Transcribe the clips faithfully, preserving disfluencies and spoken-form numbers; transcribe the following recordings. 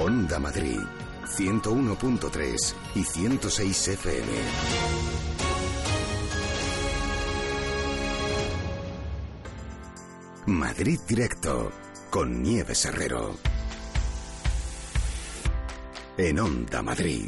Onda Madrid, ciento uno punto tres y ciento seis F M. Madrid Directo, con Nieves Herrero. En Onda Madrid.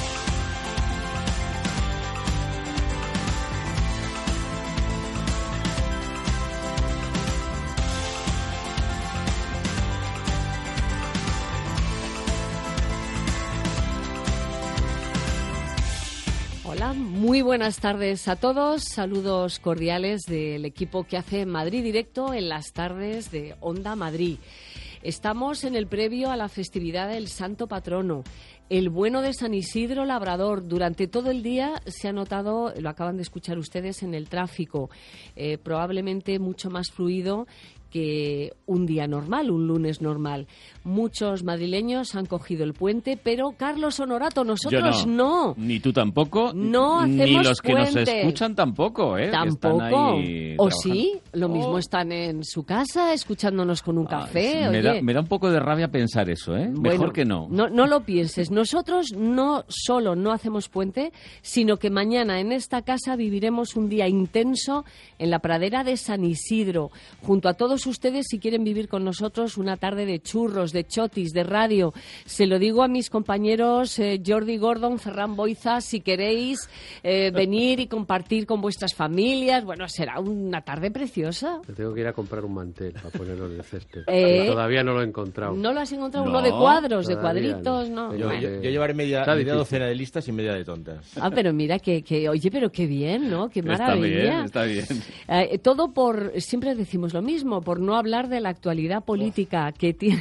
Muy buenas tardes a todos, saludos cordiales del equipo que hace Madrid Directo en las tardes de Onda Madrid. Estamos en el previo a la festividad del Santo Patrono, el bueno de San Isidro Labrador. Durante todo el día se ha notado, lo acaban de escuchar ustedes, en el tráfico, eh, probablemente mucho más fluido que un día normal, un lunes normal. Muchos madrileños han cogido el puente, pero Carlos Honorato, nosotros Yo no. no. Ni tú tampoco. No hacemos Ni los que puente. nos escuchan tampoco, ¿eh? Tampoco. ¿O sí? Lo oh. mismo están en su casa escuchándonos con un café. Ay, me, oye. da, me da un poco de rabia pensar eso, ¿eh? Bueno, Mejor que no. no. No lo pienses. Nosotros no solo no hacemos puente, sino que mañana en esta casa viviremos un día intenso en la pradera de San Isidro. Junto a todos ustedes, si quieren vivir con nosotros una tarde de churros, de chotis, de radio. Se lo digo a mis compañeros eh, Jordi Gordon, Ferran Boiza, si queréis eh, venir y compartir con vuestras familias. Bueno, será una tarde preciosa. Te tengo que ir a comprar un mantel para ponerlo en el césped. Eh, todavía no lo he encontrado. ¿No lo has encontrado? No, Uno de cuadros, de todavía cuadritos, no. ¿no? Yo, Bueno. yo, yo llevaré media, Está media difícil. docena de listas y media de tontas. Ah, pero mira, que, que oye, pero qué bien, ¿no? Qué Está maravilla. bien, está bien. Eh, todo por, siempre decimos lo mismo, por no hablar de la actualidad política que tiene,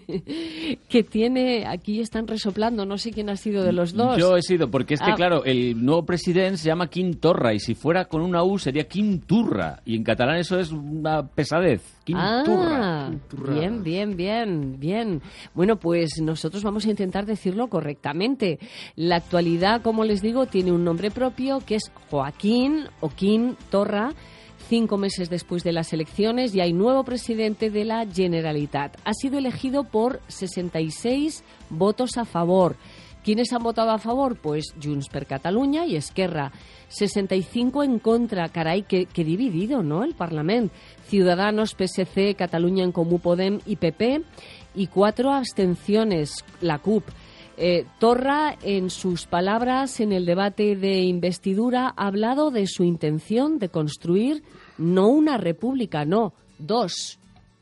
que tiene, aquí están resoplando, no sé quién ha sido de los dos. Yo he sido, porque es que, Ah. claro, el nuevo presidente se llama Quim Torra, y si fuera con una U sería Quim Turra, y en catalán eso es una pesadez. Quim Turra. Ah, bien, bien, bien, bien. Bueno, pues nosotros vamos a intentar decirlo correctamente. La actualidad, como les digo, tiene un nombre propio, que es Joaquín o Quim Torra. Cinco meses después de las elecciones y hay nuevo presidente de la Generalitat. Ha sido elegido por sesenta y seis votos a favor. ¿Quiénes han votado a favor? Pues Junts per Catalunya y Esquerra. sesenta y cinco en contra. Caray, qué, qué dividido, ¿no? El Parlamento. Ciudadanos, P S C, Catalunya en Comú Podem y P P. Y cuatro abstenciones, la C U P. Eh, Torra, en sus palabras en el debate de investidura, ha hablado de su intención de construir no una república, no, dos.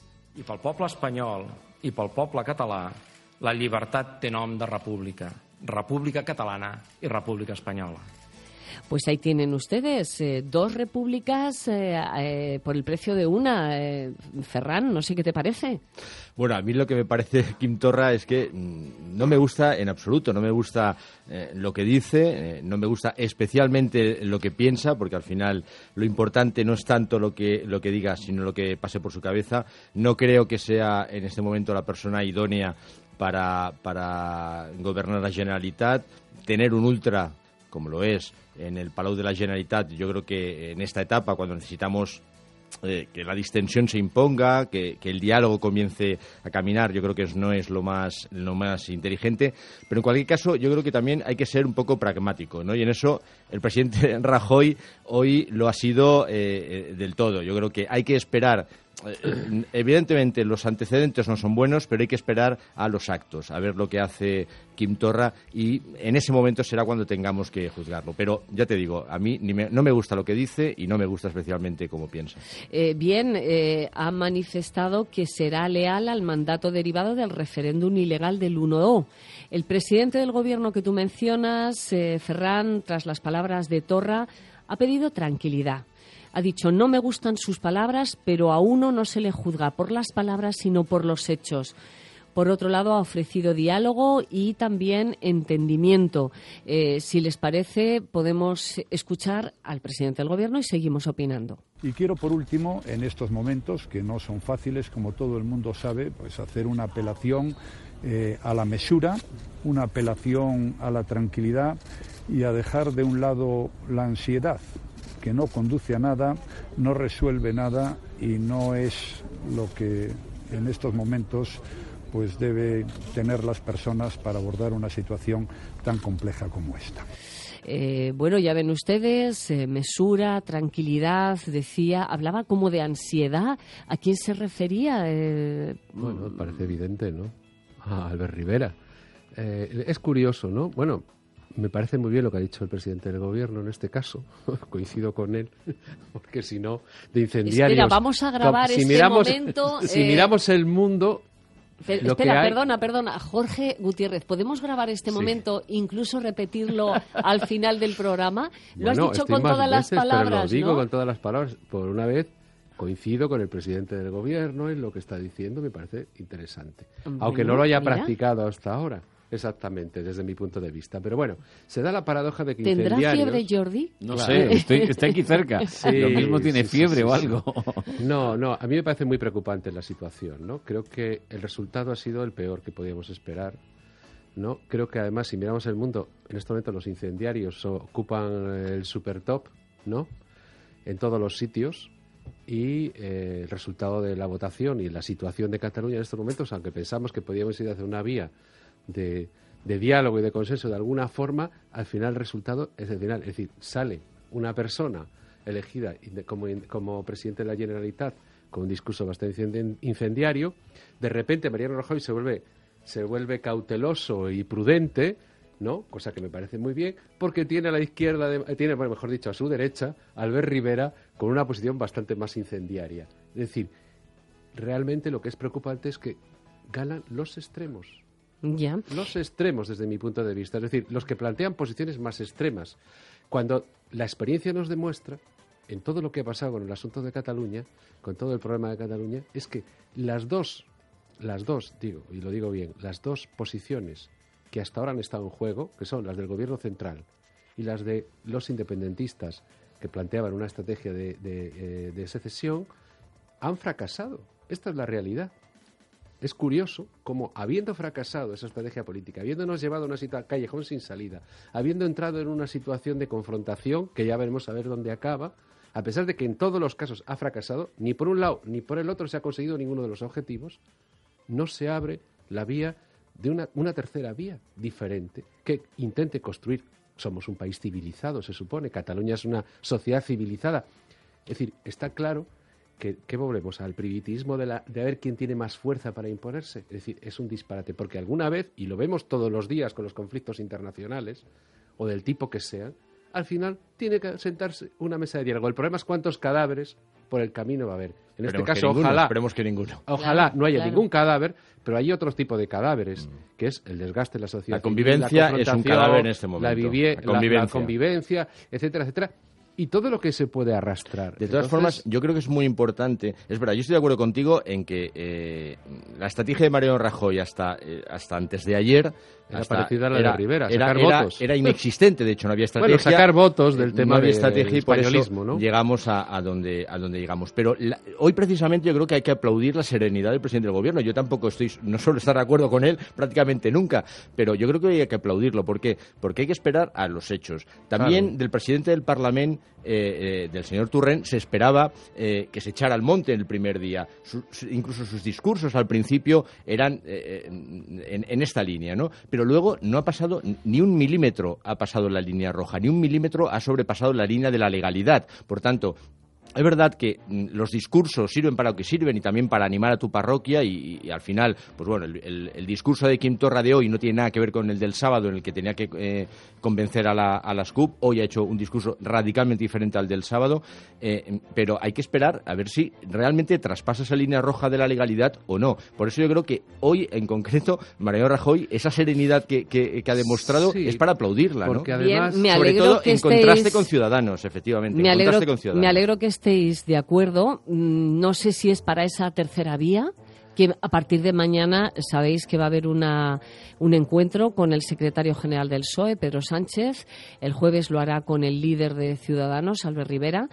I pel poble espanyol i pel poble català, la llibertat té nom de república. República Catalana y República Española. Pues ahí tienen ustedes eh, dos repúblicas eh, eh, por el precio de una. Eh, Ferran, no sé qué te parece. Bueno, a mí lo que me parece Quim Torra es que mmm, no me gusta en absoluto, no me gusta eh, lo que dice, eh, no me gusta especialmente lo que piensa, porque al final lo importante no es tanto lo que, lo que diga, sino lo que pase por su cabeza. No creo que sea en este momento la persona idónea para, para gobernar la Generalitat. Tener un ultra, como lo es, en el Palau de la Generalitat, yo creo que en esta etapa, cuando necesitamos eh, que la distensión se imponga, que, que el diálogo comience a caminar, yo creo que es, no es lo más, lo más inteligente. Pero en cualquier caso, yo creo que también hay que ser un poco pragmático, ¿no? Y en eso el presidente Rajoy hoy lo ha sido eh, eh, del todo. Yo creo que hay que esperar. Eh, evidentemente los antecedentes no son buenos, pero hay que esperar a los actos, a ver lo que hace Quim Torra, y en ese momento será cuando tengamos que juzgarlo. Pero ya te digo, a mí ni me, no me gusta lo que dice y no me gusta especialmente cómo piensa. Eh, bien, eh, ha manifestado que será leal al mandato derivado del referéndum ilegal del uno O. El presidente del gobierno que tú mencionas, eh, Ferran, tras las palabras de Torra, ha pedido tranquilidad. Ha dicho, no me gustan sus palabras, pero a uno no se le juzga por las palabras, sino por los hechos. Por otro lado, ha ofrecido diálogo y también entendimiento. Eh, si les parece, podemos escuchar al presidente del Gobierno y seguimos opinando. Y quiero, por último, en estos momentos, que no son fáciles, como todo el mundo sabe, pues hacer una apelación eh, a la mesura, una apelación a la tranquilidad y a dejar de un lado la ansiedad, que no conduce a nada, no resuelve nada y no es lo que en estos momentos pues debe tener las personas para abordar una situación tan compleja como esta. Eh, bueno, ya ven ustedes, eh, mesura, tranquilidad, decía, hablaba como de ansiedad. ¿A quién se refería? Eh, Bueno, parece evidente, ¿no? A Albert Rivera. Eh, es curioso, ¿no? Bueno, me parece muy bien lo que ha dicho el presidente del gobierno en este caso. Coincido con él, porque si no, de incendiarios... Espera, vamos a grabar si este miramos, momento... Si eh, miramos el mundo... Pe- Lo espera, que hay- perdona, perdona. Jorge Gutiérrez, ¿podemos grabar este Sí. momento, incluso repetirlo al final del programa? Lo has Bueno, dicho estoy con más todas las veces, pero palabras, lo digo ¿no? con todas las palabras. Por una vez coincido con el presidente del gobierno en lo que está diciendo, me parece interesante. Bueno, Aunque no lo haya mira. practicado hasta ahora, exactamente, desde mi punto de vista. Pero bueno, se da la paradoja de que ¿Tendrá incendiarios... fiebre, Jordi? No Claro. sé, estoy, está aquí cerca. Sí, Lo mismo tiene sí, sí, fiebre sí, o sí. algo. No, no, a mí me parece muy preocupante la situación, ¿no? Creo que el resultado ha sido el peor que podíamos esperar, ¿no? Creo que además, si miramos el mundo, en este momento los incendiarios ocupan el super top, ¿no? En todos los sitios, y eh, el resultado de la votación y la situación de Cataluña en estos momentos, aunque pensamos que podíamos ir hacia una vía de, de diálogo y de consenso de alguna forma, al final el resultado es el final. Es decir, sale una persona elegida inde- como, in- como presidente de la Generalitat con un discurso bastante incen- incendiario, de repente Mariano Rajoy se vuelve, se vuelve cauteloso y prudente, ¿no? Cosa que me parece muy bien, porque tiene a la izquierda, de- eh, tiene, bueno, mejor dicho, a su derecha, a Albert Rivera, con una posición bastante más incendiaria. Es decir, realmente lo que es preocupante es que ganan los extremos. Ya. Los extremos, desde mi punto de vista. Es decir, los que plantean posiciones más extremas. Cuando la experiencia nos demuestra, en todo lo que ha pasado con el asunto de Cataluña, con todo el problema de Cataluña, es que las dos, las dos, digo, y lo digo bien, las dos posiciones que hasta ahora han estado en juego, que son las del gobierno central y las de los independentistas que planteaban una estrategia de, de, eh, de secesión, han fracasado. Esta es la realidad. Es curioso cómo, habiendo fracasado esa estrategia política, habiéndonos llevado a una situación callejón sin salida, habiendo entrado en una situación de confrontación, que ya veremos a ver dónde acaba, a pesar de que en todos los casos ha fracasado, ni por un lado ni por el otro se ha conseguido ninguno de los objetivos, no se abre la vía de una, una tercera vía diferente que intente construir. Somos un país civilizado, se supone. Cataluña es una sociedad civilizada. Es decir, está claro que, que volvemos al privitismo de, la, de ver quién tiene más fuerza para imponerse. Es decir, es un disparate, porque alguna vez, y lo vemos todos los días con los conflictos internacionales, o del tipo que sean, al final tiene que sentarse una mesa de diálogo. El problema es cuántos cadáveres por el camino va a haber. En Esperemos este que caso, ninguno, ojalá, esperemos que ninguno. ojalá Claro, no haya claro. ningún cadáver, pero hay otro tipo de cadáveres, que es el desgaste de la sociedad. La convivencia civil, es un confrontación, cadáver en este La, momento. vivie- La la- convivencia. la convivencia, etcétera, etcétera. Y todo lo que se puede arrastrar. De todas Entonces, formas, yo creo que es muy importante. Es verdad, yo estoy de acuerdo contigo en que eh, la estrategia de Mariano Rajoy hasta, eh, hasta antes de ayer Era hasta- parecida a la de Rivera, era, sacar era- votos. era inexistente, de hecho, no había estrategia. Bueno, sacar votos del Eh, tema no había de- estrategia del y por eso españolismo, ¿no? llegamos a, a donde, a donde llegamos. Pero la- hoy, precisamente, yo creo que hay que aplaudir la serenidad del presidente del gobierno. Yo tampoco estoy, no suelo estar de acuerdo con él prácticamente nunca, pero yo creo que hay que aplaudirlo. ¿Por qué? Porque hay que esperar a los hechos. También Claro. del presidente del Parlamento, eh, eh, del señor Turren, se esperaba eh, que se echara al monte en el primer día. Su- su- incluso sus discursos al principio eran eh, en, en esta línea, ¿no? Pero luego no ha pasado ni un milímetro, ha pasado la línea roja, ni un milímetro ha sobrepasado la línea de la legalidad. Por tanto, es verdad que mm, los discursos sirven para lo que sirven y también para animar a tu parroquia y, y al final, pues bueno, el, el- el discurso de Quim Torra de hoy no tiene nada que ver con el del sábado en el que tenía que eh, convencer a, la, a las C U P. Hoy ha hecho un discurso radicalmente diferente al del sábado, eh, pero hay que esperar a ver si realmente traspasa esa línea roja de la legalidad o no. Por eso yo creo que hoy, en concreto, Mariano Rajoy, esa serenidad que, que- que ha demostrado Sí, es para aplaudirla, ¿no? porque Bien, además... me Sobre alegro todo que en contraste estéis- con Ciudadanos, efectivamente. Me en alegro, contraste con Ciudadanos. me alegro que estéis de acuerdo. Mm, No sé si es para esa tercera vía, que a partir de mañana sabéis que va a haber una, un encuentro con el secretario general del P S O E, Pedro Sánchez. El jueves lo hará con el líder de Ciudadanos, Albert Rivera.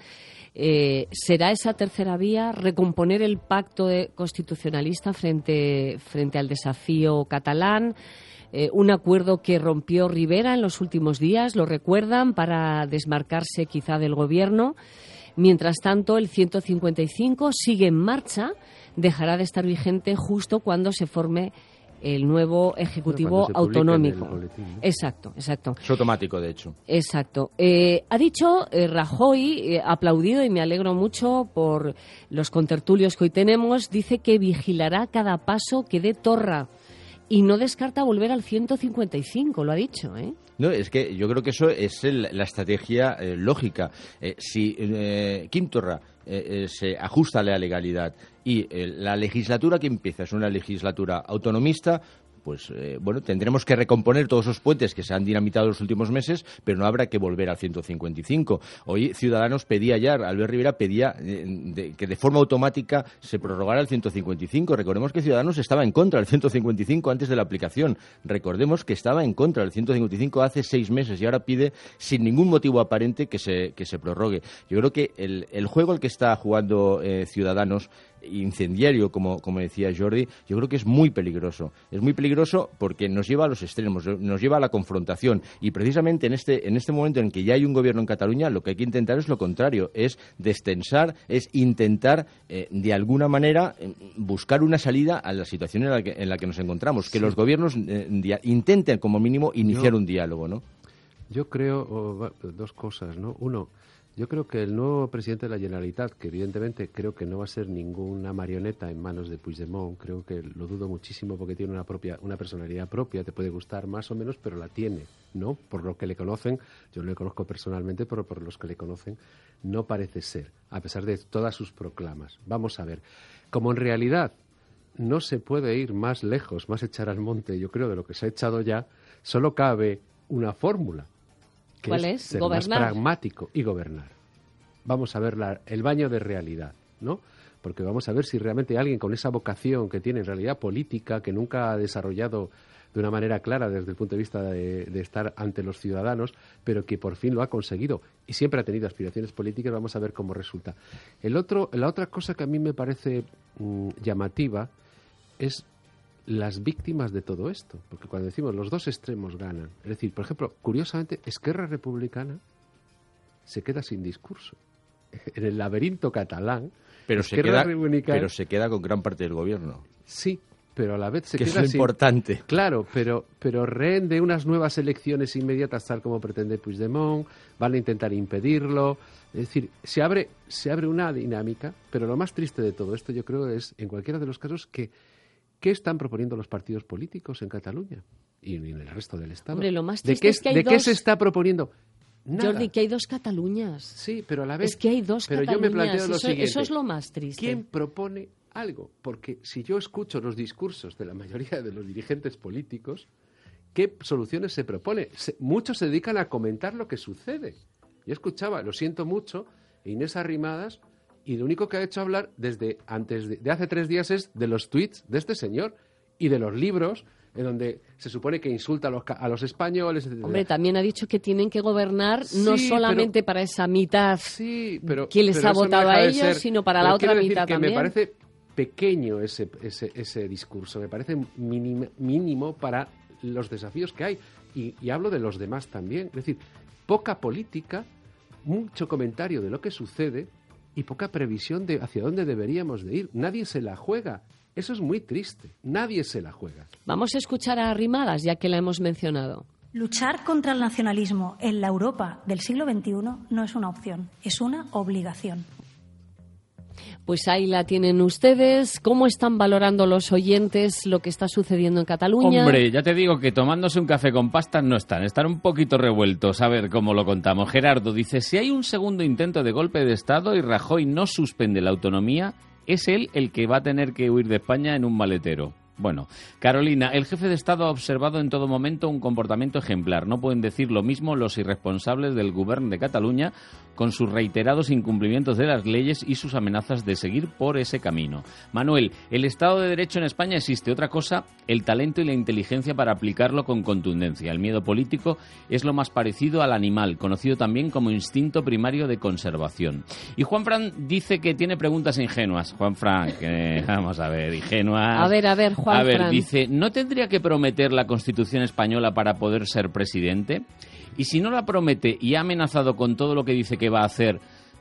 Eh, ¿Será esa tercera vía recomponer el pacto de- constitucionalista frente, frente al desafío catalán? Eh, un acuerdo que rompió Rivera en los últimos días, lo recuerdan, para desmarcarse quizá del gobierno. Mientras tanto, el ciento cincuenta y cinco sigue en marcha dejará de estar vigente justo cuando se forme el nuevo Ejecutivo Bueno, cuando se autonómico. publique en el boletín, ¿no? Exacto, exacto. Es automático, de hecho. Exacto. Eh, ha dicho eh, Rajoy, eh, aplaudido, y me alegro mucho por los contertulios que hoy tenemos, dice que vigilará cada paso que dé Torra y no descarta volver al ciento cincuenta y cinco, lo ha dicho, ¿eh? No, es que yo creo que eso es el- la estrategia eh, lógica. Eh, si eh, Quim Torra eh, eh, se ajusta a la legalidad y eh, la legislatura que empieza es una legislatura autonomista, pues eh, bueno, tendremos que recomponer todos esos puentes que se han dinamitado en los últimos meses, pero no habrá que volver al ciento cincuenta y cinco. Hoy Ciudadanos pedía ya, Albert Rivera pedía eh, de- que de forma automática se prorrogara el ciento cincuenta y cinco. Recordemos que Ciudadanos estaba en contra del ciento cincuenta y cinco antes de la aplicación. Recordemos que estaba en contra del ciento cincuenta y cinco hace seis meses y ahora pide sin ningún motivo aparente que se, que se prorrogue. Yo creo que el, el juego al que está jugando eh, Ciudadanos, incendiario, como, como decía Jordi, yo creo que es muy peligroso. Es muy peligroso porque nos lleva a los extremos, nos lleva a la confrontación. Y precisamente en este, en este momento en que ya hay un gobierno en Cataluña, lo que hay que intentar es lo contrario, es destensar, es intentar, eh, de alguna manera, eh, buscar una salida a la situación en la que, en la que nos encontramos. Que los gobiernos eh, dia- intenten, como mínimo, iniciar Yo- un diálogo, ¿no? Yo creo oh, va- dos cosas, ¿no? Uno, yo creo que el nuevo presidente de la Generalitat, que evidentemente creo que no va a ser ninguna marioneta en manos de Puigdemont, creo que lo dudo muchísimo porque tiene una propia, una personalidad propia, te puede gustar más o menos, pero la tiene, ¿no? Por lo que le conocen, yo no le conozco personalmente, pero por los que le conocen, no parece ser, a pesar de todas sus proclamas. Vamos a ver, como en realidad no se puede ir más lejos, más echar al monte, yo creo, de lo que se ha echado ya, solo cabe una fórmula. Que ¿Cuál es? es? Ser Gobernar. más pragmático y gobernar. Vamos a ver la- el baño de realidad, ¿no? Porque vamos a ver si realmente alguien con esa vocación que tiene en realidad política, que nunca ha desarrollado de una manera clara desde el punto de vista de, de estar ante los ciudadanos, pero que por fin lo ha conseguido y siempre ha tenido aspiraciones políticas, vamos a ver cómo resulta. El otro, la otra cosa que a mí me parece mm, llamativa es las víctimas de todo esto, porque cuando decimos los dos extremos ganan, es decir, por ejemplo, curiosamente, Esquerra Republicana se queda sin discurso. En el laberinto catalán, Pero se, Esquerra queda, Republicana, pero se queda con gran parte del gobierno. sí, pero a la vez se que queda es lo sin... importante. Claro, pero, pero rehén de unas nuevas elecciones inmediatas, tal como pretende Puigdemont, van a intentar impedirlo. Es decir, se abre, se abre una dinámica, pero lo más triste de todo esto, yo creo, es, en cualquiera de los casos, que ¿qué están proponiendo los partidos políticos en Cataluña y en el resto del Estado? Hombre, lo más ¿De triste qué, es que hay ¿de qué dos- se está proponiendo? Nada. Jordi, que hay dos Cataluñas. Sí, pero a la vez... Es que hay dos pero Cataluñas. yo me planteo lo eso, siguiente. eso es lo más triste. ¿Quién propone algo? Porque si yo escucho los discursos de la mayoría de los dirigentes políticos, ¿qué soluciones se propone? Se- muchos se dedican a comentar lo que sucede. Yo escuchaba, lo siento mucho, Inés Arrimadas, y lo único que ha hecho hablar desde antes de, de hace tres días es de los tweets de este señor y de los libros en donde se supone que insulta a los, ca- a los españoles, etcétera. Hombre, también ha dicho que tienen que gobernar no Sí, solamente pero- para esa mitad Sí, pero que les pero ha eso no votado deja a de ellos, ser- sino para pero la otra quiero decir mitad que también. me parece pequeño ese, ese, ese discurso, me parece mínimo, mínimo para los desafíos que hay. Y, y hablo de los demás también. Es decir, poca política, mucho comentario de lo que sucede y poca previsión de hacia dónde deberíamos de ir. Nadie se la juega. Eso es muy triste. Nadie se la juega. Vamos a escuchar a Arrimadas, ya que la hemos mencionado. Luchar contra el nacionalismo en la Europa del siglo veintiuno no es una opción, es una obligación. Pues ahí la tienen ustedes. ¿Cómo están valorando los oyentes lo que está sucediendo en Cataluña? Hombre, ya te digo que tomándose un café con pastas no están, están un poquito revueltos. A ver cómo lo contamos. Gerardo dice, si hay un segundo intento de golpe de Estado y Rajoy no suspende la autonomía, es él el que va a tener que huir de España en un maletero. Bueno, Carolina, el jefe de Estado ha observado en todo momento un comportamiento ejemplar. No pueden decir lo mismo los irresponsables del Govern de Cataluña con sus reiterados incumplimientos de las leyes y sus amenazas de seguir por ese camino. Manuel, el Estado de Derecho en España existe. Otra cosa, el talento y la inteligencia para aplicarlo con contundencia. El miedo político es lo más parecido al animal, conocido también como instinto primario de conservación. Y Juanfran dice que tiene preguntas ingenuas. Juanfran, que vamos a ver, ingenuas. A ver, a ver, Juanfran. A ver, dice, ¿no tendría que prometer la Constitución española para poder ser presidente? Y si no la promete y ha amenazado con todo lo que dice que va a hacer,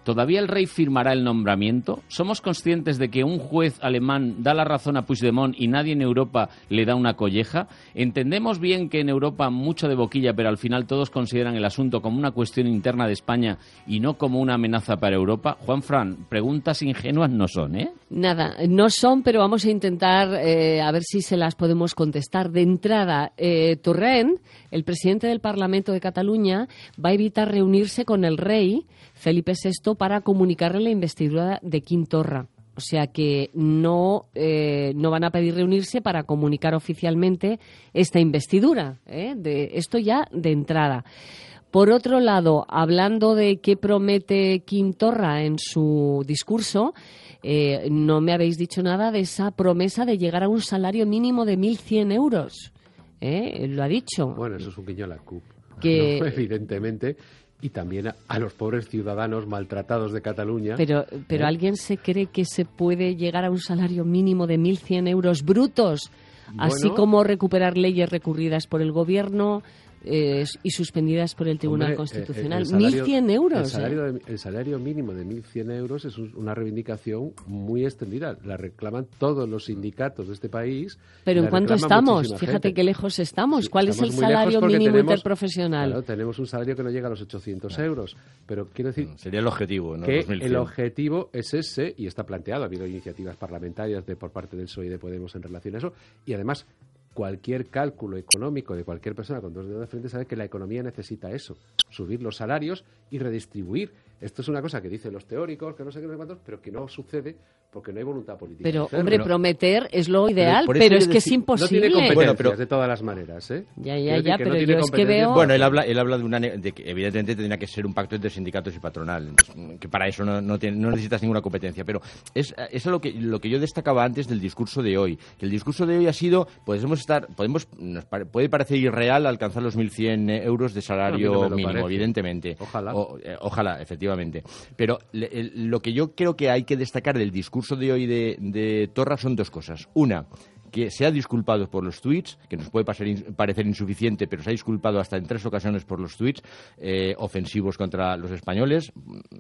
¿Todavía el rey firmará el nombramiento? ¿Somos conscientes de que un juez alemán da la razón a Puigdemont y nadie en Europa le da una colleja? ¿Entendemos bien que en Europa mucho de boquilla, pero al final todos consideran el asunto como una cuestión interna de España y no como una amenaza para Europa? Juanfran, preguntas ingenuas no son, ¿eh? Nada, no son, pero vamos a intentar eh, a ver si se las podemos contestar. De entrada, eh, Torrent, el presidente del Parlamento de Cataluña, va a evitar reunirse con el rey Felipe sexto para comunicarle la investidura de Quim Torra. O sea que no, eh, no van a pedir reunirse para comunicar oficialmente esta investidura, ¿eh? De, esto ya de entrada. Por otro lado, hablando de qué promete Quim Torra en su discurso, eh, no me habéis dicho nada de esa promesa de llegar a un salario mínimo de mil cien euros. ¿Eh? Lo ha dicho. Bueno, eso es un guiño a la C U P, que... ¿no? Evidentemente. Y también a, a los pobres ciudadanos maltratados de Cataluña. Pero, pero ¿eh? ¿Alguien se cree que se puede llegar a un salario mínimo de mil cien euros brutos? Bueno, así como recuperar leyes recurridas por el Gobierno eh, y suspendidas por el Tribunal hombre, Constitucional. Eh, mil cien euros. El salario, ¿eh? de, el salario mínimo de mil cien euros es un, una reivindicación muy extendida. La reclaman todos los sindicatos de este país. Pero ¿en cuánto estamos? Fíjate gente. qué lejos estamos. Sí, ¿Cuál estamos es el salario mínimo tenemos, interprofesional? Claro, tenemos un salario que no llega a los ochocientos euros. Pero quiero decir... Sería el objetivo, ¿no? Que dos mil cien. el objetivo es ese y está planteado. Ha habido iniciativas parlamentarias de, por parte del P S O E y de Podemos en relación a eso. Y además... cualquier cálculo económico de cualquier persona con dos dedos de frente sabe que la economía necesita eso, subir los salarios y redistribuir. Esto es una cosa que dicen los teóricos, que no sé qué, no sé cuántos, pero que no sucede porque no hay voluntad política. Pero, hombre, pero, prometer es lo ideal, pero, pero es que decir, es imposible. No tiene competencias bueno, pero, de todas las maneras, ¿eh? Ya, ya, ya, que pero no yo es que veo... Bueno, él habla, él habla de, una, de que evidentemente tendría que ser un pacto entre sindicatos y patronal, entonces, que para eso no, no, tiene, no necesitas ninguna competencia, pero es, es lo, que, lo que yo destacaba antes del discurso de hoy, que el discurso de hoy ha sido, podemos estar, podemos, nos pare, puede parecer irreal alcanzar los mil cien euros de salario no, mínimo, parece. Evidentemente. Ojalá. O, eh, ojalá, efectivamente. Pero le, el, lo que yo creo que hay que destacar del discurso de hoy de, de Torra son dos cosas. Una, que se ha disculpado por los tuits, que nos puede pasar, parecer insuficiente, pero se ha disculpado hasta en tres ocasiones por los tuits eh, ofensivos contra los españoles.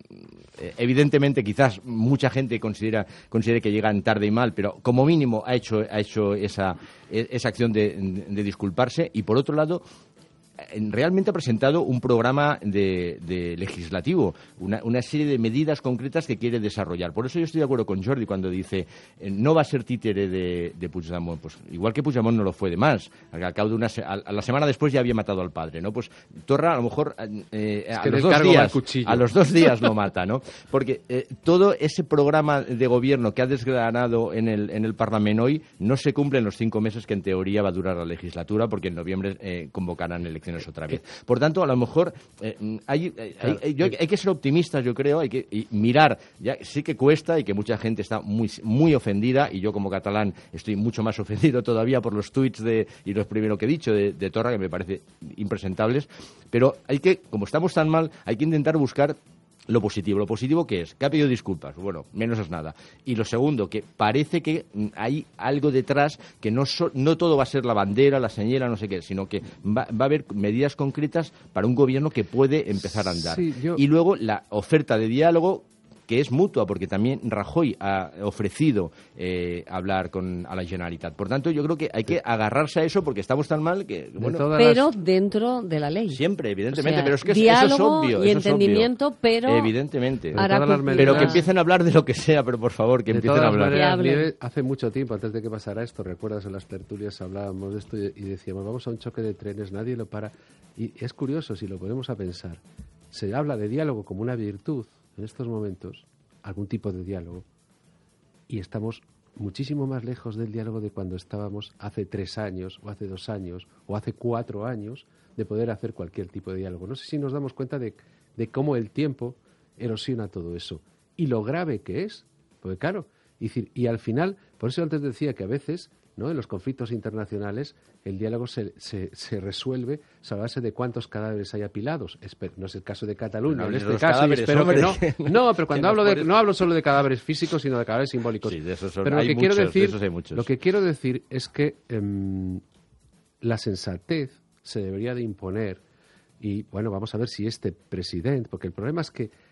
Eh, evidentemente, quizás mucha gente considera considere que llegan tarde y mal, pero como mínimo ha hecho, ha hecho esa, esa acción de, de disculparse. Y por otro lado, realmente ha presentado un programa de, de legislativo, una, una serie de medidas concretas que quiere desarrollar. Por eso yo estoy de acuerdo con Jordi cuando dice eh, no va a ser títere de, de Puigdemont. Pues igual que Puigdemont no lo fue de más. Al cabo de una se- a, a la semana después ya había matado al padre, ¿no? Pues Torra a lo mejor eh, es a, que los dos días, cuchillo. a los dos días lo mata, ¿no? Porque eh, todo ese programa de gobierno que ha desgranado en el, en el Parlamento hoy no se cumple en los cinco meses que en teoría va a durar la legislatura, porque en noviembre eh, convocarán elecciones otra vez. Por tanto, a lo mejor eh, hay, hay, claro. hay, yo, hay que ser optimistas, yo creo, hay que y mirar. Ya sí que cuesta y que mucha gente está muy muy ofendida, y yo como catalán estoy mucho más ofendido todavía por los tuits de, y lo primero que he dicho de, de Torra, que me parece impresentables, pero hay que, como estamos tan mal, hay que intentar buscar lo positivo. ¿Lo positivo qué es? Que ha pedido disculpas. Bueno, menos es nada. Y lo segundo, que parece que hay algo detrás, que no, so, no todo va a ser la bandera, la señera, no sé qué, sino que va, va a haber medidas concretas para un gobierno que puede empezar a andar. Sí, yo... Y luego la oferta de diálogo, que es mutua, porque también Rajoy ha ofrecido eh, hablar con a la Generalitat. Por tanto, yo creo que hay que agarrarse a eso, porque estamos tan mal que... Bueno, pero las... dentro de la ley. Siempre, evidentemente, o sea, pero es que diálogo eso es obvio. y eso entendimiento, es obvio. pero... Evidentemente. Hará las medidas... Pero que empiecen a hablar de lo que sea, pero por favor, que de empiecen a hablar. Maneras, Nieves, hace mucho tiempo, antes de que pasara esto, recuerdas en las tertulias hablábamos de esto y, y decíamos, vamos a un choque de trenes, nadie lo para. Y es curioso, si lo ponemos a pensar, se habla de diálogo como una virtud en estos momentos, algún tipo de diálogo, y estamos muchísimo más lejos del diálogo de cuando estábamos hace tres años, o hace dos años, o hace cuatro años, de poder hacer cualquier tipo de diálogo. No sé si nos damos cuenta de, de cómo el tiempo erosiona todo eso, y lo grave que es, porque claro, y, decir, y al final, por eso antes decía que a veces, ¿no?, en los conflictos internacionales, el diálogo se, se, se resuelve a base de cuántos cadáveres hay apilados. Espe- no es el caso de Cataluña, no en este los caso, y espero hombre, que no. No, pero cuando hablo de, pones... no hablo solo de cadáveres físicos, sino de cadáveres simbólicos. Sí, de esos son, pero lo hay que muchos, quiero decir, de esos hay muchos. lo que quiero decir es que eh, la sensatez se debería de imponer, y bueno, vamos a ver si este presidente, porque el problema es que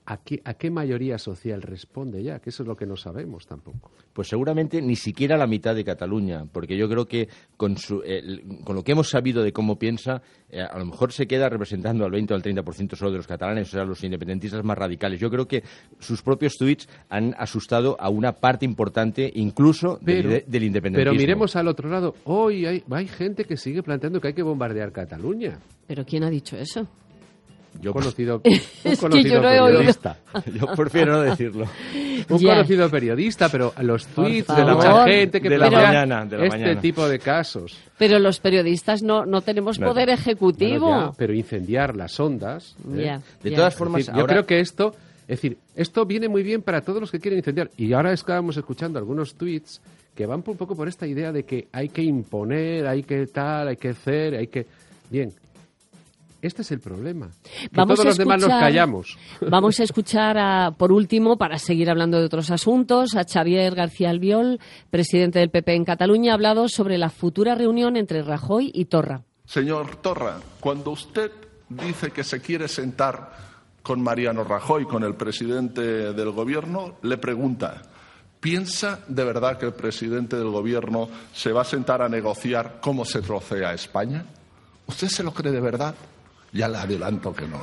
¿a qué, ¿a qué mayoría social responde ya? Que eso es lo que no sabemos tampoco. Pues seguramente ni siquiera la mitad de Cataluña, porque yo creo que con, su, eh, con lo que hemos sabido de cómo piensa, eh, a lo mejor se queda representando al veinte o al treinta por ciento solo de los catalanes, o sea, los independentistas más radicales. Yo creo que sus propios tuits han asustado a una parte importante, incluso pero, del, del independentismo. Pero miremos al otro lado. Hoy hay, hay gente que sigue planteando que hay que bombardear Cataluña. ¿Pero quién ha dicho eso? Yo, un conocido, es un conocido que yo no he periodista. Yo prefiero no decirlo. Un Ya. conocido periodista, pero los tweets de favor. mucha gente que De la plantea mañana, de la este mañana. tipo de casos. Pero los periodistas no, no tenemos Claro. poder ejecutivo. Bueno, ya, pero incendiar las ondas. ¿eh? Ya, De ya. todas Es formas, decir, yo ahora... creo que esto, es decir, esto viene muy bien para todos los que quieren incendiar. Y ahora estábamos escuchando algunos tweets que van un poco por esta idea de que hay que imponer, hay que tal, hay que hacer, hay que... Bien, este es el problema. Que Vamos todos a los demás nos escuchar- callamos. Vamos a escuchar, a, por último, para seguir hablando de otros asuntos, a Xavier García Albiol, presidente del P P en Cataluña, ha hablado sobre la futura reunión entre Rajoy y Torra. Señor Torra, cuando usted dice que se quiere sentar con Mariano Rajoy, con el presidente del Gobierno, le pregunta, ¿piensa de verdad que el presidente del Gobierno se va a sentar a negociar cómo se trocea España? ¿Usted se lo cree de verdad? Ya le adelanto que no.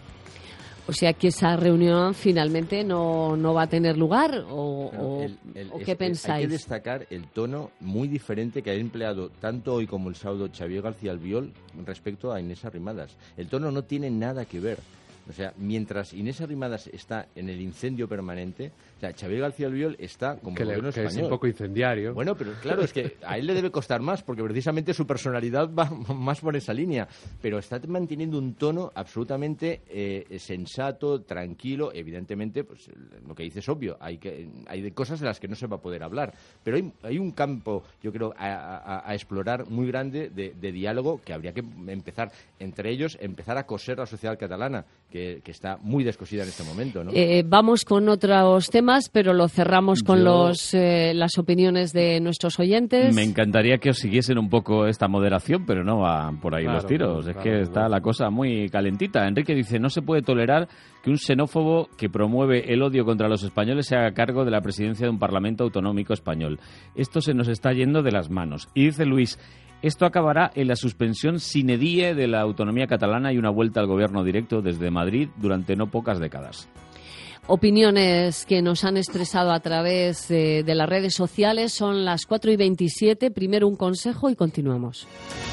O sea, que esa reunión finalmente no, no va a tener lugar, o, o- El- el- ¿o es- qué Hay pensáis? que destacar el tono muy diferente que ha empleado tanto hoy como el sábado Xavier García Albiol respecto a Inés Arrimadas. El tono no tiene nada que ver. O sea, mientras Inés Arrimadas está en el incendio permanente, o sea, Xavier García Albiol está como Que, el le- gobierno que es español. un poco incendiario. Bueno, pero claro, es que a él le debe costar más, porque precisamente su personalidad va más por esa línea. Pero está manteniendo un tono absolutamente eh, sensato, tranquilo. Evidentemente, pues lo que dice es obvio, hay, que, hay de cosas de las que no se va a poder hablar. Pero hay, hay un campo, yo creo, a, a- a explorar muy grande de, de diálogo que habría que empezar, entre ellos, empezar a coser la sociedad catalana, que, que está muy descosida en este momento, ¿no? Eh, vamos con otros temas, pero lo cerramos con Yo- los, eh, las opiniones de nuestros oyentes. Me encantaría que os siguiesen un poco esta moderación, pero no van por ahí Claro, los tiros. claro, es que claro, está claro. la cosa muy calentita. Enrique dice, no se puede tolerar que un xenófobo que promueve el odio contra los españoles se haga cargo de la presidencia de un parlamento autonómico español. Esto se nos está yendo de las manos. Y dice Luis, esto acabará en la suspensión sine die de la autonomía catalana y una vuelta al gobierno directo desde Madrid durante no pocas décadas. Opiniones que nos han expresado a través eh, de las redes sociales son las cuatro y veintisiete. Primero un consejo y continuamos.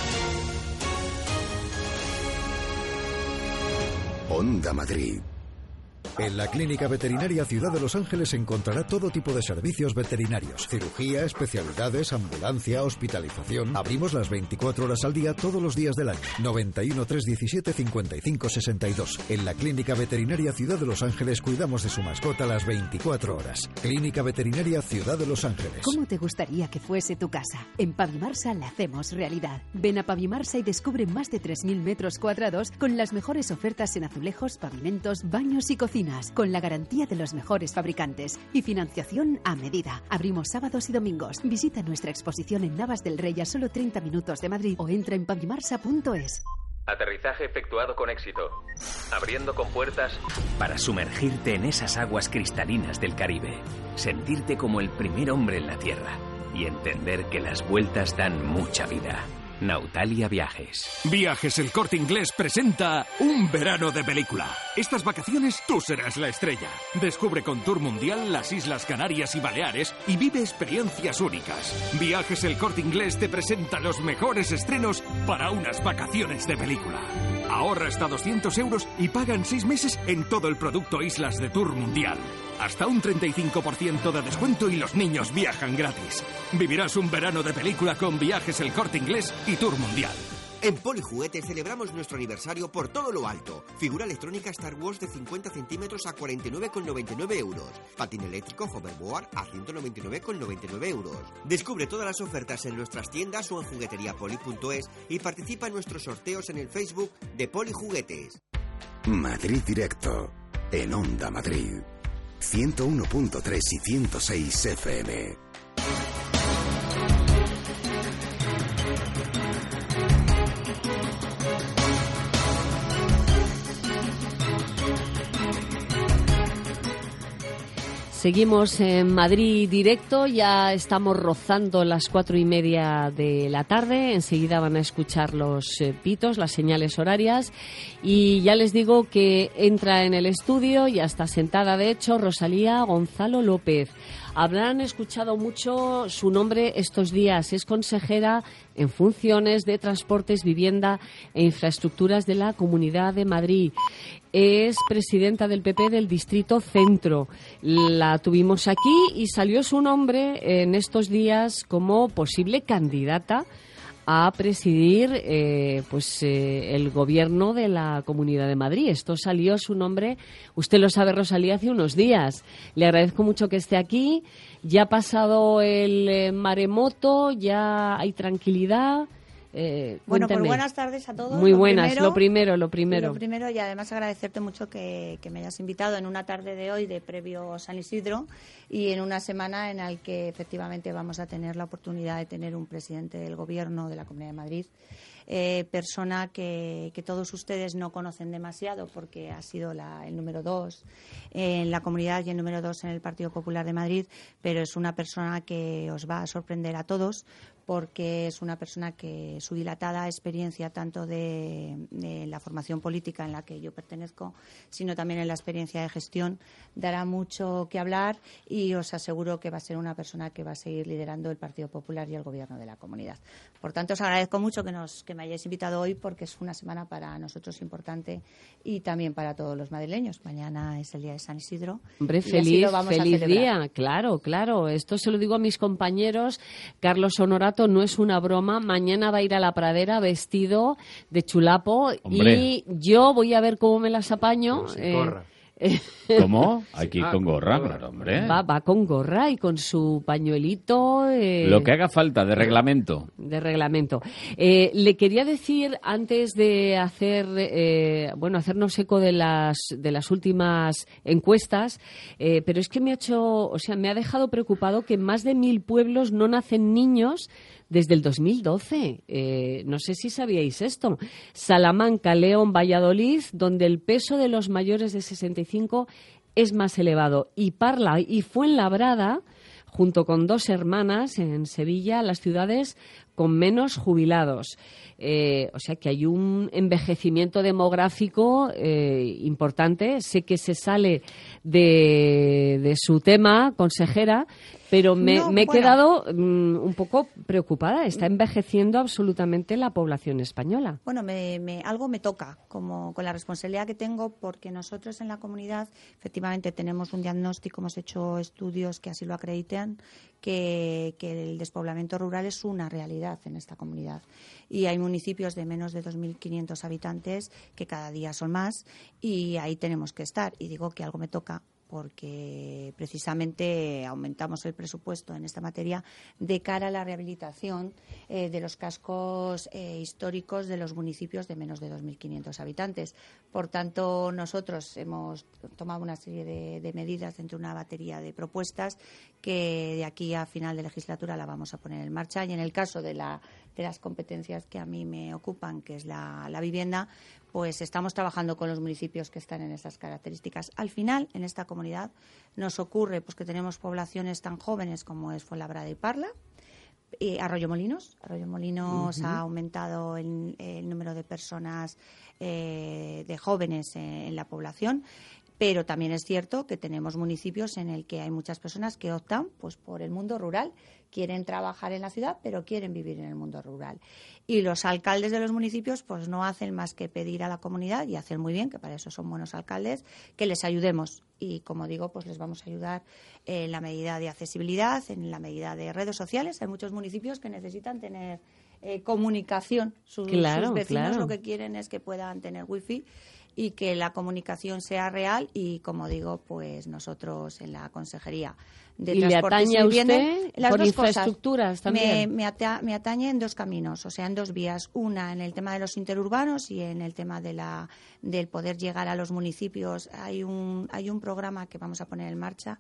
Onda Madrid. En la Clínica Veterinaria Ciudad de Los Ángeles encontrará todo tipo de servicios veterinarios. Cirugía, especialidades, ambulancia, hospitalización. Abrimos las veinticuatro horas al día todos los días del año. noventa y uno, trescientos diecisiete, cincuenta y cinco sesenta y dos. En la Clínica Veterinaria Ciudad de Los Ángeles cuidamos de su mascota las veinticuatro horas. Clínica Veterinaria Ciudad de Los Ángeles. ¿Cómo te gustaría que fuese tu casa? En Pavimarsa la hacemos realidad. Ven a Pavimarsa y descubre más de tres mil metros cuadrados con las mejores ofertas en azulejos, pavimentos, baños y cocinas, con la garantía de los mejores fabricantes y financiación a medida. Abrimos sábados y domingos. Visita nuestra exposición en Navas del Rey a solo treinta minutos de Madrid o entra en pavimarsa punto es. Aterrizaje efectuado con éxito. Abriendo compuertas para sumergirte en esas aguas cristalinas del Caribe. Sentirte como el primer hombre en la Tierra y entender que las vueltas dan mucha vida. Nautalia Viajes. Viajes El Corte Inglés presenta un verano de película. Estas vacaciones tú serás la estrella. Descubre con Tour Mundial las Islas Canarias y Baleares y vive experiencias únicas. Viajes El Corte Inglés te presenta los mejores estrenos para unas vacaciones de película. Ahorra hasta doscientos euros y paga en seis meses en todo el producto Islas de Tour Mundial. Hasta un treinta y cinco por ciento de descuento y los niños viajan gratis. Vivirás un verano de película con Viajes El Corte Inglés y Tour Mundial. En Polijuguetes celebramos nuestro aniversario por todo lo alto. Figura electrónica Star Wars de cincuenta centímetros a cuarenta y nueve con noventa y nueve euros. Patín eléctrico Hoverboard a ciento noventa y nueve con noventa y nueve euros. Descubre todas las ofertas en nuestras tiendas o en jugueteriapoli punto es y participa en nuestros sorteos en el Facebook de Polijuguetes. Madrid Directo. En Onda Madrid. ciento uno punto tres y ciento seis F M. Seguimos en Madrid directo, ya estamos rozando las cuatro y media de la tarde, enseguida van a escuchar los eh, pitos, las señales horarias, y ya les digo que entra en el estudio, ya está sentada de hecho, Rosalía Gonzalo López. Habrán escuchado mucho su nombre estos días, es consejera en funciones de transportes, vivienda e infraestructuras de la Comunidad de Madrid. Es presidenta del P P del Distrito Centro. La tuvimos aquí y salió su nombre en estos días como posible candidata a presidir eh, pues eh, el gobierno de la Comunidad de Madrid. Esto salió su nombre, usted lo sabe, Rosalía, hace unos días. Le agradezco mucho que esté aquí. Ya ha pasado el eh, maremoto, ya hay tranquilidad. Eh, bueno, cuénteme. pues buenas tardes a todos. Muy lo buenas, primero, lo primero, lo primero. Lo primero, y además agradecerte mucho que, que me hayas invitado en una tarde de hoy de previo San Isidro y en una semana en la que efectivamente vamos a tener la oportunidad de tener un presidente del Gobierno de la Comunidad de Madrid, eh, persona que, que todos ustedes no conocen demasiado porque ha sido la, el número dos en la comunidad y el número dos en el Partido Popular de Madrid, pero es una persona que os va a sorprender a todos porque es una persona que su dilatada experiencia tanto de, de la formación política en la que yo pertenezco, sino también en la experiencia de gestión, dará mucho que hablar y os aseguro que va a ser una persona que va a seguir liderando el Partido Popular y el Gobierno de la comunidad. Por tanto, os agradezco mucho que, nos, que me hayáis invitado hoy porque es una semana para nosotros importante y también para todos los madrileños. Mañana es el día de San Isidro. Hombre, y feliz, vamos feliz a día, claro, claro. Esto se lo digo a mis compañeros. Carlos Honorato, no es una broma. Mañana va a ir a la pradera vestido de chulapo. Hombre. Y yo voy a ver cómo me las apaño. Pues sin eh, gorra. ¿Cómo? Hay que ir con gorra, claro, hombre. Va, va con gorra y con su pañuelito. Eh, Lo que haga falta de reglamento. De reglamento. Eh, le quería decir, antes de hacer, eh, bueno, hacernos eco de las, de las últimas encuestas, eh, pero es que me ha hecho, o sea, me ha dejado preocupado que en más de mil pueblos no nacen niños desde el dos mil doce. Eh, no sé si sabíais esto. Salamanca, León, Valladolid, donde el peso de los mayores de sesenta y cinco es más elevado. Y Parla y Fuenlabrada, junto con dos hermanas en Sevilla, las ciudades con menos jubilados. Eh, o sea que hay un envejecimiento demográfico eh, importante. Sé que se sale de, de su tema, consejera, pero me, No, me he bueno. quedado mm, un poco preocupada. Está envejeciendo absolutamente la población española. Bueno, me, me, algo me toca como con la responsabilidad que tengo porque nosotros en la comunidad efectivamente tenemos un diagnóstico, hemos hecho estudios que así lo acreditan, que, que el despoblamiento rural es una realidad en esta comunidad. Y hay municipios de menos de dos mil quinientos habitantes que cada día son más y ahí tenemos que estar. Y digo que algo me toca porque precisamente aumentamos el presupuesto en esta materia de cara a la rehabilitación eh, de los cascos eh, históricos de los municipios de menos de dos mil quinientos habitantes. Por tanto, nosotros hemos tomado una serie de, de medidas dentro de una batería de propuestas que de aquí a final de legislatura la vamos a poner en marcha. Y en el caso de, la, de las competencias que a mí me ocupan, que es la, la vivienda, pues estamos trabajando con los municipios que están en esas características. Al final, en esta comunidad nos ocurre pues que tenemos poblaciones tan jóvenes como es Fuenlabrada y Parla, y Arroyomolinos. Arroyomolinos Uh-huh. ha aumentado el, el número de personas eh, de jóvenes en, en la población. Pero también es cierto que tenemos municipios en el que hay muchas personas que optan pues por el mundo rural, quieren trabajar en la ciudad, pero quieren vivir en el mundo rural. Y los alcaldes de los municipios pues no hacen más que pedir a la comunidad, y hacen muy bien, que para eso son buenos alcaldes, que les ayudemos. Y como digo, pues les vamos a ayudar en la medida de accesibilidad, en la medida de redes sociales. Hay muchos municipios que necesitan tener eh, comunicación. Sus, Claro, sus vecinos claro. lo que quieren es que puedan tener wifi y que la comunicación sea real. Y como digo, pues nosotros en la Consejería de ¿Y le Transportes atañe y a Vivienda, usted las por dos cosas. infraestructuras también? Me, me, ata- me atañe en dos caminos, o sea, en dos vías. Una, en el tema de los interurbanos y en el tema de la, del poder llegar a los municipios. Hay un, hay un programa que vamos a poner en marcha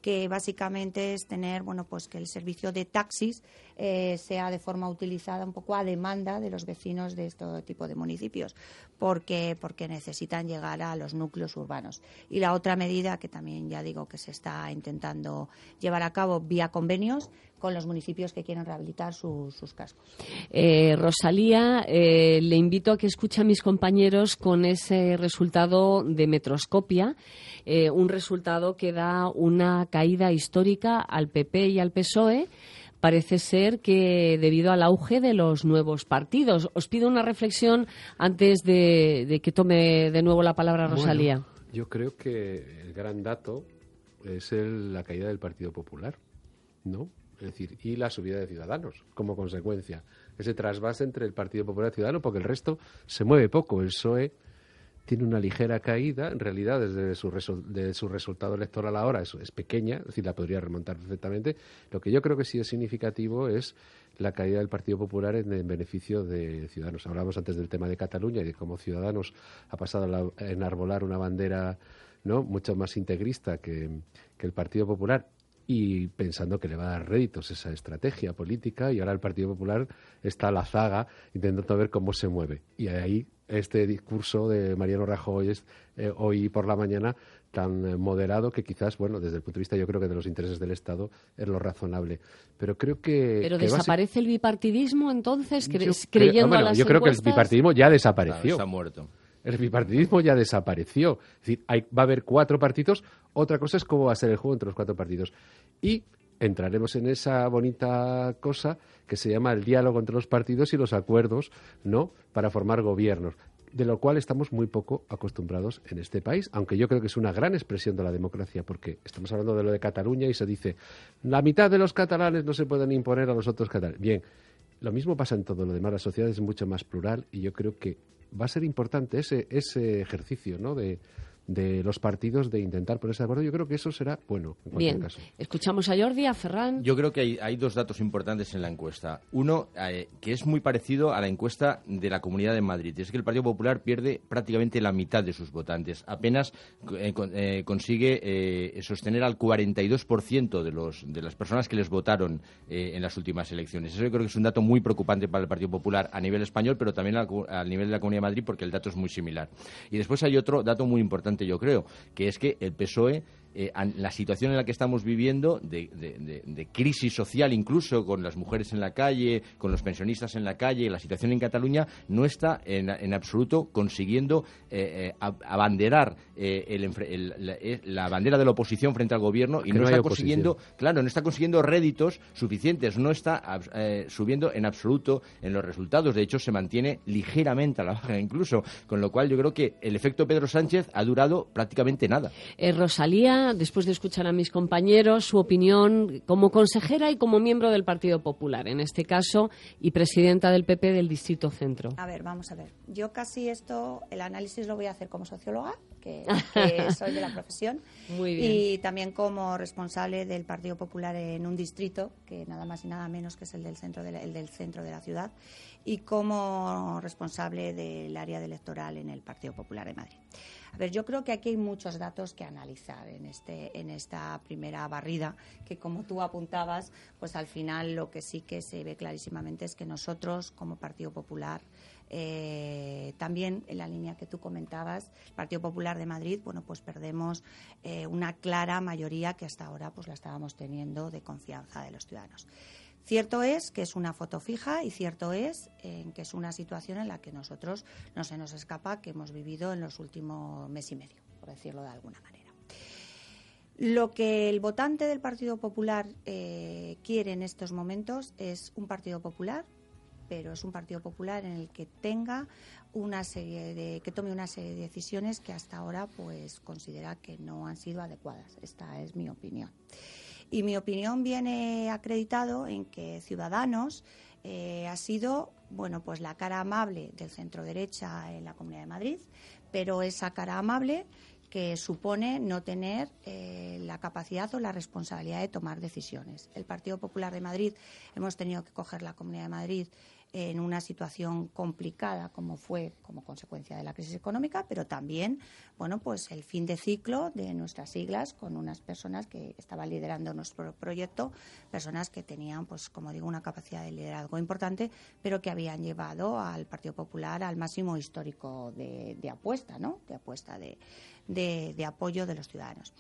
que básicamente es tener, bueno, pues que el servicio de taxis eh, sea de forma utilizada un poco a demanda de los vecinos de este tipo de municipios, porque, porque necesitan llegar a los núcleos urbanos. Y la otra medida que también ya digo que se está intentando llevar a cabo vía convenios con los municipios que quieren rehabilitar sus, sus cascos. Eh, Rosalía, eh, le invito a que escuche a mis compañeros con ese resultado de Metroscopia, eh, un resultado que da una caída histórica al P P y al P S O E. Parece ser que debido al auge de los nuevos partidos. Os pido una reflexión antes de, de que tome de nuevo la palabra Rosalía. Bueno, yo creo que el gran dato es el, la caída del Partido Popular, ¿no? Es decir, y la subida de Ciudadanos, como consecuencia. Ese trasvase entre el Partido Popular y Ciudadanos, porque el resto se mueve poco. El P S O E tiene una ligera caída, en realidad desde su, resu- de su resultado electoral ahora es, es pequeña, es decir, la podría remontar perfectamente. Lo que yo creo que sí es significativo es la caída del Partido Popular en, en beneficio de Ciudadanos. Hablábamos antes del tema de Cataluña y de cómo Ciudadanos ha pasado a, la, a enarbolar una bandera, ¿no?, mucho más integrista que, que el Partido Popular, y pensando que le va a dar réditos esa estrategia política, y ahora el Partido Popular está a la zaga intentando ver cómo se mueve. Y ahí este discurso de Mariano Rajoy es, eh, hoy por la mañana tan eh, moderado que quizás, bueno, desde el punto de vista yo creo que de los intereses del Estado es lo razonable. Pero creo que... ¿Pero que desaparece el bipartidismo entonces, cre- yo creyendo creo, bueno, a las yo creo que el encuestas? bipartidismo ya desapareció. Claro, está muerto. El bipartidismo ya desapareció. Es decir, hay, va a haber cuatro partidos. Otra cosa es cómo va a ser el juego entre los cuatro partidos. Y entraremos en esa bonita cosa que se llama el diálogo entre los partidos y los acuerdos, ¿no?, para formar gobiernos, de lo cual estamos muy poco acostumbrados en este país, aunque yo creo que es una gran expresión de la democracia, porque estamos hablando de lo de Cataluña y se dice la mitad de los catalanes no se pueden imponer a los otros catalanes. Bien, lo mismo pasa en todo lo demás. La sociedad es mucho más plural y yo creo que va a ser importante ese, ese ejercicio, ¿no?, de, de los partidos de intentar ponerse de acuerdo. Yo creo que eso será bueno en cualquier Bien, caso. escuchamos a Jordi, a Ferran. Yo creo que hay, hay dos datos importantes en la encuesta. Uno, eh, que es muy parecido a la encuesta de la Comunidad de Madrid. Es que el Partido Popular pierde prácticamente la mitad de sus votantes. Apenas eh, con, eh, consigue eh, sostener al cuarenta y dos por ciento de, los, de las personas que les votaron eh, en las últimas elecciones. Eso yo creo que es un dato muy preocupante para el Partido Popular a nivel español, pero también al, al nivel de la Comunidad de Madrid, porque el dato es muy similar. Y después hay otro dato muy importante, yo creo, que es que el P S O E, eh, la situación en la que estamos viviendo, de, de, de, de crisis social incluso, con las mujeres en la calle, con los pensionistas en la calle, la situación en Cataluña, no está en, en absoluto consiguiendo eh, eh, abanderar eh, el, el, la, la bandera de la oposición frente al gobierno, y que no, no está hay consiguiendo, oposición. claro, no está consiguiendo réditos suficientes, no está eh, subiendo en absoluto en los resultados. De hecho, se mantiene ligeramente a la baja incluso, con lo cual yo creo que el efecto Pedro Sánchez ha durado prácticamente nada. Eh, Rosalía, después de escuchar a mis compañeros, su opinión como consejera y como miembro del Partido Popular, en este caso, y presidenta del P P del Distrito Centro. A ver, vamos a ver. Yo casi esto, el análisis lo voy a hacer como socióloga, que, que soy de la profesión. Muy bien. Y también como responsable del Partido Popular en un distrito, que nada más y nada menos que es el del centro de la, el del centro de la ciudad, y como responsable del área electoral en el Partido Popular de Madrid. A ver, yo creo que aquí hay muchos datos que analizar en este en esta primera barrida, que como tú apuntabas, pues al final lo que sí que se ve clarísimamente es que nosotros, como Partido Popular, eh, también en la línea que tú comentabas, el Partido Popular de Madrid, bueno, pues perdemos eh, una clara mayoría que hasta ahora pues la estábamos teniendo de confianza de los ciudadanos. Cierto es que es una foto fija y cierto es eh, que es una situación en la que nosotros no se nos escapa que hemos vivido en los últimos mes y medio, por decirlo de alguna manera. Lo que el votante del Partido Popular eh, quiere en estos momentos es un Partido Popular, pero es un Partido Popular en el que tenga una serie de, que tome una serie de decisiones que hasta ahora pues considera que no han sido adecuadas. Esta es mi opinión. Y mi opinión viene acreditado en que Ciudadanos eh, ha sido, bueno, pues la cara amable del centro derecha en la Comunidad de Madrid, pero esa cara amable que supone no tener eh, la capacidad o la responsabilidad de tomar decisiones. El Partido Popular de Madrid hemos tenido que coger la Comunidad de Madrid en una situación complicada como fue como consecuencia de la crisis económica, pero también, bueno, pues el fin de ciclo de nuestras siglas con unas personas que estaban liderando nuestro proyecto, personas que tenían, pues como digo, una capacidad de liderazgo importante, pero que habían llevado al Partido Popular al máximo histórico de, de apuesta, ¿no? De apuesta de, de, de apoyo de los ciudadanos.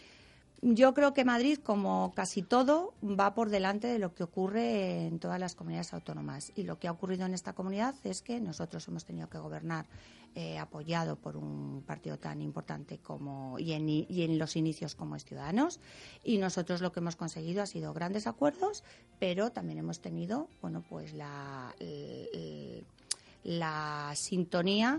Yo creo que Madrid, como casi todo, va por delante de lo que ocurre en todas las comunidades autónomas. Y lo que ha ocurrido en esta comunidad es que nosotros hemos tenido que gobernar eh, apoyado por un partido tan importante como y en, y en los inicios como es Ciudadanos. Y nosotros lo que hemos conseguido ha sido grandes acuerdos, pero también hemos tenido, bueno, pues la, el, la sintonía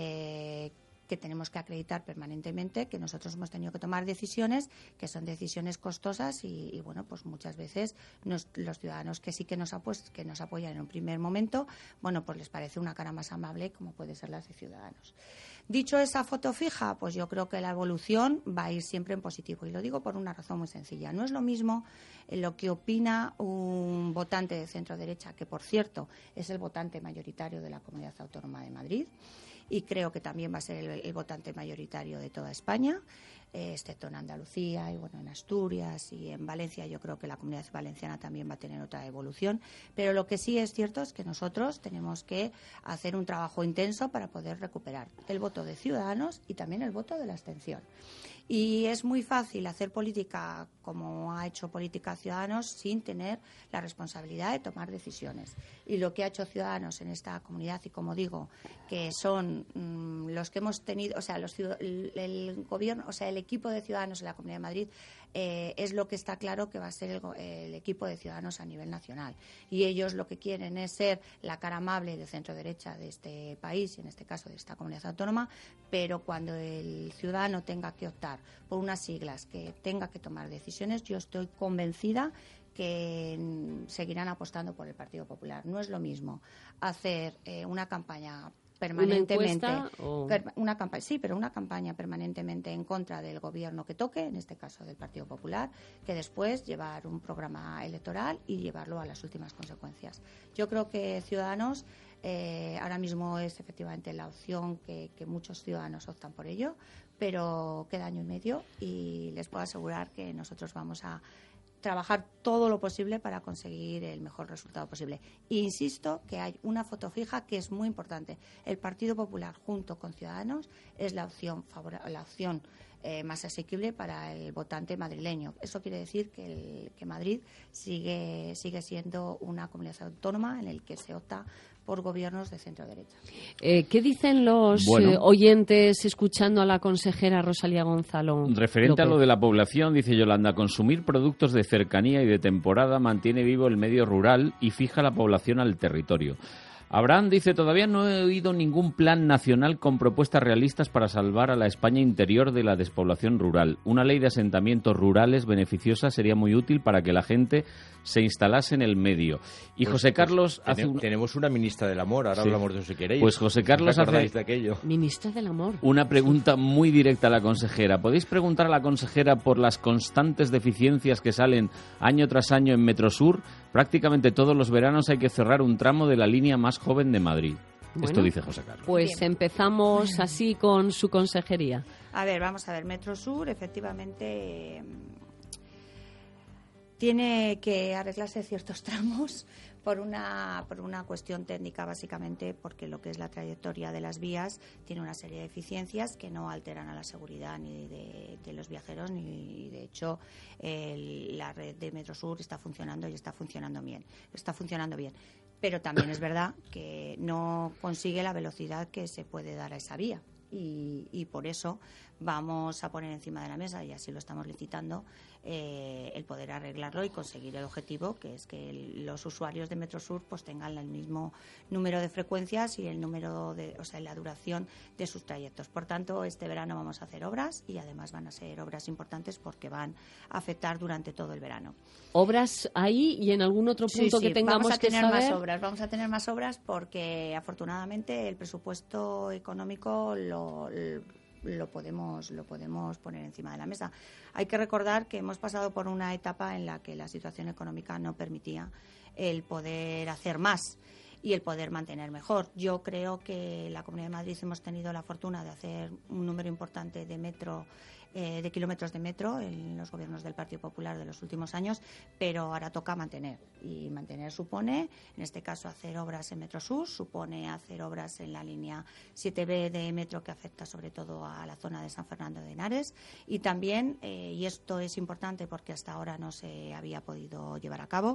eh, que tenemos que acreditar permanentemente, que nosotros hemos tenido que tomar decisiones que son decisiones costosas y, y bueno, pues muchas veces nos, los ciudadanos que sí que nos, apuest, que nos apoyan en un primer momento, bueno, pues les parece una cara más amable como puede ser las de Ciudadanos. Dicho esa foto fija, pues yo creo que la evolución va a ir siempre en positivo y lo digo por una razón muy sencilla. No es lo mismo lo que opina un votante de centro derecha, que por cierto es el votante mayoritario de la Comunidad Autónoma de Madrid, y creo que también va a ser el, el votante mayoritario de toda España, eh, excepto en Andalucía y bueno en Asturias y en Valencia. Yo creo que la Comunidad Valenciana también va a tener otra evolución, pero lo que sí es cierto es que nosotros tenemos que hacer un trabajo intenso para poder recuperar el voto de Ciudadanos y también el voto de la abstención. Y es muy fácil hacer política como ha hecho política Ciudadanos sin tener la responsabilidad de tomar decisiones. Y lo que ha hecho Ciudadanos en esta comunidad, y como digo, que son mmm, los que hemos tenido, o sea, los, el, el gobierno, o sea, el equipo de Ciudadanos en la Comunidad de Madrid, eh, es lo que está claro que va a ser el, el equipo de Ciudadanos a nivel nacional. Y ellos lo que quieren es ser la cara amable de centro derecha de este país, y en este caso de esta comunidad autónoma, pero cuando el ciudadano tenga que optar por unas siglas, que tenga que tomar decisiones, yo estoy convencida que seguirán apostando por el Partido Popular. No es lo mismo hacer eh, una campaña permanentemente ¿Una o... per, una campaña sí pero una campaña permanentemente en contra del gobierno que toque, en este caso del Partido Popular, que después llevar un programa electoral y llevarlo a las últimas consecuencias. Yo creo que Ciudadanos eh, ahora mismo es efectivamente la opción que, que muchos ciudadanos optan por ello, pero queda año y medio y les puedo asegurar que nosotros vamos a trabajar todo lo posible para conseguir el mejor resultado posible. E insisto que hay una foto fija que es muy importante. El Partido Popular junto con Ciudadanos es la opción favor- la opción eh, más asequible para el votante madrileño. Eso quiere decir que, el, que Madrid sigue, sigue siendo una comunidad autónoma en el que se opta por gobiernos de centro derecha. Eh, ¿Qué dicen los bueno, eh, oyentes escuchando a la consejera Rosalía Gonzalo? Referente López? a lo de la población, dice Yolanda, consumir productos de cercanía y de temporada mantiene vivo el medio rural y fija la población al territorio. Abraham dice, todavía no he oído ningún plan nacional con propuestas realistas para salvar a la España interior de la despoblación rural. Una ley de asentamientos rurales beneficiosa sería muy útil para que la gente se instalase en el medio. Y pues, José Carlos... Pues, hace ten, un... Tenemos una ministra del amor, ahora sí. Hablamos de eso si queréis. Pues José Carlos ¿No hace... de aquello? Ministra del amor. Una pregunta muy directa a la consejera. ¿Podéis preguntar a la consejera por las constantes deficiencias que salen año tras año en Metrosur? Prácticamente todos los veranos hay que cerrar un tramo de la línea más joven de Madrid. Bueno, esto dice José Carlos. Pues Bien. empezamos así con su consejería. A ver, vamos a ver. Metrosur, efectivamente, tiene que arreglarse ciertos tramos por una por una cuestión técnica, básicamente, porque lo que es la trayectoria de las vías tiene una serie de deficiencias que no alteran a la seguridad ni de, de los viajeros, ni de hecho el, la red de Metrosur está funcionando y está funcionando bien. Está funcionando bien. Pero también es verdad que no consigue la velocidad que se puede dar a esa vía. Y, y por eso vamos a poner encima de la mesa, y así lo estamos licitando, eh, el poder arreglarlo y conseguir el objetivo, que es que el, los usuarios de Metrosur pues tengan el mismo número de frecuencias y el número de, o sea, la duración de sus trayectos. Por tanto, este verano vamos a hacer obras y además van a ser obras importantes porque van a afectar durante todo el verano. ¿Obras ahí y en algún otro punto sí, sí, que tengamos vamos a tener que saber? más obras, vamos a tener más obras porque afortunadamente el presupuesto económico lo, lo podemos lo podemos poner encima de la mesa. Hay que recordar que hemos pasado por una etapa en la que la situación económica no permitía el poder hacer más. y el poder mantener mejor. Yo creo que la Comunidad de Madrid hemos tenido la fortuna de hacer un número importante de metro, eh, de kilómetros de metro en los gobiernos del Partido Popular de los últimos años, pero ahora toca mantener. Y mantener supone, en este caso, hacer obras en Metro Sur, supone hacer obras en la línea siete B de metro que afecta sobre todo a la zona de San Fernando de Henares, y también, eh, y esto es importante porque hasta ahora no se había podido llevar a cabo,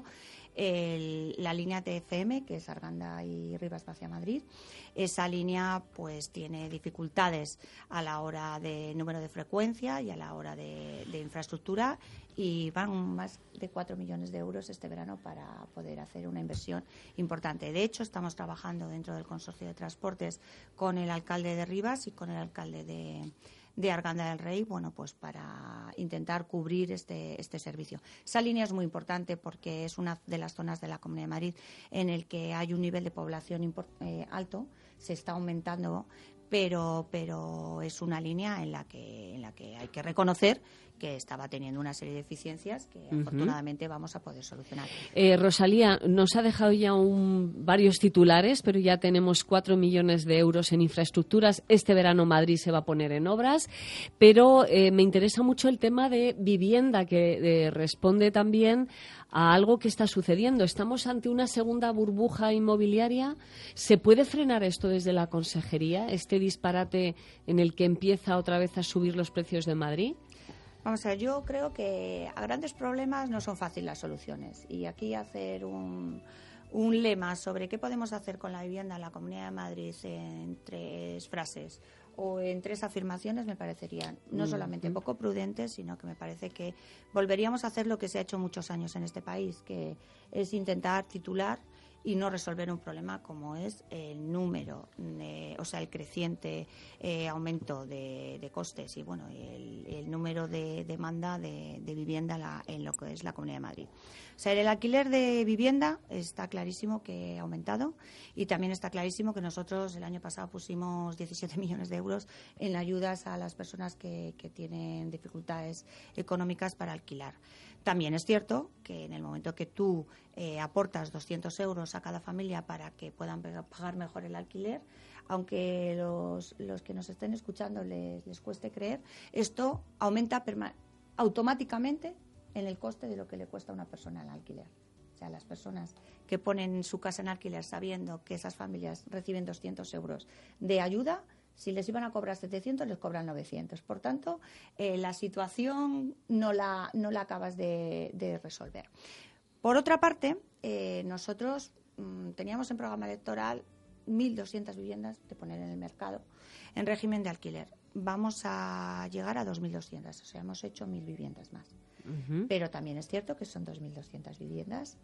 el, la línea T F M, que es Arganda y Rivas hacia Madrid. Esa línea pues tiene dificultades a la hora de número de frecuencia y a la hora de, de infraestructura, y van más de cuatro millones de euros este verano para poder hacer una inversión importante. De hecho, estamos trabajando dentro del Consorcio de Transportes con el alcalde de Rivas y con el alcalde de, de Arganda del Rey, bueno, pues para intentar cubrir este, este servicio. Esa línea es muy importante porque es una de las zonas de la Comunidad de Madrid en el que hay un nivel de población import, eh, alto, se está aumentando, pero pero es una línea en la que en la que hay que reconocer que estaba teniendo una serie de deficiencias que uh-huh. afortunadamente vamos a poder solucionar. Eh, Rosalía, nos ha dejado ya un, varios titulares, pero ya tenemos cuatro millones de euros en infraestructuras. Este verano Madrid se va a poner en obras, pero eh, me interesa mucho el tema de vivienda, que eh, responde también a algo que está sucediendo. ¿Estamos ante una segunda burbuja inmobiliaria? ¿Se puede frenar esto desde la Consejería, este disparate en el que empieza otra vez a subir los precios de Madrid? Vamos a ver, yo creo que a grandes problemas no son fáciles las soluciones. Y aquí hacer un, un lema sobre qué podemos hacer con la vivienda en la Comunidad de Madrid en tres frases o en tres afirmaciones me parecerían no solamente poco prudentes, sino que me parece que volveríamos a hacer lo que se ha hecho muchos años en este país, que es intentar titular y no resolver un problema como es el número, de, o sea, el creciente eh, aumento de, de costes y, bueno, el, el número de demanda de, de vivienda la, en lo que es la Comunidad de Madrid. O sea, el alquiler de vivienda está clarísimo que ha aumentado y también está clarísimo que nosotros el año pasado pusimos diecisiete millones de euros en ayudas a las personas que, que tienen dificultades económicas para alquilar. También es cierto que en el momento que tú eh, aportas doscientos euros a cada familia para que puedan pagar mejor el alquiler, aunque los, los que nos estén escuchando les, les cueste creer, esto aumenta perma- automáticamente en el coste de lo que le cuesta a una persona el alquiler. O sea, las personas que ponen su casa en alquiler sabiendo que esas familias reciben doscientos euros de ayuda, si les iban a cobrar setecientos, les cobran novecientos. Por tanto, eh, la situación no la, no la acabas de, de resolver. Por otra parte, eh, nosotros mmm, teníamos en programa electoral mil doscientas viviendas de poner en el mercado en régimen de alquiler. Vamos a llegar a dos mil doscientas, o sea, hemos hecho mil viviendas más. Uh-huh. Pero también es cierto que son dos mil doscientas viviendas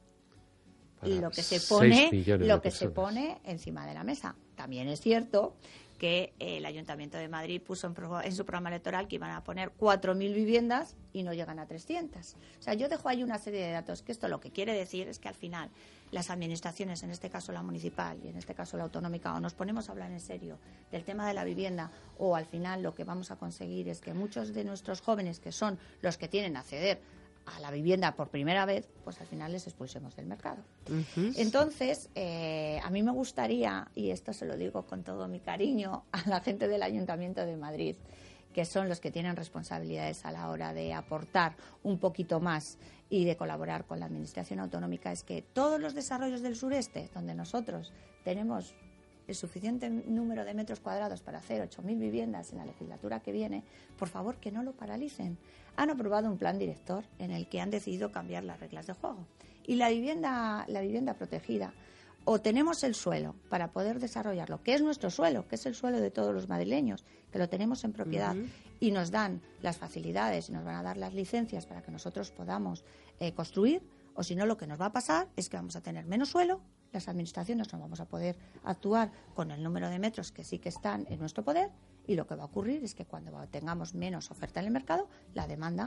y lo que se pone lo que se pone encima de la mesa. También es cierto que el Ayuntamiento de Madrid puso en, pro, en su programa electoral que iban a poner cuatro mil viviendas y no llegan a trescientas. O sea, yo dejo ahí una serie de datos que esto lo que quiere decir es que al final las administraciones, en este caso la municipal y en este caso la autonómica, o nos ponemos a hablar en serio del tema de la vivienda, o al final lo que vamos a conseguir es que muchos de nuestros jóvenes, que son los que tienen a acceder a la vivienda por primera vez, pues al final les expulsemos del mercado. Uh-huh. Entonces, eh, a mí me gustaría, y esto se lo digo con todo mi cariño, a la gente del Ayuntamiento de Madrid, que son los que tienen responsabilidades a la hora de aportar un poquito más y de colaborar con la Administración autonómica, es que todos los desarrollos del sureste, donde nosotros tenemos el suficiente número de metros cuadrados para hacer ocho mil viviendas en la legislatura que viene, por favor, que no lo paralicen. Han aprobado un plan director en el que han decidido cambiar las reglas de juego. Y la vivienda, la vivienda protegida, o tenemos el suelo para poder desarrollarlo, que es nuestro suelo, que es el suelo de todos los madrileños, que lo tenemos en propiedad, uh-huh. y nos dan las facilidades y nos van a dar las licencias para que nosotros podamos eh, construir, o si no, lo que nos va a pasar es que vamos a tener menos suelo, las administraciones no vamos a poder actuar con el número de metros que sí que están en nuestro poder, y lo que va a ocurrir es que cuando tengamos menos oferta en el mercado, la demanda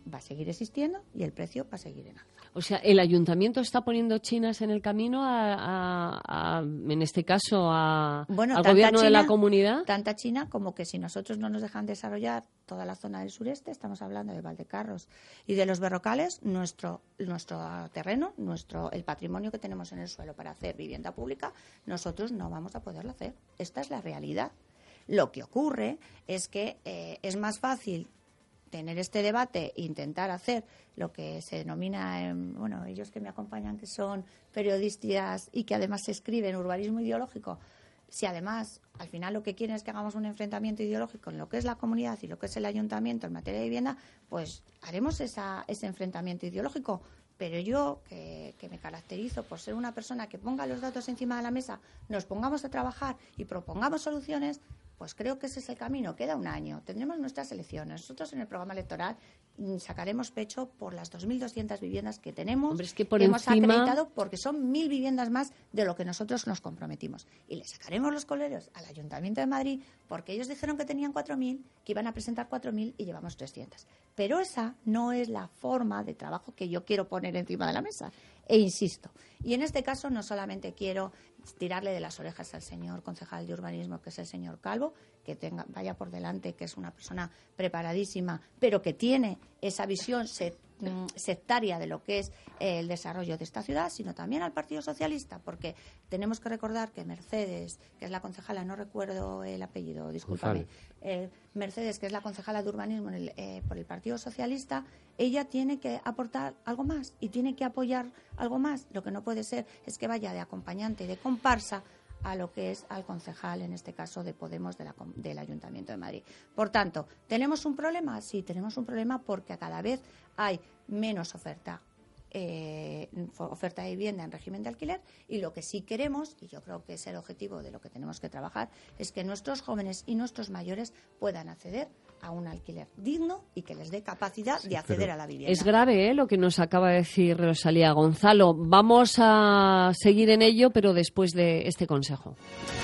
va a seguir existiendo y el precio va a seguir en alza. O sea, ¿el ayuntamiento está poniendo chinas en el camino, a, a, a, en este caso, a, bueno, al gobierno China, de la comunidad? Tanta China como que si nosotros no nos dejan desarrollar toda la zona del sureste, estamos hablando de Valdecarros y de los Berrocales, nuestro, nuestro terreno, nuestro el patrimonio que tenemos en el suelo para hacer vivienda pública, nosotros no vamos a poderlo hacer. Esta es la realidad. Lo que ocurre es que eh, es más fácil tener este debate e intentar hacer lo que se denomina, eh, bueno, ellos que me acompañan, que son periodistas y que además escriben urbanismo ideológico, si además al final lo que quieren es que hagamos un enfrentamiento ideológico en lo que es la comunidad y lo que es el ayuntamiento en materia de vivienda, pues haremos esa, ese enfrentamiento ideológico. Pero yo, que, que me caracterizo por ser una persona que ponga los datos encima de la mesa, nos pongamos a trabajar y propongamos soluciones, pues creo que ese es el camino. Queda un año, tendremos nuestras elecciones. Nosotros en el programa electoral sacaremos pecho por las dos mil doscientas viviendas que tenemos, Hombre, es que por que hemos encima... acreditado, porque son mil viviendas más de lo que nosotros nos comprometimos. Y le sacaremos los coleros al Ayuntamiento de Madrid, porque ellos dijeron que tenían cuatro mil, que iban a presentar cuatro mil y llevamos trescientas. Pero esa no es la forma de trabajo que yo quiero poner encima de la mesa. E insisto, y en este caso no solamente quiero tirarle de las orejas al señor concejal de urbanismo, que es el señor Calvo, que tenga, vaya por delante, que es una persona preparadísima, pero que tiene esa visión se, sectaria de lo que es el desarrollo de esta ciudad, sino también al Partido Socialista, porque tenemos que recordar que Mercedes, que es la concejala, no recuerdo el apellido, discúlpame, eh, Mercedes, que es la concejala de urbanismo en el, eh, por el Partido Socialista, ella tiene que aportar algo más y tiene que apoyar algo más. Lo que no puede ser es que vaya de acompañante y de comparsa a lo que es al concejal, en este caso de Podemos de la, del Ayuntamiento de Madrid. Por tanto, ¿tenemos un problema? Sí, tenemos un problema porque cada vez hay menos oferta, eh, oferta de vivienda en régimen de alquiler, y lo que sí queremos, y yo creo que es el objetivo de lo que tenemos que trabajar, es que nuestros jóvenes y nuestros mayores puedan acceder a un alquiler digno y que les dé capacidad sí, de acceder a la vivienda. Es grave, ¿eh?, lo que nos acaba de decir Rosalía. Gonzalo, vamos a seguir en ello, pero después de este consejo.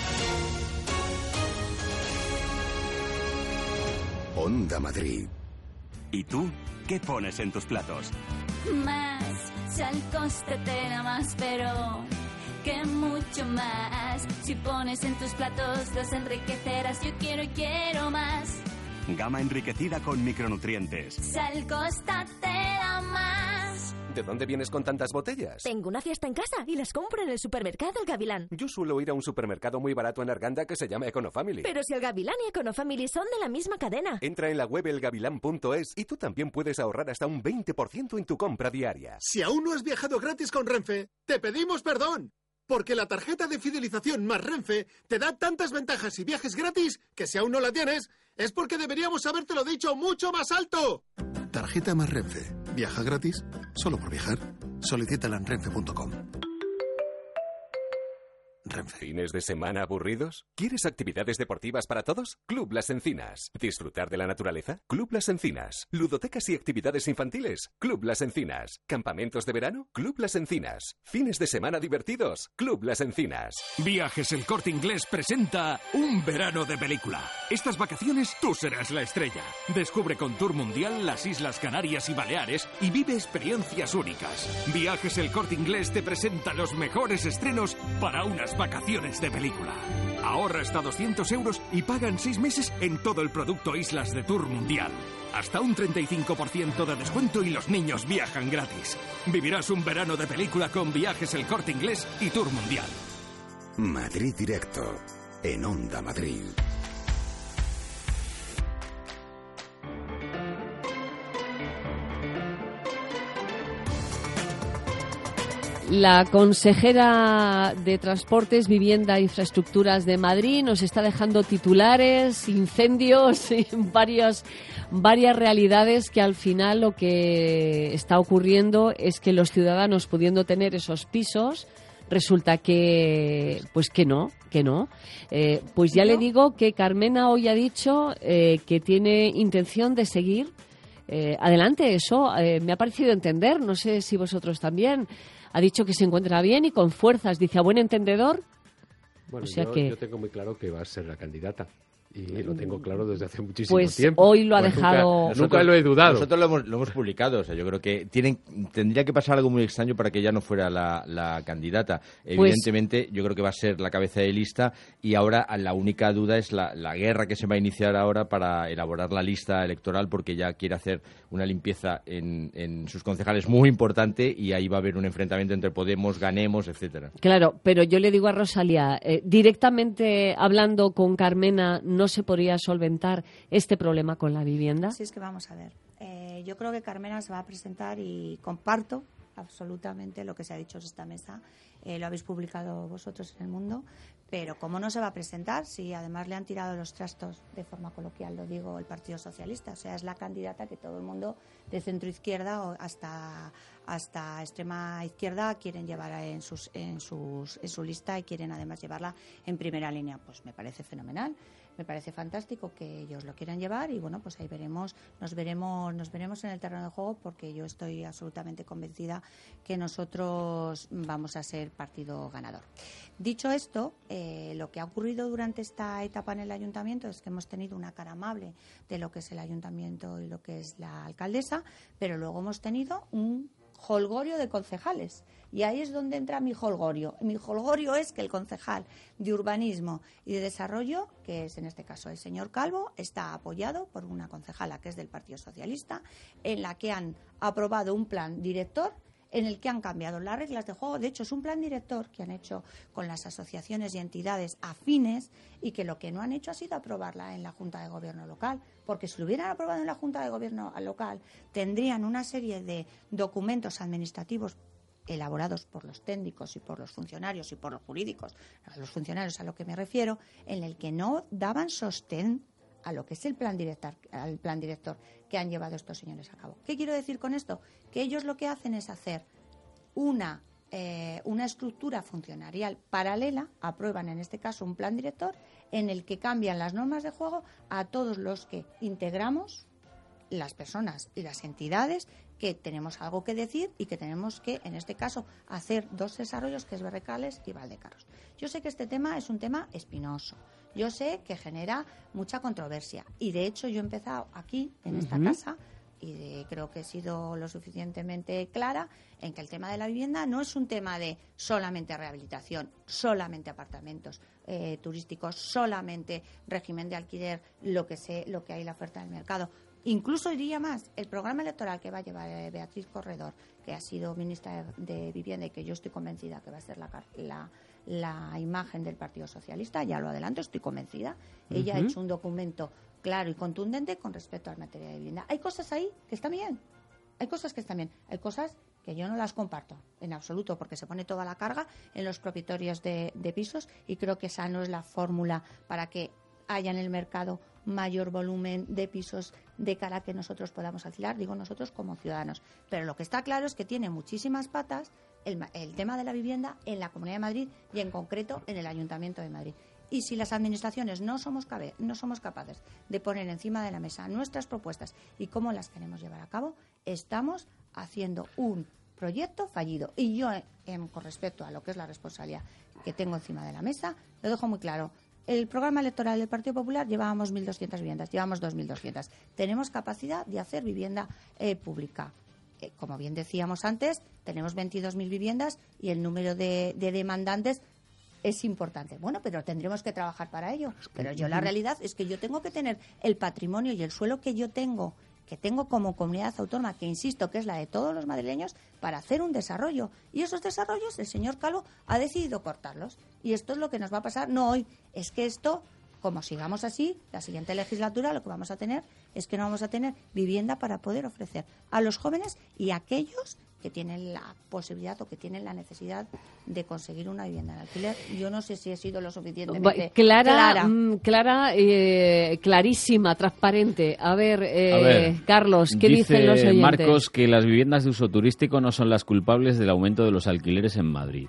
Onda Madrid. ¿Y tú qué pones en tus platos? Más, sal, cóstetela más, pero que mucho más. Si pones en tus platos los enriquecerás. Yo quiero y quiero más. Gama enriquecida con micronutrientes. Sal, cóstetela más. ¿De dónde vienes con tantas botellas? Tengo una fiesta en casa y las compro en el supermercado El Gavilán. Yo suelo ir a un supermercado muy barato en Arganda que se llama Econofamily. Pero si El Gavilán y Econofamily son de la misma cadena. Entra en la web el gavilán punto es y tú también puedes ahorrar hasta un veinte por ciento en tu compra diaria. Si aún no has viajado gratis con Renfe, te pedimos perdón. Porque la tarjeta de fidelización más Renfe te da tantas ventajas y viajes gratis que si aún no la tienes, es porque deberíamos habértelo dicho mucho más alto. Tarjeta más Renfe. Viaja gratis solo por viajar. Solicítala en renfe punto com. Renfe. ¿Fines de semana aburridos? ¿Quieres actividades deportivas para todos? Club Las Encinas. ¿Disfrutar de la naturaleza? Club Las Encinas. ¿Ludotecas y actividades infantiles? Club Las Encinas. ¿Campamentos de verano? Club Las Encinas. ¿Fines de semana divertidos? Club Las Encinas. Viajes El Corte Inglés presenta Un verano de película. Estas vacaciones tú serás la estrella. Descubre con Tour Mundial las Islas Canarias y Baleares y vive experiencias únicas. Viajes El Corte Inglés te presenta los mejores estrenos para unas vacaciones de película. Ahorra hasta doscientos euros y paga en seis meses en todo el producto Islas de Tour Mundial. Hasta un treinta y cinco por ciento de descuento y los niños viajan gratis. Vivirás un verano de película con Viajes El Corte Inglés y Tour Mundial. Madrid Directo, en Onda Madrid. La consejera de Transportes, Vivienda e Infraestructuras de Madrid nos está dejando titulares, incendios, varias, varias realidades que al final lo que está ocurriendo es que los ciudadanos, pudiendo tener esos pisos, resulta que pues que no, que no. Eh, pues ya le digo que Carmena hoy ha dicho eh, que tiene intención de seguir eh, adelante. Eso eh, me ha parecido entender, no sé si vosotros también. Ha dicho que se encuentra bien y con fuerzas, dice a buen entendedor. Bueno, o sea yo, que... yo tengo muy claro que va a ser la candidata. Y lo tengo claro desde hace muchísimo pues tiempo. Hoy lo ha pues dejado... Nunca, nunca lo he dudado. Nosotros lo hemos, lo hemos publicado. O sea, yo creo que tienen, tendría que pasar algo muy extraño para que ella no fuera la, la candidata. Evidentemente, pues, yo creo que va a ser la cabeza de lista y ahora la única duda es la, la guerra que se va a iniciar ahora para elaborar la lista electoral, porque ya quiere hacer una limpieza en, en sus concejales muy importante y ahí va a haber un enfrentamiento entre Podemos, Ganemos, etcétera. Claro, pero yo le digo a Rosalía, eh, directamente hablando con Carmena, ¿no se podría solventar este problema con la vivienda? Sí, es que vamos a ver. Eh, yo creo que Carmena se va a presentar y comparto absolutamente lo que se ha dicho en esta mesa. Eh, lo habéis publicado vosotros en El Mundo, pero ¿cómo no se va a presentar si además le han tirado los trastos, de forma coloquial lo digo, el Partido Socialista? O sea, es la candidata que todo el mundo de centro izquierda hasta hasta extrema izquierda quieren llevar en sus en sus en su lista y quieren además llevarla en primera línea. Pues me parece fenomenal. Me parece fantástico que ellos lo quieran llevar y bueno, pues ahí veremos, nos veremos, nos veremos en el terreno de juego, porque yo estoy absolutamente convencida que nosotros vamos a ser partido ganador. Dicho esto, eh, lo que ha ocurrido durante esta etapa en el ayuntamiento es que hemos tenido una cara amable de lo que es el ayuntamiento y lo que es la alcaldesa, pero luego hemos tenido un holgorio de concejales. Y ahí es donde entra mi holgorio. Mi holgorio es que el concejal de Urbanismo y de Desarrollo, que es en este caso el señor Calvo, está apoyado por una concejala que es del Partido Socialista, en la que han aprobado un plan director en el que han cambiado las reglas de juego. De hecho, es un plan director que han hecho con las asociaciones y entidades afines y que lo que no han hecho ha sido aprobarla en la Junta de Gobierno local, porque si lo hubieran aprobado en la Junta de Gobierno local, tendrían una serie de documentos administrativos elaborados por los técnicos y por los funcionarios y por los jurídicos, a los funcionarios a lo que me refiero, en el que no daban sostén a lo que es el plan director, al plan director que han llevado estos señores a cabo. ¿Qué quiero decir con esto? Que ellos lo que hacen es hacer una, eh, una estructura funcionarial paralela, aprueban en este caso un plan director en el que cambian las normas de juego a todos los que integramos las personas y las entidades que tenemos algo que decir y que tenemos que, en este caso, hacer dos desarrollos, que es Berrecales y Valdecarros. Yo sé que este tema es un tema espinoso. Yo sé que genera mucha controversia. Y, de hecho, yo he empezado aquí, en esta uh-huh. casa, y de, creo que he sido lo suficientemente clara en que el tema de la vivienda no es un tema de solamente rehabilitación, solamente apartamentos eh, turísticos, solamente régimen de alquiler, lo que sé, lo que hay en la oferta del mercado. Incluso diría más, el programa electoral que va a llevar Beatriz Corredor, que ha sido ministra de Vivienda y que yo estoy convencida que va a ser la, la, la imagen del Partido Socialista, ya lo adelanto, estoy convencida. Uh-huh. Ella ha hecho un documento claro y contundente con respecto a la materia de vivienda. Hay cosas ahí que están bien, hay cosas que están bien, hay cosas que yo no las comparto en absoluto, porque se pone toda la carga en los propietarios de, de pisos y creo que esa no es la fórmula para que haya en el mercado mayor volumen de pisos de cara a que nosotros podamos alquilar, digo nosotros como ciudadanos. Pero lo que está claro es que tiene muchísimas patas el, el tema de la vivienda en la Comunidad de Madrid y en concreto en el Ayuntamiento de Madrid. Y si las administraciones no somos, cabe, no somos capaces de poner encima de la mesa nuestras propuestas y cómo las queremos llevar a cabo, estamos haciendo un proyecto fallido. Y yo, en, con respecto a lo que es la responsabilidad que tengo encima de la mesa, lo dejo muy claro. El programa electoral del Partido Popular llevábamos mil doscientas viviendas, llevamos dos mil doscientas. Tenemos capacidad de hacer vivienda eh, pública. Eh, como bien decíamos antes, tenemos veintidós mil viviendas y el número de, de demandantes es importante. Bueno, pero tendremos que trabajar para ello. Pero yo la realidad es que yo tengo que tener el patrimonio y el suelo que yo tengo, que tengo como comunidad autónoma, que insisto que es la de todos los madrileños, para hacer un desarrollo. Y esos desarrollos el señor Calvo ha decidido cortarlos. Y esto es lo que nos va a pasar, no hoy. Es que esto, como sigamos así, la siguiente legislatura lo que vamos a tener es que no vamos a tener vivienda para poder ofrecer a los jóvenes y a aquellos que tienen la posibilidad o que tienen la necesidad de conseguir una vivienda en alquiler. Yo no sé si he sido lo suficientemente clara. Clara, mm, clara eh, clarísima, transparente. A ver, eh, a ver, Carlos, ¿qué dice dicen los oyentes? Marcos que las viviendas de uso turístico no son las culpables del aumento de los alquileres en Madrid.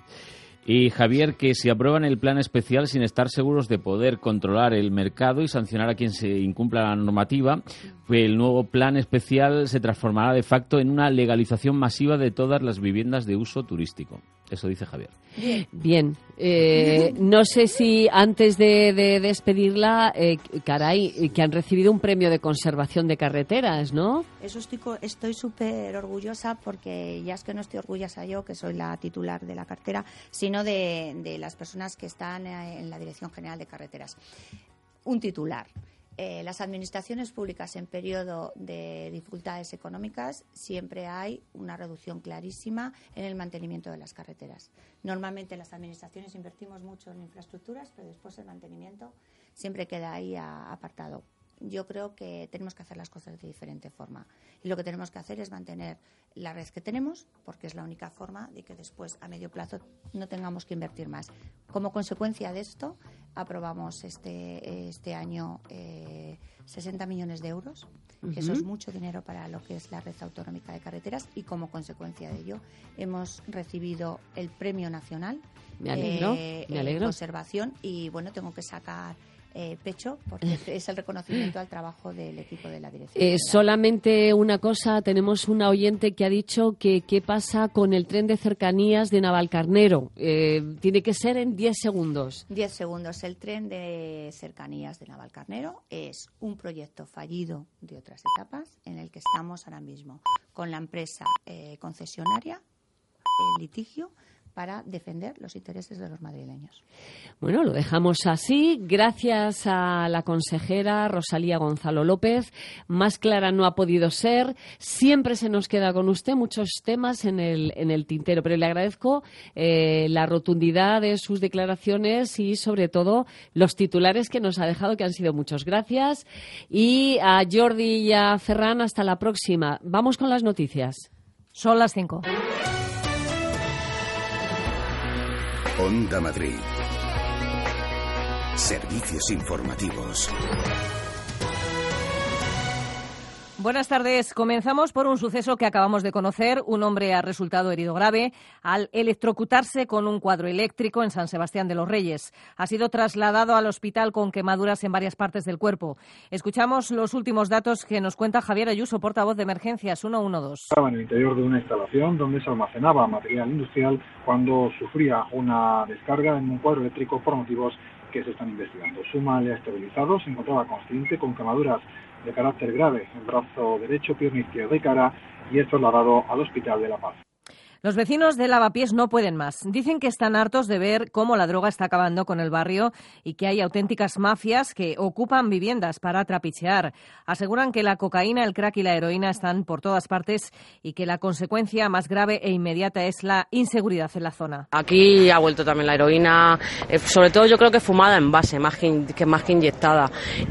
Y Javier, que si aprueban el plan especial sin estar seguros de poder controlar el mercado y sancionar a quien se incumpla la normativa, pues el nuevo plan especial se transformará de facto en una legalización masiva de todas las viviendas de uso turístico. Eso dice Javier. Bien, Bien. Eh, no sé si antes de, de despedirla, eh, caray, que han recibido un premio de conservación de carreteras, ¿no? Eso estoy co- estoy súper orgullosa, porque ya es que no estoy orgullosa yo, que soy la titular de la cartera, sino de, de las personas que están en la Dirección General de Carreteras. Un titular. Eh, las administraciones públicas en periodo de dificultades económicas siempre hay una reducción clarísima en el mantenimiento de las carreteras. Normalmente las administraciones invertimos mucho en infraestructuras, pero después el mantenimiento siempre queda ahí a, apartado. Yo creo que tenemos que hacer las cosas de diferente forma, y lo que tenemos que hacer es mantener la red que tenemos, porque es la única forma de que después a medio plazo no tengamos que invertir más. Como consecuencia de esto, aprobamos este, este año eh, sesenta millones de euros, que uh-huh. eso es mucho dinero para lo que es la red autonómica de carreteras, y como consecuencia de ello hemos recibido el Premio Nacional me alegro, eh, me alegro. en conservación, y bueno, tengo que sacar Eh, pecho, porque es el reconocimiento al trabajo del equipo de la dirección. Eh, solamente una cosa, tenemos una oyente que ha dicho que qué pasa con el tren de cercanías de Navalcarnero. Eh, tiene que ser en diez segundos. diez segundos. El tren de cercanías de Navalcarnero es un proyecto fallido de otras etapas, en el que estamos ahora mismo con la empresa eh, concesionaria en litigio para defender los intereses de los madrileños. Bueno, lo dejamos así. Gracias a la consejera Rosalía Gonzalo López. Más clara no ha podido ser. Siempre se nos queda con usted muchos temas en el, en el tintero, pero le agradezco eh, la rotundidad de sus declaraciones y, sobre todo, los titulares que nos ha dejado, que han sido muchos. Gracias. Y a Jordi y a Ferran, hasta la próxima. Vamos con las noticias. Son las cinco. Onda Madrid. Servicios informativos. Buenas tardes. Comenzamos por un suceso que acabamos de conocer. Un hombre ha resultado herido grave al electrocutarse con un cuadro eléctrico en San Sebastián de los Reyes. Ha sido trasladado al hospital con quemaduras en varias partes del cuerpo. Escuchamos los últimos datos que nos cuenta Javier Ayuso, portavoz de Emergencias ciento doce. Estaba en el interior de una instalación donde se almacenaba material industrial cuando sufría una descarga en un cuadro eléctrico por motivos que se están investigando. Su mal estabilizado, se encontraba consciente con quemaduras de carácter grave en brazo derecho, pierna izquierda y cara, y es trasladado al Hospital de La Paz. Los vecinos de Lavapiés no pueden más. Dicen que están hartos de ver cómo la droga está acabando con el barrio y que hay auténticas mafias que ocupan viviendas para trapichear. Aseguran que la cocaína, el crack y la heroína están por todas partes y que la consecuencia más grave e inmediata es la inseguridad en la zona. Aquí ha vuelto también la heroína, eh, sobre todo yo creo que fumada en base, más que, in, que más que inyectada.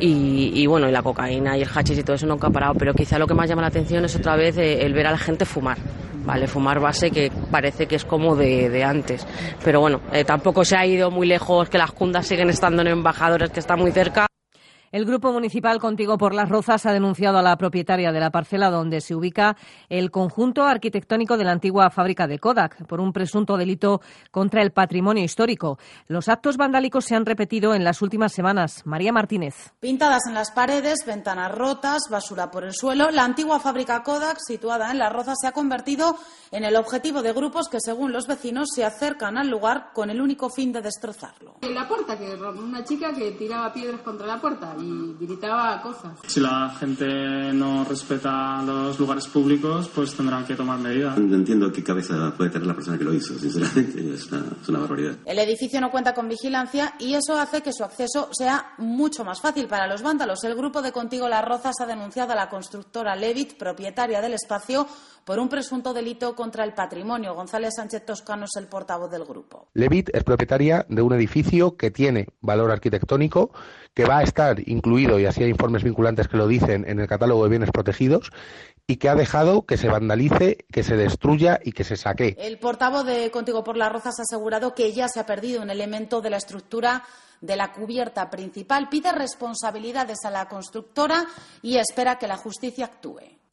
Y, y bueno, y la cocaína y el hachís y todo eso nunca ha parado, pero quizá lo que más llama la atención es otra vez eh, el ver a la gente fumar. Vale, fumar base que parece que es como de, de antes. Pero bueno, eh, tampoco se ha ido muy lejos, que las cundas siguen estando en Embajadores, que está muy cerca. El Grupo Municipal Contigo por las Rozas ha denunciado a la propietaria de la parcela donde se ubica el conjunto arquitectónico de la antigua fábrica de Kodak por un presunto delito contra el patrimonio histórico. Los actos vandálicos se han repetido en las últimas semanas. María Martínez. Pintadas en las paredes, ventanas rotas, basura por el suelo. La antigua fábrica Kodak, situada en Las Rozas, se ha convertido en el objetivo de grupos que, según los vecinos, se acercan al lugar con el único fin de destrozarlo. En la puerta, que una chica que tiraba piedras contra la puerta y gritaba cosas. Si la gente no respeta los lugares públicos, pues tendrán que tomar medidas. No entiendo qué cabeza puede tener la persona que lo hizo, sinceramente, es una, es una barbaridad. El edificio no cuenta con vigilancia y eso hace que su acceso sea mucho más fácil para los vándalos. El grupo de Contigo Las Rozas ha denunciado a la constructora Levit, propietaria del espacio, por un presunto delito contra el patrimonio. González Sánchez Toscano es el portavoz del grupo. Levit es propietaria de un edificio que tiene valor arquitectónico, que va a estar incluido, y así hay informes vinculantes que lo dicen, en el catálogo de bienes protegidos, y que ha dejado que se vandalice, que se destruya y que se saquee. El portavoz de Contigo por Las Rozas ha asegurado que ya se ha perdido un elemento de la estructura de la cubierta principal. Pide responsabilidades a la constructora y espera que la justicia actúe.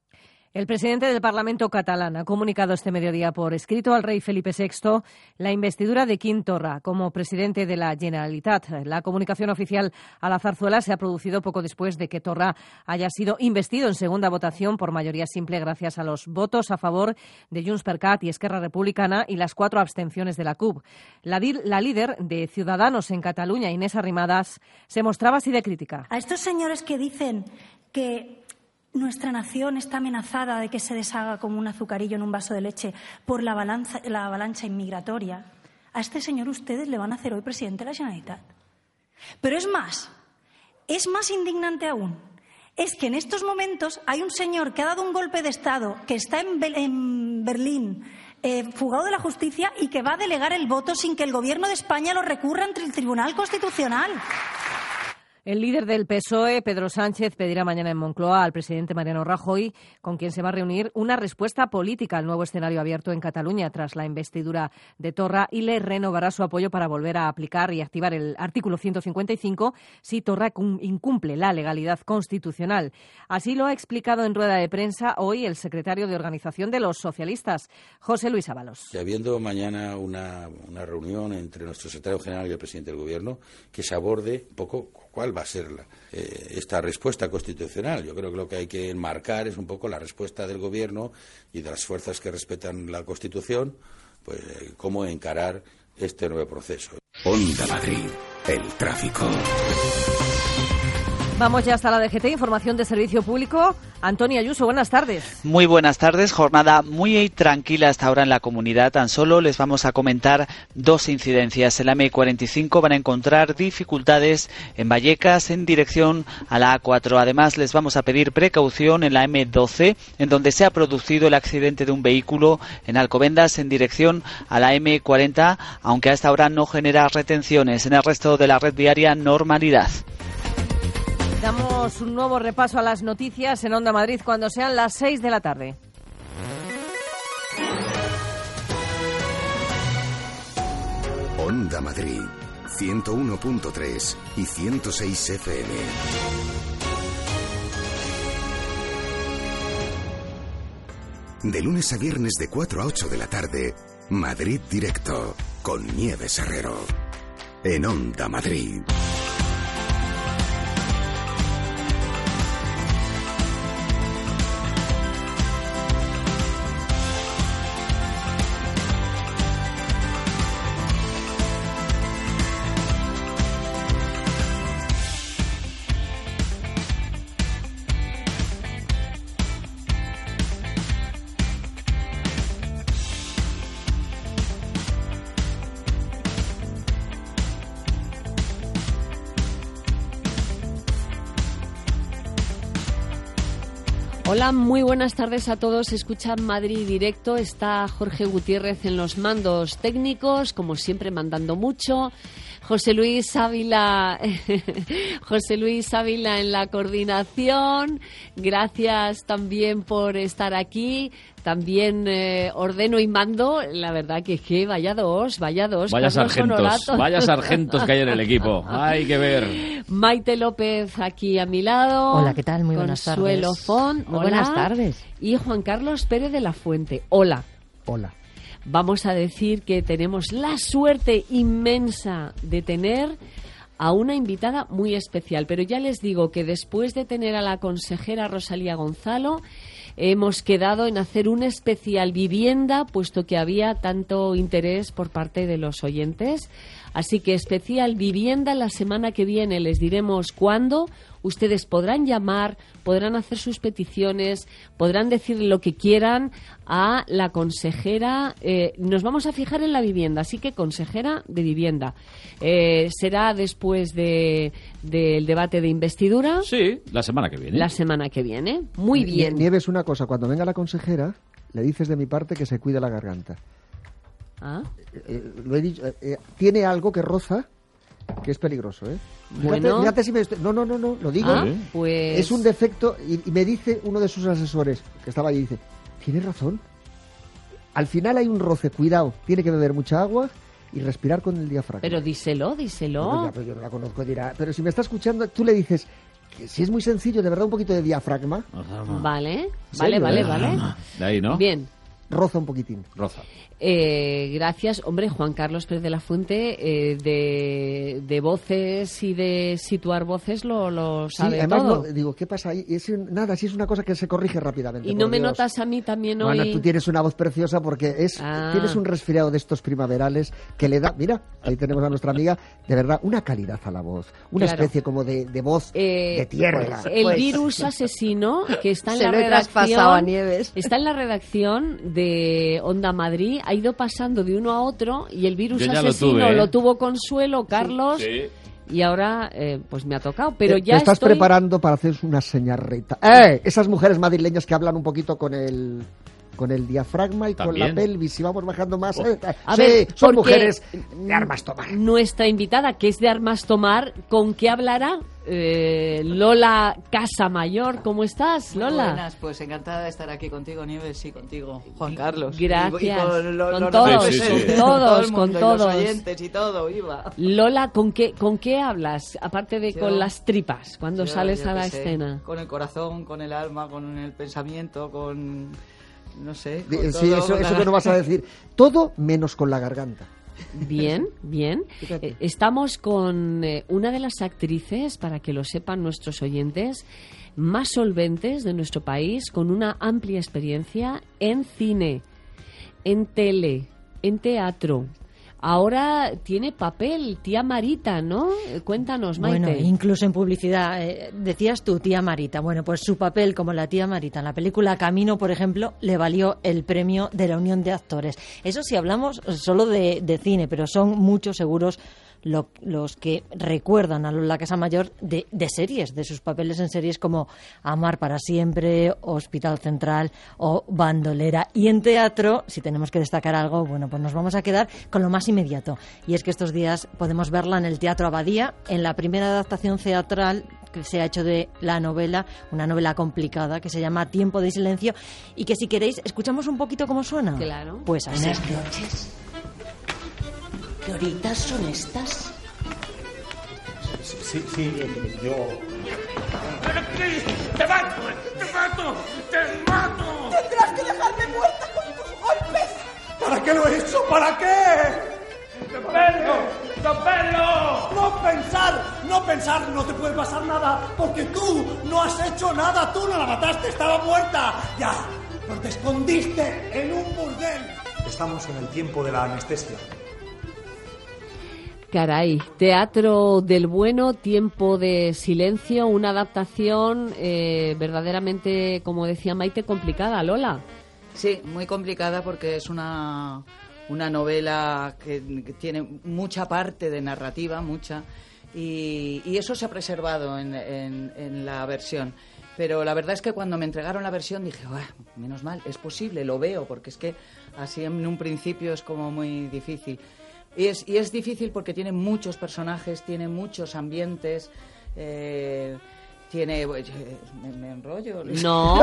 El presidente del Parlamento catalán ha comunicado este mediodía por escrito al rey Felipe sexto la investidura de Quim Torra como presidente de la Generalitat. La comunicación oficial a la zarzuela se ha producido poco después de que Torra haya sido investido en segunda votación por mayoría simple gracias a los votos a favor de Junts per Cat y Esquerra Republicana y las cuatro abstenciones de la C U P. La, la líder de Ciudadanos en Cataluña, Inés Arrimadas, se mostraba así de crítica. A estos señores que dicen que nuestra nación está amenazada de que se deshaga como un azucarillo en un vaso de leche por la, balanza, la avalancha inmigratoria, a este señor ustedes le van a hacer hoy presidente de la Generalitat. Pero es más, es más indignante aún. Es que en estos momentos hay un señor que ha dado un golpe de Estado, que está en, Be- en Berlín, eh, fugado de la justicia y que va a delegar el voto sin que el Gobierno de España lo recurra ante el Tribunal Constitucional. El líder del P S O E, Pedro Sánchez, pedirá mañana en Moncloa al presidente Mariano Rajoy, con quien se va a reunir, una respuesta política al nuevo escenario abierto en Cataluña tras la investidura de Torra y le renovará su apoyo para volver a aplicar y activar el artículo ciento cincuenta y cinco si Torra incumple la legalidad constitucional. Así lo ha explicado en rueda de prensa hoy el secretario de Organización de los Socialistas, José Luis Ábalos. Y habiendo mañana una, una reunión entre nuestro secretario general y el presidente del Gobierno, que se aborde un poco cuál va a ser la, eh, esta respuesta constitucional. Yo creo que lo que hay que enmarcar es un poco la respuesta del Gobierno y de las fuerzas que respetan la Constitución, pues eh, cómo encarar este nuevo proceso. Onda Madrid, el tráfico. Vamos ya hasta la D G T, información de servicio público. Antonio Ayuso, buenas tardes. Muy buenas tardes, jornada muy tranquila hasta ahora en la comunidad. Tan solo les vamos a comentar dos incidencias. En la M cuarenta y cinco van a encontrar dificultades en Vallecas en dirección a la A cuatro. Además, les vamos a pedir precaución en la M doce, en donde se ha producido el accidente de un vehículo en Alcobendas en dirección a la M cuarenta, aunque a esta hora no genera retenciones. En el resto de la red viaria, normalidad. Damos un nuevo repaso a las noticias en Onda Madrid cuando sean las seis de la tarde. Onda Madrid, ciento uno punto tres y ciento seis F M. De lunes a viernes de cuatro a ocho de la tarde, Madrid Directo, con Nieves Herrero. En Onda Madrid. Hola, muy buenas tardes a todos. Escuchan Madrid Directo. Está Jorge Gutiérrez en los mandos técnicos, como siempre mandando mucho. José Luis Ávila, José Luis Ávila en la coordinación. Gracias también por estar aquí. También eh, ordeno y mando. La verdad que es que vaya dos, vaya dos. Vaya sargentos, vaya sargentos que hay en el equipo. Hay que ver. Maite López aquí a mi lado. Hola, ¿qué tal? Muy buenas Consuelo tardes. Font. Muy buenas tardes. Y Juan Carlos Pérez de la Fuente. Hola. Hola. Vamos a decir que tenemos la suerte inmensa de tener a una invitada muy especial. Pero ya les digo que después de tener a la consejera Rosalía Gonzalo, hemos quedado en hacer un especial vivienda, puesto que había tanto interés por parte de los oyentes. Así que especial vivienda la semana que viene, les diremos cuándo. Ustedes podrán llamar, podrán hacer sus peticiones, podrán decir lo que quieran a la consejera. Eh, nos vamos a fijar en la vivienda, así que consejera de vivienda. Eh, será después de del debate de investidura. Sí, la semana que viene. La semana que viene. Muy bien. Nieves, una cosa, cuando venga la consejera, le dices de mi parte que se cuide la garganta. ¿Ah? Eh, lo he dicho, eh, tiene algo que roza, que es peligroso, ¿eh? Bueno. Fíjate, fíjate si me estoy... No, no, no, no, lo digo. Ah, pues... Es un defecto, y, y me dice uno de sus asesores, que estaba allí, dice, tienes razón. Al final hay un roce, cuidado, tiene que beber mucha agua y respirar con el diafragma. Pero díselo, díselo. No, ya, pero yo no la conozco, dirá, pero si me está escuchando, tú le dices, que si es muy sencillo, de verdad, un poquito de diafragma. Vale, vale, vale, vale. De ahí, ¿no? Bien. Roza un poquitín. Roza. Eh, gracias, hombre, Juan Carlos Pérez de la Fuente, eh, de, de voces y de situar voces lo, lo sabe sí, además, todo. No, digo, ¿qué pasa ahí? Es un, nada, sí es una cosa que se corrige rápidamente. Y no me Dios. notas a mí también hoy. Bueno, tú tienes una voz preciosa porque es ah. tienes un resfriado de estos primaverales que le da, mira, ahí tenemos a nuestra amiga, de verdad, una calidad a la voz, una claro. especie como de, de voz eh, de tierra. Pues, el pues. virus asesino que está en se la lo redacción, a Nieves. está en la redacción de Onda Madrid, ha ido pasando de uno a otro y el virus asesino lo, tuve, ¿eh? lo tuvo Consuelo, Carlos, sí, sí. y ahora eh, pues me ha tocado. Pero te, ya te estás estoy... preparando para hacer una señarreta. ¡Eh! Esas mujeres madrileñas que hablan un poquito con el con el diafragma y ¿También? con la pelvis y vamos bajando más. Oh. A sí, ver, son mujeres de armas tomar. Nuestra invitada, que es de armas tomar, ¿con qué hablará? Eh, Lola Casamayor, ¿cómo estás, Lola? Muy buenas, pues encantada de estar aquí contigo, Nieves, y contigo, Juan Carlos. Gracias. Y, y con, lo, con lo, todos, sí, sí, sí. con todos, con con mundo, todos. Los oyentes y todo, viva. Lola, ¿con qué, con qué hablas? Aparte de yo, con las tripas, cuando yo, sales yo a la sé, escena. Con el corazón, con el alma, con el pensamiento, con... no sé. Con sí, todo, eso, eso que no vas a decir. Todo menos con la garganta. Bien, bien. Eh, estamos con eh, una de las actrices, para que lo sepan nuestros oyentes, más solventes de nuestro país, con una amplia experiencia en cine, en tele, en teatro. Ahora tiene papel, tía Marita, ¿no? Cuéntanos, Maite. Bueno, incluso en publicidad. Eh, decías tú, tía Marita. Bueno, pues su papel como la tía Marita en la película Camino, por ejemplo, le valió el premio de la Unión de Actores. Eso si hablamos solo de, de cine, pero son muchos seguros lo, los que recuerdan a Lola Casamayor de, de series, de sus papeles en series como Amar para siempre, Hospital Central o Bandolera. Y en teatro, si tenemos que destacar algo, bueno, pues nos vamos a quedar con lo más inmediato. Y es que estos días podemos verla en el Teatro Abadía, en la primera adaptación teatral que se ha hecho de la novela, una novela complicada que se llama Tiempo de silencio, y que si queréis escuchamos un poquito cómo suena. Claro. Pues así. Buenas noches. ¿Qué horitas son estas? Sí, sí, yo... ¡Te mato! ¡Te mato! ¡Te mato! ¡Tendrás que dejarme muerta con tus golpes! ¿Para qué lo he hecho? ¿Para qué? ¡Don Pedro! ¡Don Pedro! No pensar, no pensar, no te puede pasar nada, porque tú no has hecho nada, tú no la mataste, estaba muerta. Ya, pues te escondiste en un burdel. Estamos en el tiempo de la anestesia. Caray, Teatro del Bueno, Tiempo de silencio, una adaptación eh, verdaderamente, como decía Maite, complicada, Lola. Sí, muy complicada porque es una, una novela que, que tiene mucha parte de narrativa, mucha, y, y eso se ha preservado en, en, en la versión. Pero la verdad es que cuando me entregaron la versión dije, menos mal, es posible, lo veo, porque es que así en un principio es como muy difícil. Y es, y es difícil porque tiene muchos personajes, tiene muchos ambientes, eh, tiene... ¿Me, me enrollo? No,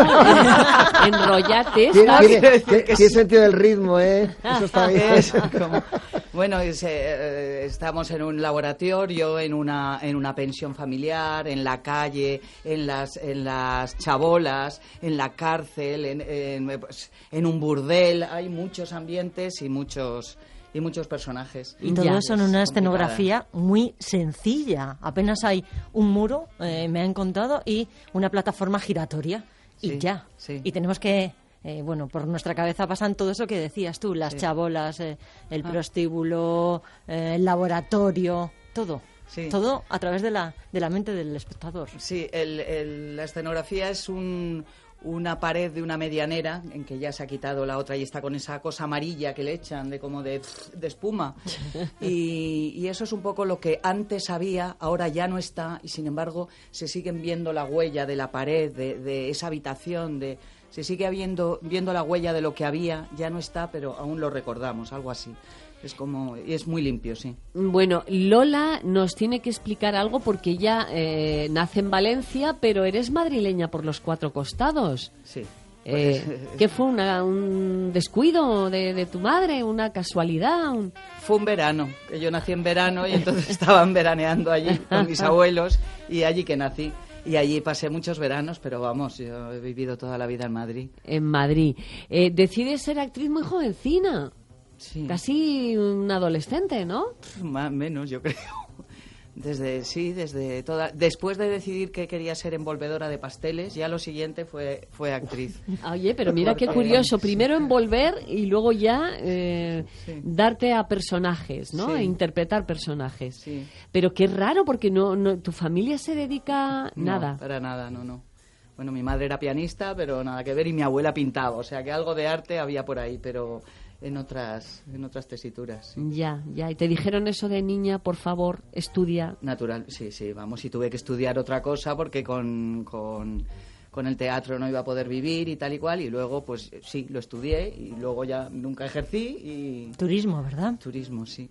enrollate. Tiene, tiene, tiene sentido del ritmo, ¿eh? Eso está bien. Es como, bueno, es, eh, estamos en un laboratorio, en una, en una pensión familiar, en la calle, en las, en las chabolas, en la cárcel, en, en, pues, en un burdel. Hay muchos ambientes y muchos... y muchos personajes. Y todo ya, eso en una escenografía muy sencilla. Apenas hay un muro, eh, me han contado, y una plataforma giratoria. Y sí, ya. Sí. Y tenemos que... Eh, bueno, por nuestra cabeza pasan todo eso que decías tú, las sí. chabolas, eh, el ah. prostíbulo, eh, el laboratorio, todo. Sí. Todo a través de la, de la mente del espectador. Sí, el, el, la escenografía es un... una pared de una medianera en que ya se ha quitado la otra y está con esa cosa amarilla que le echan de como de, de espuma y, y eso es un poco lo que antes había, ahora ya no está, y sin embargo se siguen viendo la huella de la pared, de, de esa habitación, de se sigue viendo, viendo la huella de lo que había, ya no está, pero aún lo recordamos, algo así. Es como, y es muy limpio, sí. Bueno, Lola nos tiene que explicar algo porque ella eh, nace en Valencia, pero eres madrileña por los cuatro costados. Sí. Eh, pues, ¿Qué fue? Una, ¿Un descuido de, de tu madre? ¿Una casualidad? Un... Fue un verano, que yo nací en verano y entonces estaban veraneando allí con mis abuelos y allí que nací. y allí pasé muchos veranos, pero vamos, yo he vivido toda la vida en Madrid. En Madrid. Eh, decides ser actriz muy jovencina. Sí. Casi un adolescente, ¿no? Más o menos, yo creo. Desde, sí, desde toda... Después de decidir que quería ser envolvedora de pasteles, ya lo siguiente fue, fue actriz. Oye, pero mira Porque, qué curioso. Primero sí. envolver y luego ya eh, Sí. darte a personajes, ¿no? Sí. E interpretar personajes. Sí. Pero qué raro, porque no, no tu familia se dedica No, nada. para nada, no, no. Bueno, mi madre era pianista, pero nada que ver, y mi abuela pintaba, o sea que algo de arte había por ahí, pero en otras, en otras tesituras. Sí. Ya, ya. Y te dijeron eso de niña, por favor, estudia. Natural, sí, sí, vamos, y tuve que estudiar otra cosa porque con, con, con el teatro no iba a poder vivir y tal y cual, y luego, pues sí, lo estudié y luego ya nunca ejercí y... Turismo, ¿verdad? Turismo, sí.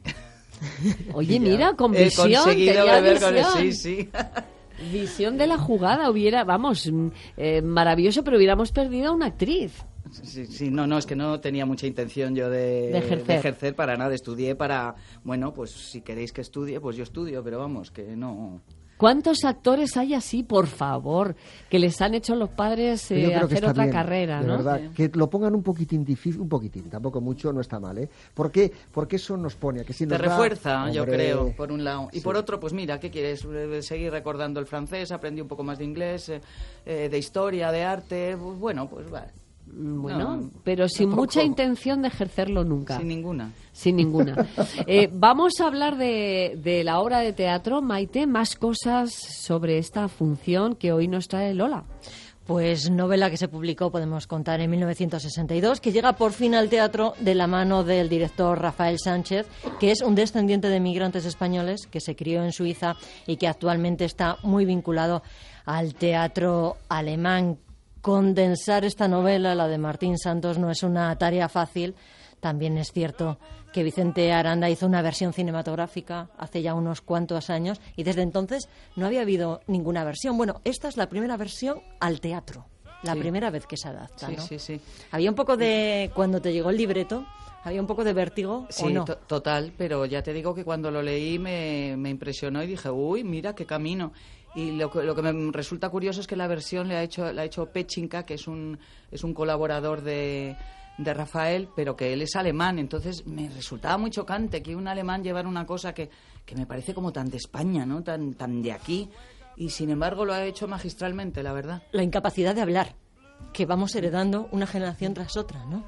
Oye, Ya. mira, con He visión. conseguido tenía beber con visión. el- sí, sí. Visión de la jugada. Hubiera, vamos, mm, eh, maravilloso, pero hubiéramos perdido a una actriz. Sí, sí, no, no, es que no tenía mucha intención yo de, De ejercer. para nada. Estudié para, bueno, pues si queréis que estudie, pues yo estudio, pero vamos, que no... ¿Cuántos actores hay así, por favor, que les han hecho los padres Yo eh, creo que hacer está otra bien, carrera, de ¿no? verdad, que lo pongan un poquitín difícil, un poquitín, tampoco mucho, no está mal, ¿eh? ¿Por qué? Porque eso nos pone a que si Te nos va- refuerza, yo Hombre, creo, por un lado. Y sí. por otro, pues mira, ¿qué quieres? Eh, Seguir recordando el francés, aprendí un poco más de inglés, eh, eh, de historia, de arte, pues bueno, pues vale. Bueno, No, pero sin tampoco. mucha intención de ejercerlo nunca. Sin ninguna. Sin ninguna. Eh, vamos a hablar de, de la obra de teatro, Maite, más cosas sobre esta función que hoy nos trae Lola. Pues novela que se publicó, podemos contar, en mil novecientos sesenta y dos, que llega por fin al teatro de la mano del director Rafael Sánchez, que es un descendiente de migrantes españoles que se crió en Suiza y que actualmente está muy vinculado al teatro alemán. Condensar esta novela, la de Martín Santos, no es una tarea fácil. También es cierto que Vicente Aranda hizo una versión cinematográfica hace ya unos cuantos años y desde entonces no había habido ninguna versión. Bueno, esta es la primera versión al teatro, la Sí. primera vez que se adapta, Sí, ¿no? sí, sí. Había un poco de, cuando te llegó el libreto, había un poco de vértigo, Sí, ¿o no? to- total, pero ya te digo que cuando lo leí me, me impresionó y dije, uy, mira qué camino. Y lo que, lo que me resulta curioso es que la versión le ha hecho, la ha hecho Pechinka, que es un, es un colaborador de, de Rafael, pero que él es alemán. Entonces me resultaba muy chocante que un alemán llevara una cosa que, que me parece como tan de España, ¿no? Tan, tan de aquí. Y sin embargo lo ha hecho magistralmente, la verdad. La incapacidad de hablar, que vamos heredando una generación tras otra, ¿no?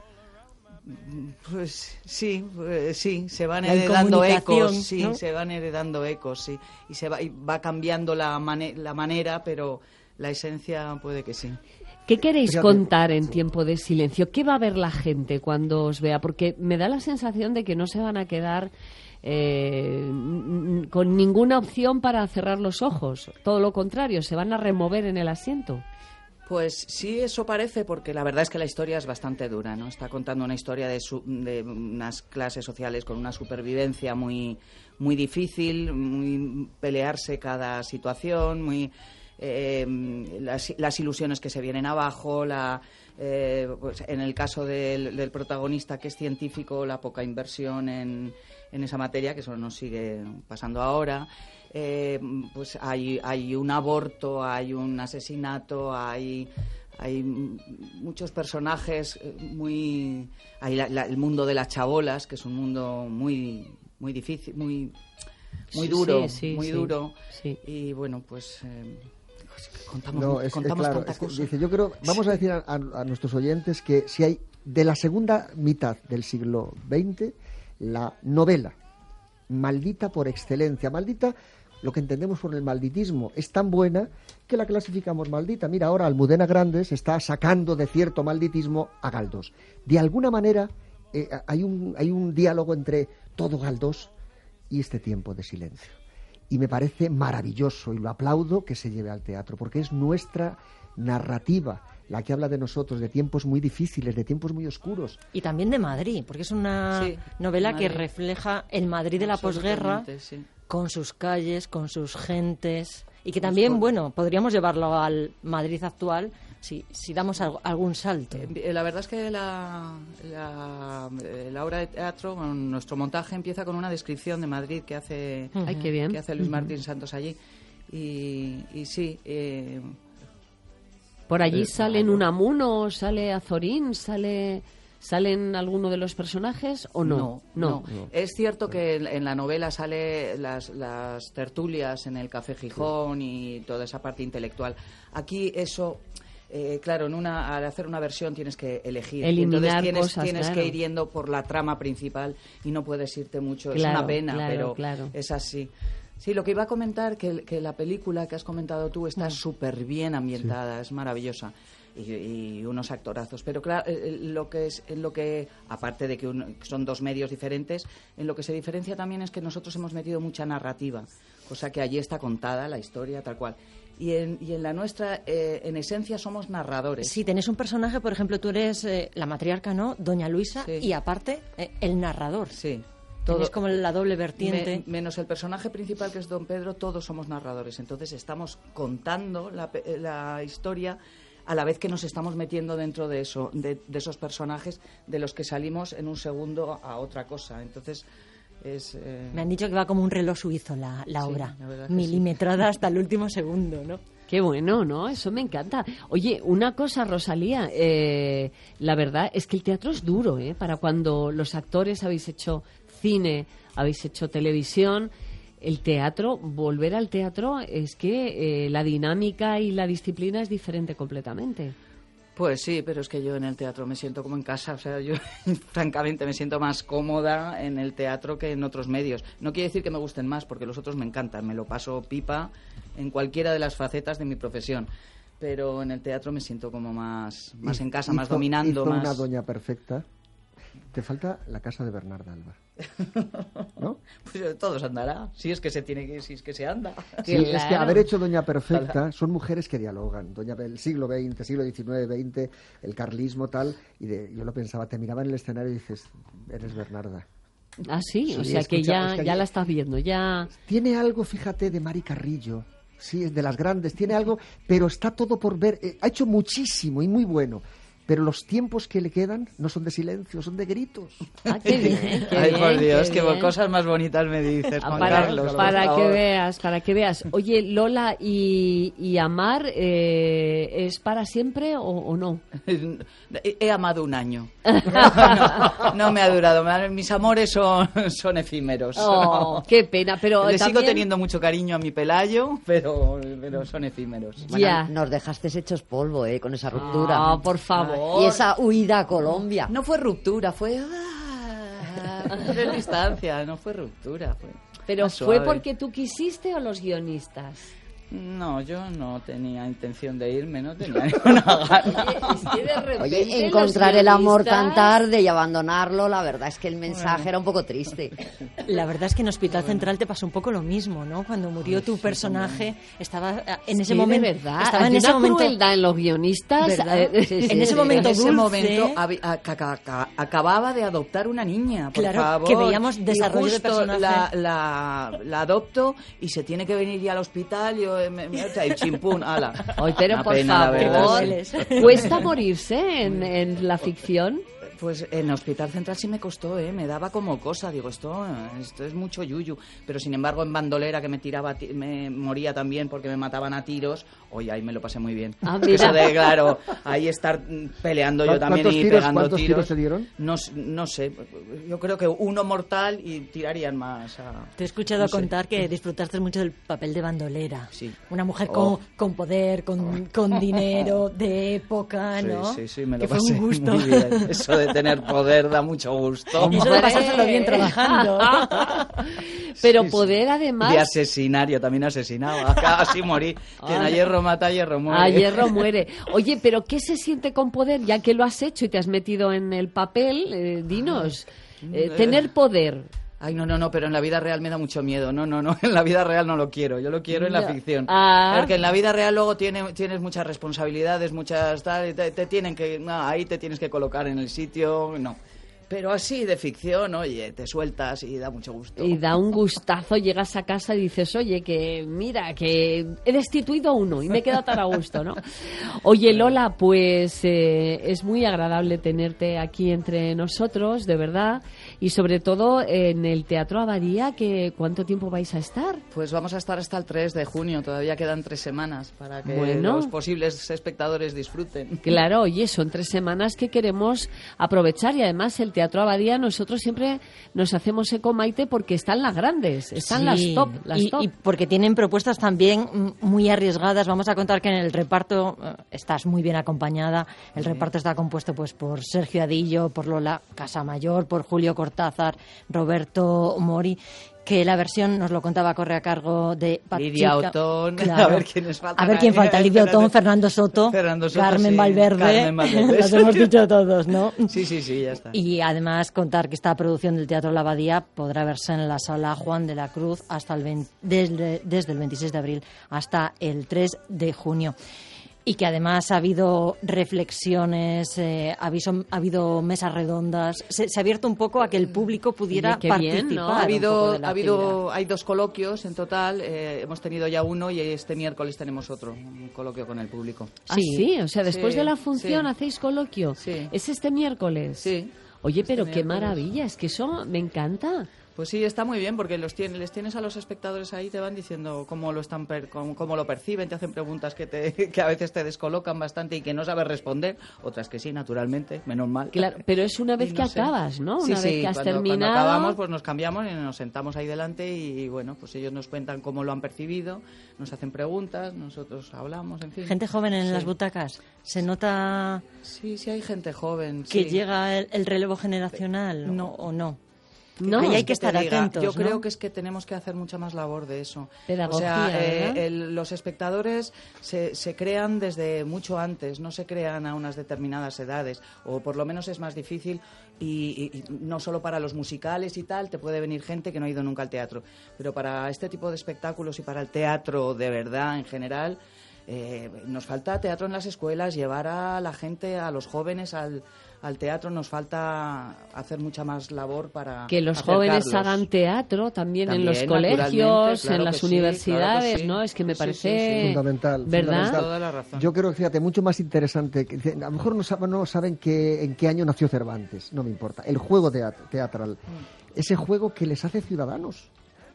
Pues sí, pues, sí, se van La heredando incomunicación, ecos, sí, ¿no? se van heredando ecos, sí, y se va, y va cambiando la, mane- la manera, pero la esencia puede que sí. ¿Qué queréis Fíjate. contar en tiempo de silencio? ¿Qué va a ver la gente cuando os vea? Porque me da la sensación de que no se van a quedar eh, n- n- con ninguna opción para cerrar los ojos. Todo lo contrario, se van a remover en el asiento. Pues sí, eso parece, porque la verdad es que la historia es bastante dura, ¿no? Está contando una historia de, su- de unas clases sociales con una supervivencia muy, muy difícil, muy pelearse cada situación, muy eh, las, las ilusiones que se vienen abajo, la, eh, pues en el caso del, del protagonista que es científico, la poca inversión en, en esa materia, que eso nos sigue pasando ahora. Eh, pues hay, hay un aborto, hay un asesinato, hay, hay muchos personajes muy... Hay la- la- el mundo de las chabolas, que es un mundo muy muy difícil, muy muy Sí, duro, sí, sí, muy sí, duro. sí. Y bueno, pues eh, contamos, No, es, es contamos claro, tanta es que, cosa. dice, yo creo, vamos a decir a, a- a nuestros oyentes que si hay de la segunda mitad del siglo veinte, la novela maldita por excelencia, maldita, lo que entendemos por el malditismo, es tan buena que la clasificamos maldita. Mira, ahora Almudena Grandes está sacando de cierto malditismo a Galdós. De alguna manera eh, hay, un, hay un diálogo entre todo Galdós y este tiempo de silencio. Y me parece maravilloso y lo aplaudo que se lleve al teatro, porque es nuestra narrativa la que habla de nosotros, de tiempos muy difíciles, de tiempos muy oscuros. Y también de Madrid, porque es una Sí, novela que Madrid. refleja el Madrid de la posguerra, Absolutamente, sí. con sus calles, con sus gentes, y que también, bueno, podríamos llevarlo al Madrid actual si, si damos al- algún salto. Eh, La verdad es que la, la, eh, la obra de teatro, con nuestro montaje, empieza con una descripción de Madrid que hace, Ay, qué bien. que hace Luis Ujú. Martín Santos allí. y, y sí. Eh, ¿Por allí eh, salen Unamuno, sale Azorín, sale... ¿Salen alguno de los personajes o no? No, no. no. Es cierto que en la novela sale las, las tertulias en el Café Gijón y toda esa parte intelectual. Aquí eso... Eh, claro, en una, al hacer una versión tienes que elegir. Eliminar Entonces tienes, cosas, tienes claro. que ir yendo por la trama principal y no puedes irte mucho. Claro, es una pena, claro, pero claro. es así. Sí, lo que iba a comentar, que, que la película que has comentado tú está súper bien ambientada, sí. Es maravillosa. Y, y unos actorazos, pero claro, lo que es en lo que aparte de que un, son dos medios diferentes, en lo que se diferencia también es que nosotros hemos metido mucha narrativa, cosa que allí está contada la historia tal cual. Y en, y en la nuestra, eh, en esencia, somos narradores. Sí, tenés un personaje, por ejemplo, tú eres eh, la matriarca, ¿no? Doña Luisa, sí. Y aparte, eh, el narrador. Sí. Todo, es como la doble vertiente. Me, menos el personaje principal, que es Don Pedro, todos somos narradores. Entonces estamos contando la, la historia a la vez que nos estamos metiendo dentro de eso, de, de esos personajes de los que salimos en un segundo a otra cosa. Entonces... Es, eh... Me han dicho que va como un reloj suizo la, la sí, obra, la milimetrada sí. hasta el último segundo, ¿no? Qué bueno, ¿no? Eso me encanta. Oye, una cosa, Rosalía, eh, la verdad es que el teatro es duro, ¿eh? Para cuando los actores habéis hecho cine, habéis hecho televisión, el teatro, volver al teatro, es que eh, la dinámica y la disciplina es diferente completamente. Pues sí, pero es que yo en el teatro me siento como en casa, o sea, yo francamente me siento más cómoda en el teatro que en otros medios. No quiere decir que me gusten más, porque los otros me encantan, me lo paso pipa en cualquiera de las facetas de mi profesión, pero en el teatro me siento como más, más en casa, hizo, más dominando. Hizo más... una doña perfecta. Te falta la casa de Bernarda Alba, ¿no? Pues todos andará, si es que se tiene que, si es que se anda. Sí, claro. Es que haber hecho Doña Perfecta, son mujeres que dialogan, Doña el siglo veinte, siglo diecinueve, veinte, el carlismo tal, y de, yo lo pensaba, te miraba en el escenario y dices, eres Bernarda. Ah, sí, sí o sea escucha, que ya, es que ya hay... la estás viendo, ya... Tiene algo, fíjate, de Mari Carrillo, sí, es de las grandes, tiene algo, pero está todo por ver, eh, ha hecho muchísimo y muy bueno. Pero los tiempos que le quedan no son de silencio, son de gritos. Ah, qué bien, qué Ay, bien, por Dios, qué qué bien. Cosas más bonitas me dices, Juan para, Carlos. Para que veas, para que veas. Oye, Lola, ¿y, y amar eh, es para siempre o, o no? He, he amado un año. No, no me ha durado. Mis amores son, son efímeros. Oh, qué pena, pero Le también... sigo teniendo mucho cariño a mi Pelayo, pero, pero son efímeros. Bueno, ya. Nos dejaste hechos polvo, ¿eh? Con esa ruptura. Ah, por favor. Y esa huida a Colombia. No fue ruptura, fue... Fue distancia, no fue ruptura. Fue ¿Pero fue porque tú quisiste o los guionistas? No, yo no tenía intención de irme, no tenía ninguna gana. Oye, es que de repente Oye, encontrar el amor tan tarde y abandonarlo, la verdad es que el mensaje bueno. era un poco triste. La verdad es que en Hospital bueno. Central te pasó un poco lo mismo, ¿no? Cuando murió Ay, tu personaje, sí, estaba en ese sí, momento... De verdad, estaba hay en ese una momento crueldad en los guionistas. Eh, sí, sí, en ese momento En ese dulce, momento había, a, a, a, acababa de adoptar una niña, por claro, favor. que veíamos desarrollo y de personaje. La, la, la adopto y se tiene que venir ya al hospital, yo... Me, me, chimpún, ala. Oye, pero Una por pena, favor, verdad, sí. ¿Cuesta morirse en, en la ficción? Pues en Hospital Central sí me costó, ¿eh? Me daba como cosa, digo, esto, esto es mucho yuyu. Pero sin embargo en Bandolera, que me tiraba, me moría también porque me mataban a tiros, oye, ahí me lo pasé muy bien. Ah, Eso de, claro, ahí estar peleando yo también y tiros, pegando ¿cuántos tiros. tiros se dieron? No, no sé, yo creo que uno mortal y tirarían más. A, Te he escuchado no contar sé. que disfrutaste mucho del papel de Bandolera. Sí. Una mujer Oh. con, con poder, con, oh. con dinero, de época, sí, ¿no? Sí, sí, me lo que pasé fue un gusto. muy bien. Eso de tener poder da mucho gusto. Y eso de pasárselo bien trabajando. Pero sí, poder sí. además... De asesinario, también asesinaba. Así morí. Quien a hierro mata, a hierro muere. A hierro muere. Oye, pero ¿qué se siente con poder? Ya que lo has hecho y te has metido en el papel, eh, dinos, eh, tener poder... Ay, no, no, no, pero en la vida real me da mucho miedo. No, no, no, en la vida real no lo quiero. Yo lo quiero en no. la ficción. Ah. Porque en la vida real luego tiene, tienes muchas responsabilidades, muchas tal, y te, te tienen que... No, ahí te tienes que colocar en el sitio, no. Pero así de ficción, oye, te sueltas y da mucho gusto. Y da un gustazo, llegas a casa y dices, oye, que mira, que he destituido a uno y me he quedado tan a gusto, ¿no? Oye, Lola, pues eh, es muy agradable tenerte aquí entre nosotros, de verdad. Y sobre todo en el Teatro Abadía, que ¿cuánto tiempo vais a estar? Pues vamos a estar hasta el tres de junio, todavía quedan tres semanas para que Bueno. los posibles espectadores disfruten. Claro, oye, son tres semanas que queremos aprovechar y además el Teatro Abadía nosotros siempre nos hacemos eco, Maite, porque están las grandes, están Sí, las top, las y, top. y porque tienen propuestas también mm, muy arriesgadas. Vamos a contar que en el reparto eh, estás muy bien acompañada. El Sí. reparto está compuesto pues por Sergio Adillo, por Lola Casamayor, por Julio Cortázar, Roberto Mori, que la versión nos lo contaba, corre a cargo de Lidia Pachica. Otón, Claro. a ver quiénes faltan. A ver quién ahí. falta, Lidia Otón, Fernando Soto, Fernando Soto, Carmen sí, Valverde, Carmen Valverde, los sí. hemos dicho todos, ¿no? Sí, sí, sí, ya está. Y además contar que esta producción del Teatro La Abadía podrá verse en la Sala Juan de la Cruz hasta el veinte desde, desde el veintiséis de abril hasta el tres de junio. Y que además ha habido reflexiones, eh, ha, habido, ha habido mesas redondas, se, se ha abierto un poco a que el público pudiera Oye, qué participar. bien, ¿no? Ha un habido, poco de la ha habido, actividad. hay dos coloquios en total. eh, hemos tenido ya uno y este miércoles tenemos otro, un coloquio con el público. Ah, sí, o sea, después Sí, de la función sí. hacéis coloquio. Sí. ¿Es este miércoles? Sí. Oye, Este pero qué miércoles. maravilla, es que eso me encanta. Pues sí, está muy bien porque los tienes, les tienes a los espectadores ahí, te van diciendo cómo lo están per- cómo, cómo lo perciben, te hacen preguntas que te que a veces te descolocan bastante y que no sabes responder, otras que sí, naturalmente, menos mal. Claro, pero es una vez Y que no sé. acabas, ¿no? Sí, Una sí, vez que has cuando, cuando terminado. acabamos, pues nos cambiamos y nos sentamos ahí delante y bueno, pues ellos nos cuentan cómo lo han percibido, nos hacen preguntas, nosotros hablamos, en fin. Gente joven en Sí. las butacas. Se nota Sí, sí hay gente joven. que sí. llega el, el relevo generacional No. o no. No, Ahí hay es que te estar diga, atentos. Yo ¿no? creo que es que tenemos que hacer mucha más labor de eso. Pedagogía, o sea, eh, ¿verdad? el- los espectadores se, se crean desde mucho antes, no se crean a unas determinadas edades, o por lo menos es más difícil, y, y- y no solo para los musicales y tal, te puede venir gente que no ha ido nunca al teatro, pero para este tipo de espectáculos y para el teatro de verdad en general, eh, nos falta teatro en las escuelas, llevar a la gente, a los jóvenes al, al teatro, nos falta hacer mucha más labor para Que los jóvenes acercarlos. hagan teatro también, en los También, colegios, naturalmente, claro en las que sí, universidades, claro que sí. ¿no? Es que me Sí, parece sí, sí. Fundamental, ¿verdad? fundamental. Toda la razón. Yo creo que, fíjate, mucho más interesante. que- A lo mejor no saben, no saben que, en qué año nació Cervantes, no me importa. El juego teat- teatral. Ese juego que les hace ciudadanos.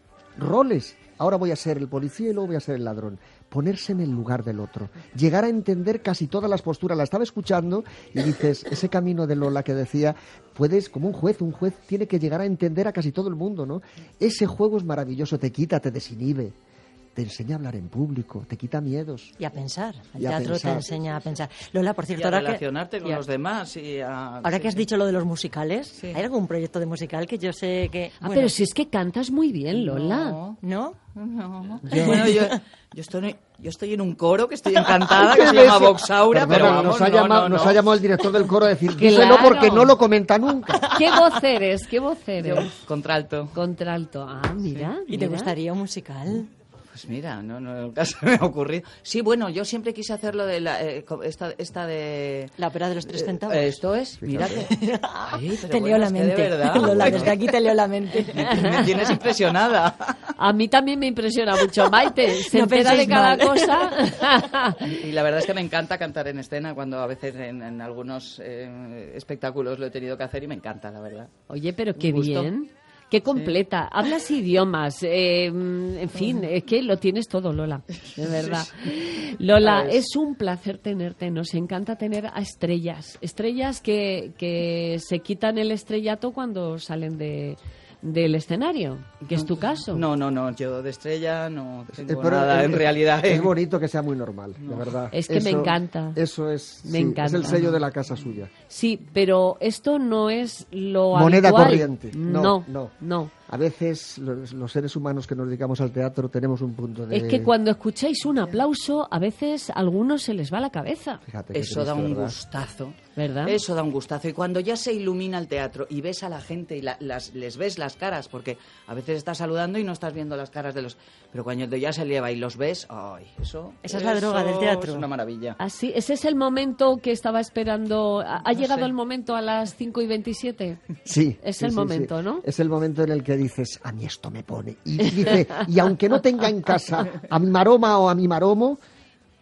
Roles. Ahora voy a ser el policía y luego voy a ser el ladrón. Ponerse en el lugar del otro. Llegar a entender casi todas las posturas. La estaba escuchando y dices, ese camino de Lola que decía, puedes, como un juez, un juez tiene que llegar a entender a casi todo el mundo, ¿no? Ese juego es maravilloso, te quita, te desinhibe. Te enseña a hablar en público, te quita miedos. Y a pensar. El Y a teatro pensar. te enseña a pensar. Lola, por Y cierto, a ahora que, relacionarte con y a- los demás. Y a- ahora sí, que has sí. dicho lo de los musicales, ¿hay algún proyecto de musical que yo sé que... Ah, bueno, pero si es que cantas muy bien, Lola. No, ¿no? no. Yo- Bueno, yo, yo, estoy, yo estoy en un coro que estoy encantada, que se llama Voxaura, Perdona, pero vamos, nos, ha no, llamado, no, nos no. ha llamado el director del coro a decir, Claro. díselo porque no lo comenta nunca. ¿Qué voz eres? ¿Qué voz Yo, eres? contralto. Contralto. Ah, mira. ¿Y te mira. gustaría un musical? Pues mira, no, no, nunca se me ha ocurrido. Sí, bueno, yo siempre quise hacerlo de la, eh, co- esta, esta de... La ópera de los tres centavos. Eh, esto es, mírate. Ay, pero Te bueno, leo la es que de mente. verdad. Lola, desde aquí te leo la mente. Me tienes impresionada. A mí también me impresiona mucho Maite. Se No entera de penséis cada mal. cosa. Y la verdad es que me encanta cantar en escena, cuando a veces en, en algunos eh, espectáculos lo he tenido que hacer y me encanta, la verdad. Oye, pero qué Un gusto. bien. Qué completa. Hablas idiomas. eh, en fin, es que lo tienes todo, Lola. De verdad. Lola, Pues- es un placer tenerte. Nos encanta tener a estrellas. Estrellas que, que se quitan el estrellato cuando salen de, del escenario, que es tu caso. No, no, no, yo de estrella no tengo Eh, pero nada es- en realidad. Es eh. bonito que sea muy normal, de verdad. Es que me encanta. Eso es, Me sí, encanta. es el sello de la casa suya. Sí, pero esto no es lo Moneda habitual. corriente. No, No, no. no. A veces los, los seres humanos que nos dedicamos al teatro tenemos un punto de... Es que cuando escucháis un aplauso, a veces a algunos se les va la cabeza. Fíjate qué Eso da triste, un ¿verdad? gustazo. ¿Verdad? Eso da un gustazo. Y cuando ya se ilumina el teatro y ves a la gente y la- las, les ves las caras, porque a veces estás saludando y no estás viendo las caras de los... Pero cuando ya se eleva y los ves, ¡ay! Eso, Esa es la droga del teatro. Es una maravilla. Así, ese es el momento que estaba esperando. ¿Ha, ha No llegado sé. el momento a las cinco y veintisiete? Sí. Es sí, el sí, momento, sí. ¿no? Es el momento en el que dices, a mí esto me pone. Y dice, y aunque no tenga en casa a mi maroma o a mi maromo,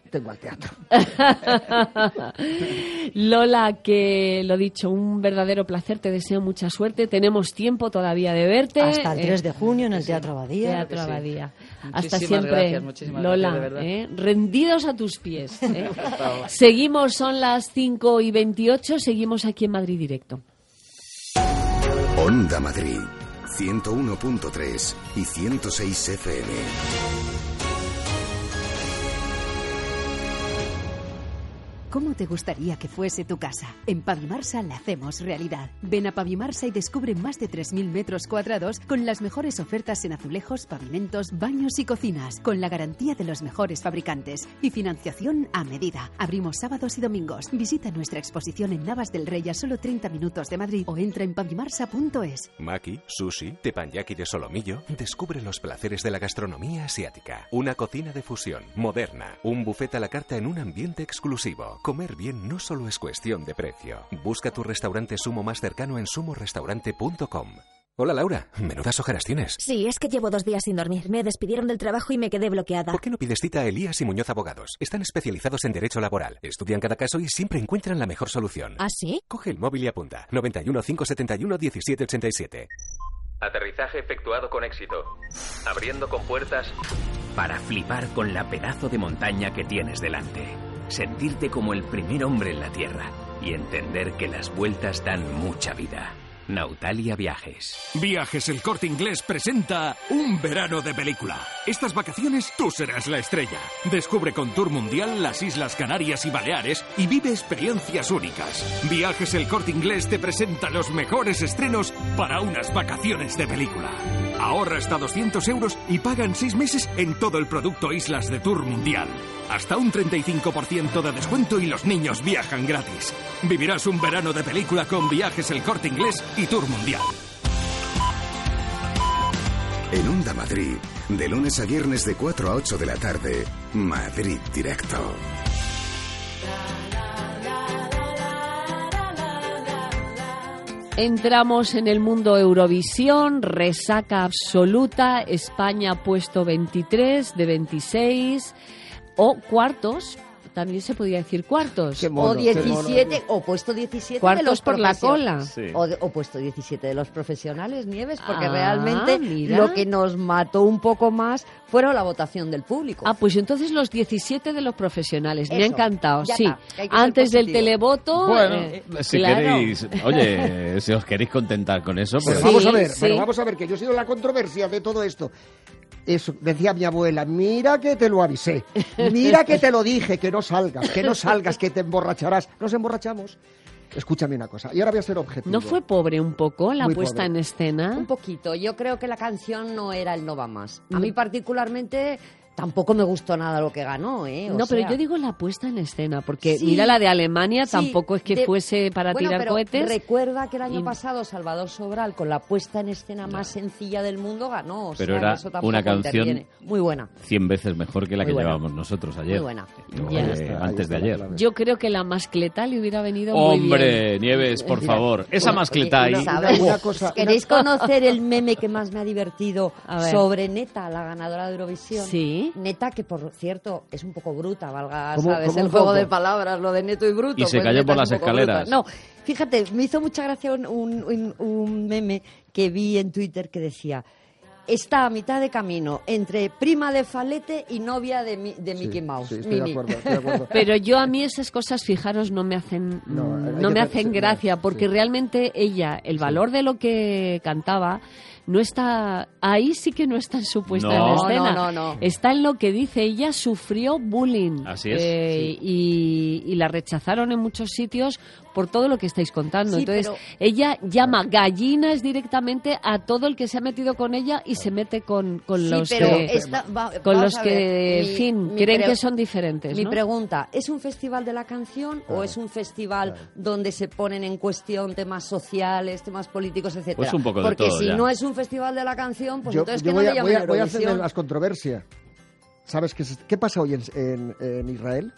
tengo al teatro. Lola, que lo dicho, un verdadero placer, te deseo mucha suerte. Tenemos tiempo todavía de verte. Hasta el tres de junio en el Teatro Abadía. Teatro Sí. Abadía. Muchísimas Hasta siempre, gracias, muchísimas Lola. gracias, de verdad. ¿eh? Rendidos a tus pies. ¿eh? Seguimos, son las cinco y veintiocho, seguimos aquí en Madrid Directo. Onda Madrid, ciento uno punto tres y ciento seis F M. ¿Cómo te gustaría que fuese tu casa? En Pavimarsa la hacemos realidad. Ven a Pavimarsa y descubre más de tres mil metros cuadrados con las mejores ofertas en azulejos, pavimentos, baños y cocinas, con la garantía de los mejores fabricantes y financiación a medida. Abrimos sábados y domingos. Visita nuestra exposición en Navas del Rey a solo treinta minutos de Madrid o entra en pavimarsa punto es. Maki, sushi, teppanyaki de solomillo. Descubre los placeres de la gastronomía asiática. Una cocina de fusión, moderna. Un buffet a la carta en un ambiente exclusivo. Comer bien no solo es cuestión de precio. Busca tu restaurante Sumo más cercano en sumo restaurante punto com. Hola Laura, menudas ojeras tienes. Sí, es que llevo dos días sin dormir. Me despidieron del trabajo y me quedé bloqueada. ¿Por qué no pides cita a Elías y Muñoz Abogados? Están especializados en derecho laboral. Estudian cada caso y siempre encuentran la mejor solución. ¿Ah, sí? Coge el móvil y apunta. noventa y uno, quinientos setenta y uno, diecisiete ochenta y siete. Aterrizaje efectuado con éxito. Abriendo compuertas para flipar con la pedazo de montaña que tienes delante. Sentirte como el primer hombre en la Tierra y entender que las vueltas dan mucha vida. Nautalia Viajes. Viajes El Corte Inglés presenta un verano de película. Estas vacaciones tú serás la estrella. Descubre con Tour Mundial las Islas Canarias y Baleares y vive experiencias únicas. Viajes El Corte Inglés te presenta los mejores estrenos para unas vacaciones de película. Ahorra hasta doscientos euros y paga en seis meses en todo el producto Islas de Tour Mundial. Hasta un treinta y cinco por ciento de descuento y los niños viajan gratis. Vivirás un verano de película con Viajes El Corte Inglés y Tour Mundial. En Onda Madrid, de lunes a viernes de cuatro a ocho de la tarde, Madrid Directo. Entramos en el mundo Eurovisión, resaca absoluta, España puesto veintitrés de veintiséis, o cuartos, también se podía decir cuartos. O diecisiete, o puesto diecisiete cuartos de los por la profesionales. cola. Sí. O, de- o puesto diecisiete de los profesionales, Nieves, porque Ah, realmente mira. lo que nos mató un poco más fueron la votación del público. Ah, pues entonces los diecisiete de los profesionales. Me ha Eso, encantado, ya sí. está, que hay que ser Antes del positivo. televoto. Bueno, eh, si claro. queréis, oye, si os queréis contentar con eso, pues Pero vamos a ver, sí. pero vamos a ver, que yo he sido la controversia de todo esto. Eso, decía mi abuela, mira que te lo avisé, mira que te lo dije, que no salgas, que no salgas, que te emborracharás. Nos emborrachamos. Escúchame una cosa, y ahora voy a ser objetivo. ¿No fue pobre un poco la Muy puesta pobre. en escena? Un poquito. Yo creo que la canción no era el no va más. A Mm. mí particularmente tampoco me gustó nada lo que ganó, ¿eh? O No, pero sea, yo digo la puesta en escena, porque Sí. mira la de Alemania, sí, tampoco es que de- fuese para Bueno, tirar pero cohetes. Recuerda que el año Y- pasado Salvador Sobral, con la puesta en escena más sencilla del mundo, ganó. O Pero sea, era eso tampoco una canción interviene. Muy buena. cien veces mejor que la Muy que buena. llevábamos nosotros ayer. Muy buena. O, Ya eh, está, ahí antes está de la ayer. clave. Yo creo que la mascleta le hubiera venido muy bien. Hombre, Nieves, por Mira, favor. Esa una- mascleta ahí. ¿Sabes? Una cosa- ¿Queréis conocer el meme que más me ha divertido A ver. sobre Neta, la ganadora de Eurovisión? Sí. Neta, que por cierto es un poco bruta, valga, ¿Cómo- ¿sabes? cómo El un juego poco? de palabras, lo de neto y bruto. Y se pues cayó Neta por es las un poco bruta. escaleras. No, fíjate, me hizo mucha gracia un, un, un- un meme que vi en Twitter que decía: está a mitad de camino entre prima de Falete y novia de, Mi- de Mickey Mouse. Sí, estoy de Mimi. acuerdo, estoy de acuerdo. Pero yo a mí esas cosas, fijaros, no me hacen No, no, hay no que me hacer- hacen sí, gracia, sí. porque realmente ella, el valor de lo que cantaba, no está ahí, sí que no está en su puesta No. en escena. No, no, no. Está en lo que dice, ella sufrió bullying. Así es, eh, y, y la rechazaron en muchos sitios por todo lo que estáis contando. Sí, Entonces, pero- ella llama gallinas directamente a todo el que se ha metido con ella y se mete con, con Sí, los pero que, esta- va- con vamos los a que, ver, en mi- fin, mi creen pre- que son diferentes, Mi ¿no? pregunta, ¿es un festival de la canción o es un festival donde se ponen en cuestión temas sociales, temas políticos, etcétera? Pues un poco de Porque todo, si ya. no es un festival de la canción, pues yo entonces yo que voy, no a, le voy, llamen a, voy a hacer Eurovisión. las controversias. ¿Sabes qué, es- qué pasa hoy en, en- en Israel?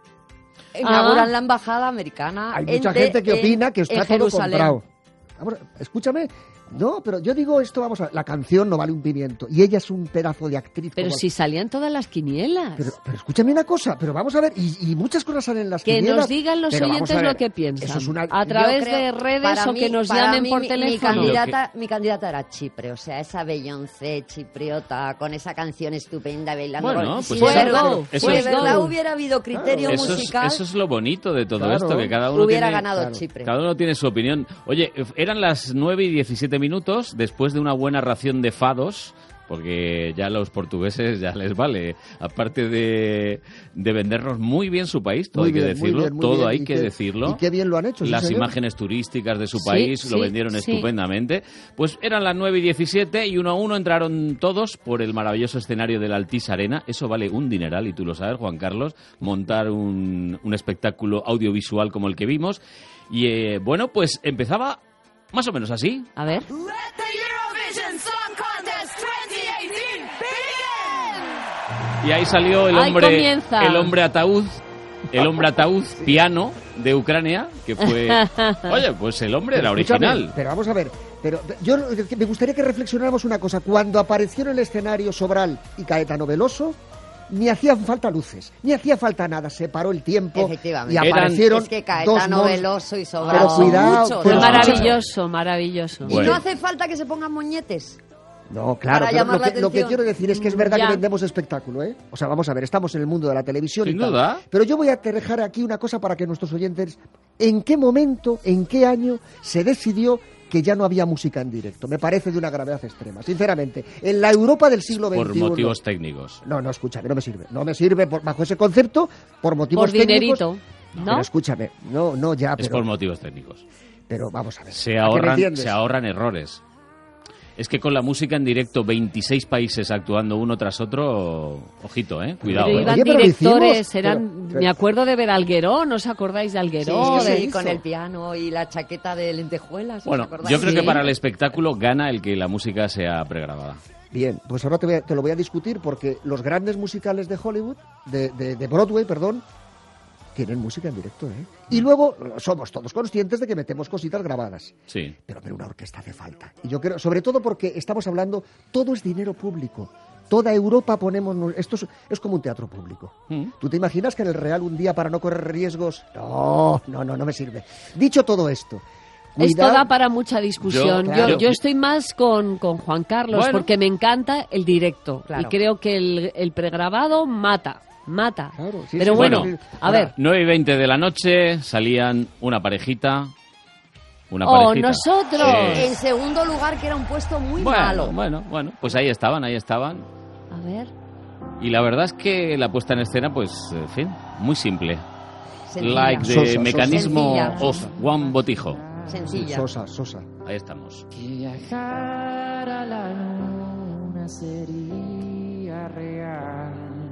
Inauguran Ah. la embajada americana. Hay mucha en- gente que en- opina que en está todo Jerusalén. comprado. Ahora, escúchame, No, pero yo digo esto, vamos a ver, la canción no vale un pimiento y ella es un pedazo de actriz. Pero como... si salían todas las quinielas. Pero, pero escúchame una cosa, pero vamos a ver, y, y muchas cosas salen en las que quinielas. Que nos digan los oyentes ver, lo que piensan. Eso es una... A través creo, de redes o mí, que nos llamen mí, por mi, teléfono. Mi candidata, mi candidata era Chipre, o sea, esa Beyoncé chipriota con esa canción estupenda bailando. Bueno, pues si eso, de verdad, eso si de es verdad go. hubiera habido criterio claro. musical... Eso es, eso es lo bonito de todo claro. esto, que cada uno hubiera tiene, ganado claro, Chipre. Cada uno tiene su opinión. Oye, eran las nueve y diecisiete minutos, después de una buena ración de fados, porque ya a los portugueses ya les vale, aparte de, de vendernos muy bien su país, todo muy hay bien, que decirlo, bien, todo bien. hay que, que decirlo. Y qué bien lo han hecho. Las ¿sí, imágenes turísticas de su país sí, lo sí, vendieron sí. estupendamente. Pues eran las nueve y diecisiete y uno a uno entraron todos por el maravilloso escenario de la Altiz Arena. Eso vale un dineral, y tú lo sabes, Juan Carlos, montar un, un espectáculo audiovisual como el que vimos. Y eh, bueno, pues empezaba más o menos así. A ver. Y ahí salió el hombre, el hombre ataúd, el hombre ataúd piano de Ucrania, que fue, oye, pues el hombre era original. Pero vamos a ver, pero yo me gustaría que reflexionáramos una cosa. Cuando apareció en el escenario Sobral y Caetano Veloso, ni hacían falta luces, ni hacía falta nada, se paró el tiempo y aparecieron es que Caetano dos Veloso y Sobral pero cuidado, muchos, fue ¿no? maravilloso, maravilloso. Y bueno. no hace falta que se pongan moñetes. No, claro, pero lo que, lo que quiero decir es que es verdad ya. que vendemos espectáculo, ¿eh? O sea, vamos a ver, estamos en el mundo de la televisión Sin y tal. duda. Pero yo voy a dejar aquí una cosa para que nuestros oyentes... ¿En qué momento, en qué año se decidió que ya no había música en directo? Me parece de una gravedad extrema, sinceramente. En la Europa del siglo veintiuno... Por motivos técnicos. No, no, escúchame, no me sirve. No me sirve por, bajo ese concepto, por motivos por técnicos... Por dinerito, ¿no? Pero escúchame, no, no, ya, pero... Es por motivos técnicos. Pero vamos a ver. Se ahorran, se ahorran errores. Es que con la música en directo, veintiséis países actuando uno tras otro, ojito, eh, cuidado. Pero eh. iban Oye, pero directores, hicimos, eran, pero, pero... me acuerdo de ver Algueró, ¿no os acordáis de Algueró? Sí, de... sí, con el piano y la chaqueta de lentejuelas. Bueno, ¿os yo creo sí. que para el espectáculo gana el que la música sea pregrabada. Bien, pues ahora te, voy a, te lo voy a discutir porque los grandes musicales de Hollywood, de, de, de Broadway, perdón, tienen música en directo, ¿eh? Y luego somos todos conscientes de que metemos cositas grabadas. Sí. Pero, pero una orquesta hace falta. Y yo creo, sobre todo porque estamos hablando, todo es dinero público. Toda Europa ponemos... Esto es, es como un teatro público. Mm. ¿Tú te imaginas que en el Real un día, para no correr riesgos... No, no, no, no me sirve. Dicho todo esto... Esto da para mucha discusión. Yo, claro. yo, yo estoy más con, con Juan Carlos, bueno. porque me encanta el directo. Claro. Y creo que el, el pregrabado mata. Mata. Claro, sí, Pero sí, bueno, bueno, a ver. nueve y veinte de la noche salían una parejita. Una ¡Oh, parejita. nosotros! Sí. En segundo lugar, que era un puesto muy Bueno, malo. bueno, bueno. Pues ahí estaban, ahí estaban. A ver. Y la verdad es que la puesta en escena, pues, en fin, muy simple. Sencilla. Like the Sosa, mecanismo Sencilla. of one botijo. Sencilla. Sosa, sosa. Ahí estamos. Viajar a la luna sería real.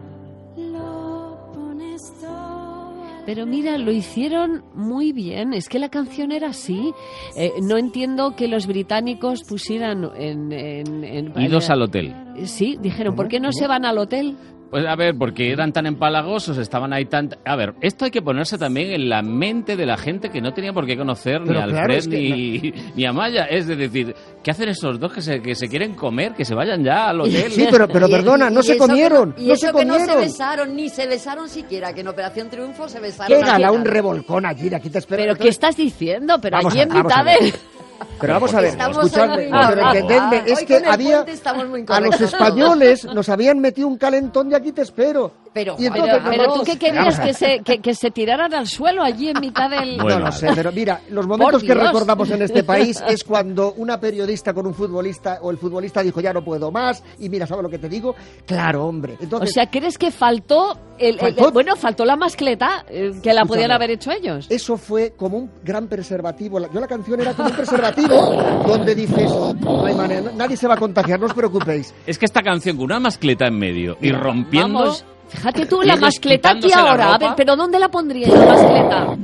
Lo pones todo. Pero mira, lo hicieron muy bien. Es que la canción era así. Eh, no entiendo que los británicos pusieran en... en, en Idos al hotel. Sí, dijeron, ¿por qué no se van al hotel? Pues a ver, porque eran tan empalagosos, estaban ahí tan... A ver, esto hay que ponerse también en la mente de la gente que no tenía por qué conocer Pero ni a Alfred claro, es que ni, ni a Maya. Es de decir, ¿qué hacen esos dos que se, que se quieren comer? Que se vayan ya al hotel. Sí, pero, pero Y- perdona, y- no y se eso que comieron, no- y no eso se que no se comieron. besaron, ni se besaron siquiera, que en Operación Triunfo se besaron. Pégala aquí. un revolcón allí, de aquí te espero. ¿Pero qué estás diciendo? Pero Vamos allí a- en vamos mitad a ver. de... Pero vamos a ver, Estamos escuchadme, hoy no, muy- pero Ah, entendedme, ah, es hoy que con el había... puente estamos muy A los correctos españoles nos habían metido un calentón de aquí te espero. Pero, Y entonces, Pero, no, pero no, tú qué querías, vamos a ver. que se, que, que se tiraran al suelo allí en mitad del... Bueno. No lo sé, pero mira, los momentos Por que Dios. recordamos en este país es cuando una periodista con un futbolista o el futbolista dijo ya no puedo más y mira, ¿sabes lo que te digo? Claro, hombre. O Entonces, sea, ¿crees que faltó... El, el- ¿Faltó? el- bueno, faltó la mascleta, eh, que la podían Escúchame. haber hecho ellos. eso fue como un gran preservativo. La- Yo la canción era como un preservativo donde dices, no hay manera, nadie se va a contagiar, no os preocupéis. Es que esta canción con una mascleta en medio y rompiendo... Vamos, fíjate tú, la ellos mascleta aquí quitándose la ahora. A ropa. ver, ¿pero dónde la pondríais la mascleta?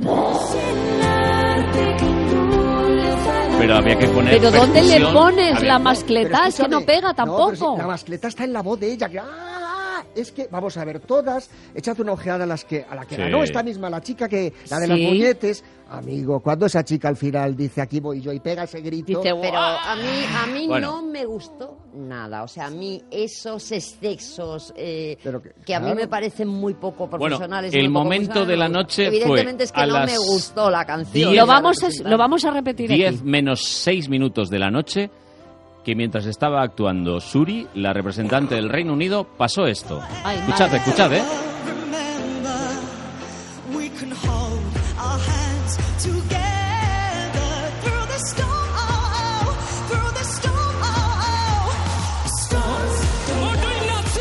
Pero había que poner ¿Pero dónde le percusión. pones Había- la mascleta? Pero Es que no escúchame, pega no, pero si tampoco. la mascleta está en la voz de ella. Que, ¡ah! es que, vamos a ver, todas, echad una ojeada a las que a la que Sí. ganó esta misma, la chica que, la de Sí. los muñetes. Amigo, cuando esa chica al final dice aquí voy yo y pega ese grito. Dice, pero a mí, a mí Bueno. no me gustó nada. O sea, a mí esos excesos eh, Pero que- que, a mí claro. me parecen muy poco Bueno, profesionales. el muy poco momento profesionales, de la no me noche gustan. fue Evidentemente es que a no las me gustó la canción. Lo esa vamos, a, representar. lo vamos a repetir diez aquí. menos seis minutos de la noche, que mientras estaba actuando Suri, la representante del Reino Unido, pasó esto. Ay, Escuchad, madre. escuchad, ¿eh? We can hold our hands together through the storm, through the storm. Storms.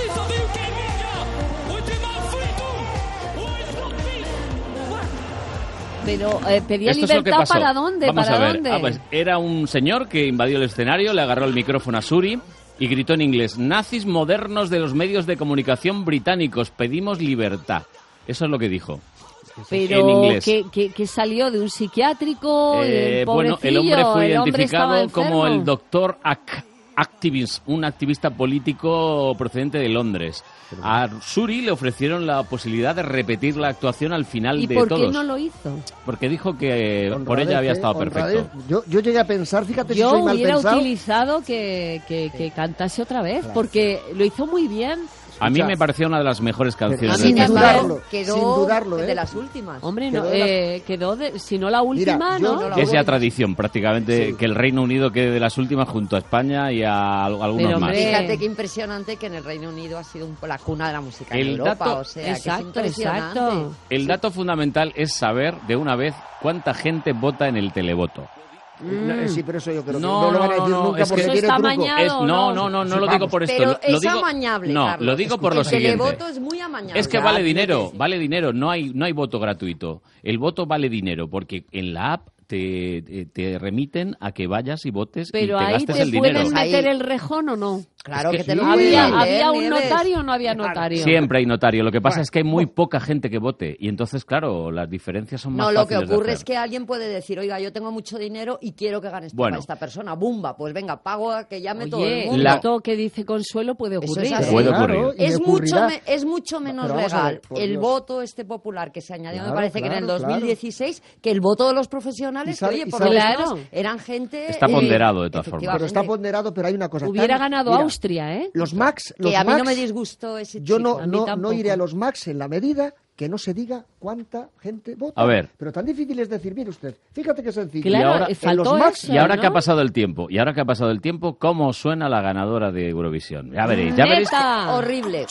Pero eh, pedía Esto es lo que libertad pasó. para dónde, Vamos para a ver. dónde. Ah, pues era un señor que invadió el escenario, le agarró el micrófono a Suri y gritó en inglés: nazis modernos de los medios de comunicación británicos, pedimos libertad. Eso es lo que dijo. en Pero inglés. que, que, que salió de un psiquiátrico, Eh, el bueno, el hombre pobrecillo, fue el hombre estaba identificado como enfermo. el doctor Ac Activist, un activista político procedente de Londres. A Suri le ofrecieron la posibilidad de repetir la actuación al final ¿Y de por todos. qué no lo hizo? Porque dijo que por Honradez, ella había ¿eh? estado Honradez. perfecto. Yo, yo llegué a pensar, fíjate si Yo soy mal hubiera pensado. utilizado que, que, que cantase otra vez, Claro. porque lo hizo muy bien. A mí Escucha. me pareció una de las mejores canciones Sin del dudarlo, festival. Quedó sin dudarlo, ¿eh? de las últimas. Hombre, no, Quedó de la- eh, quedó de, si no la última, yo- ¿no? yo la- Es ya tradición prácticamente Sí. que el Reino Unido quede de las últimas junto a España y a al- algunos Pero, más. hombre, Fíjate qué impresionante que en el Reino Unido ha sido un, la cuna de la música El en Europa. dato- o sea, Exacto, que es impresionante. exacto. El dato fundamental es saber de una vez cuánta gente vota en el televoto. No, eh, sí, pero eso yo creo que No, no, lo van a no, decir no, nunca es que porque eso tiene está truco. amañado. Es- no, no, no, no Sí, lo digo vamos. por esto. Pero lo, lo es digo, amañable, no, Carlos. lo digo por lo El siguiente. televoto es muy amañable. Es que Ya, vale no dinero, te- vale dinero, no hay, no hay voto gratuito. El voto vale dinero porque en la app te, te, te remiten a que vayas y votes Pero y te ahí gastes te el dinero. pueden meter Ahí. el rejón o no. Claro Es que, que te lo sí. pueden Había, meter, había un Nieves. notario o no había notario. Siempre hay notario. Lo que pasa Bueno, es que hay muy poca gente que vote y entonces, claro, las diferencias son más No, lo que fáciles de ocurre hacer. es que alguien puede decir, oiga, yo tengo mucho dinero y quiero que gane esta, Bueno. esta persona. Bumba, pues venga, pago a que llame todo el Oye, mundo. La- esto que dice Consuelo puede Eso ocurrir. es así. ¿eh? Puede Claro, ocurrir. y me Es mucho, ocurrirá. me- es mucho menos Pero vamos a ver, legal por el Dios. voto este popular que se añadió, me Claro, parece que en el claro, dos mil dieciséis, que el voto de los profesionales, Y sabe- oye, y por sabe- lo Claro. menos eran gente... Está eh, ponderado, de todas formas. Pero está efectivamente. ponderado, pero hay una cosa. Hubiera tan- ganado mira, Austria, ¿eh? Los Max, los Que a mí no Max, me disgustó ese chico. yo no, a mí no, no tampoco. iré a los Max en la medida que no se diga cuánta gente vota. A ver. Pero tan difícil es decir, mire usted, fíjate qué sencillo. Claro, Y ahora- eh, en faltó los Max, eso, Y ahora ¿no? que ha pasado el tiempo, y ahora que ha pasado el tiempo, ¿cómo suena la ganadora de Eurovisión? Ya veréis, ya veréis. que- Neta. Horrible.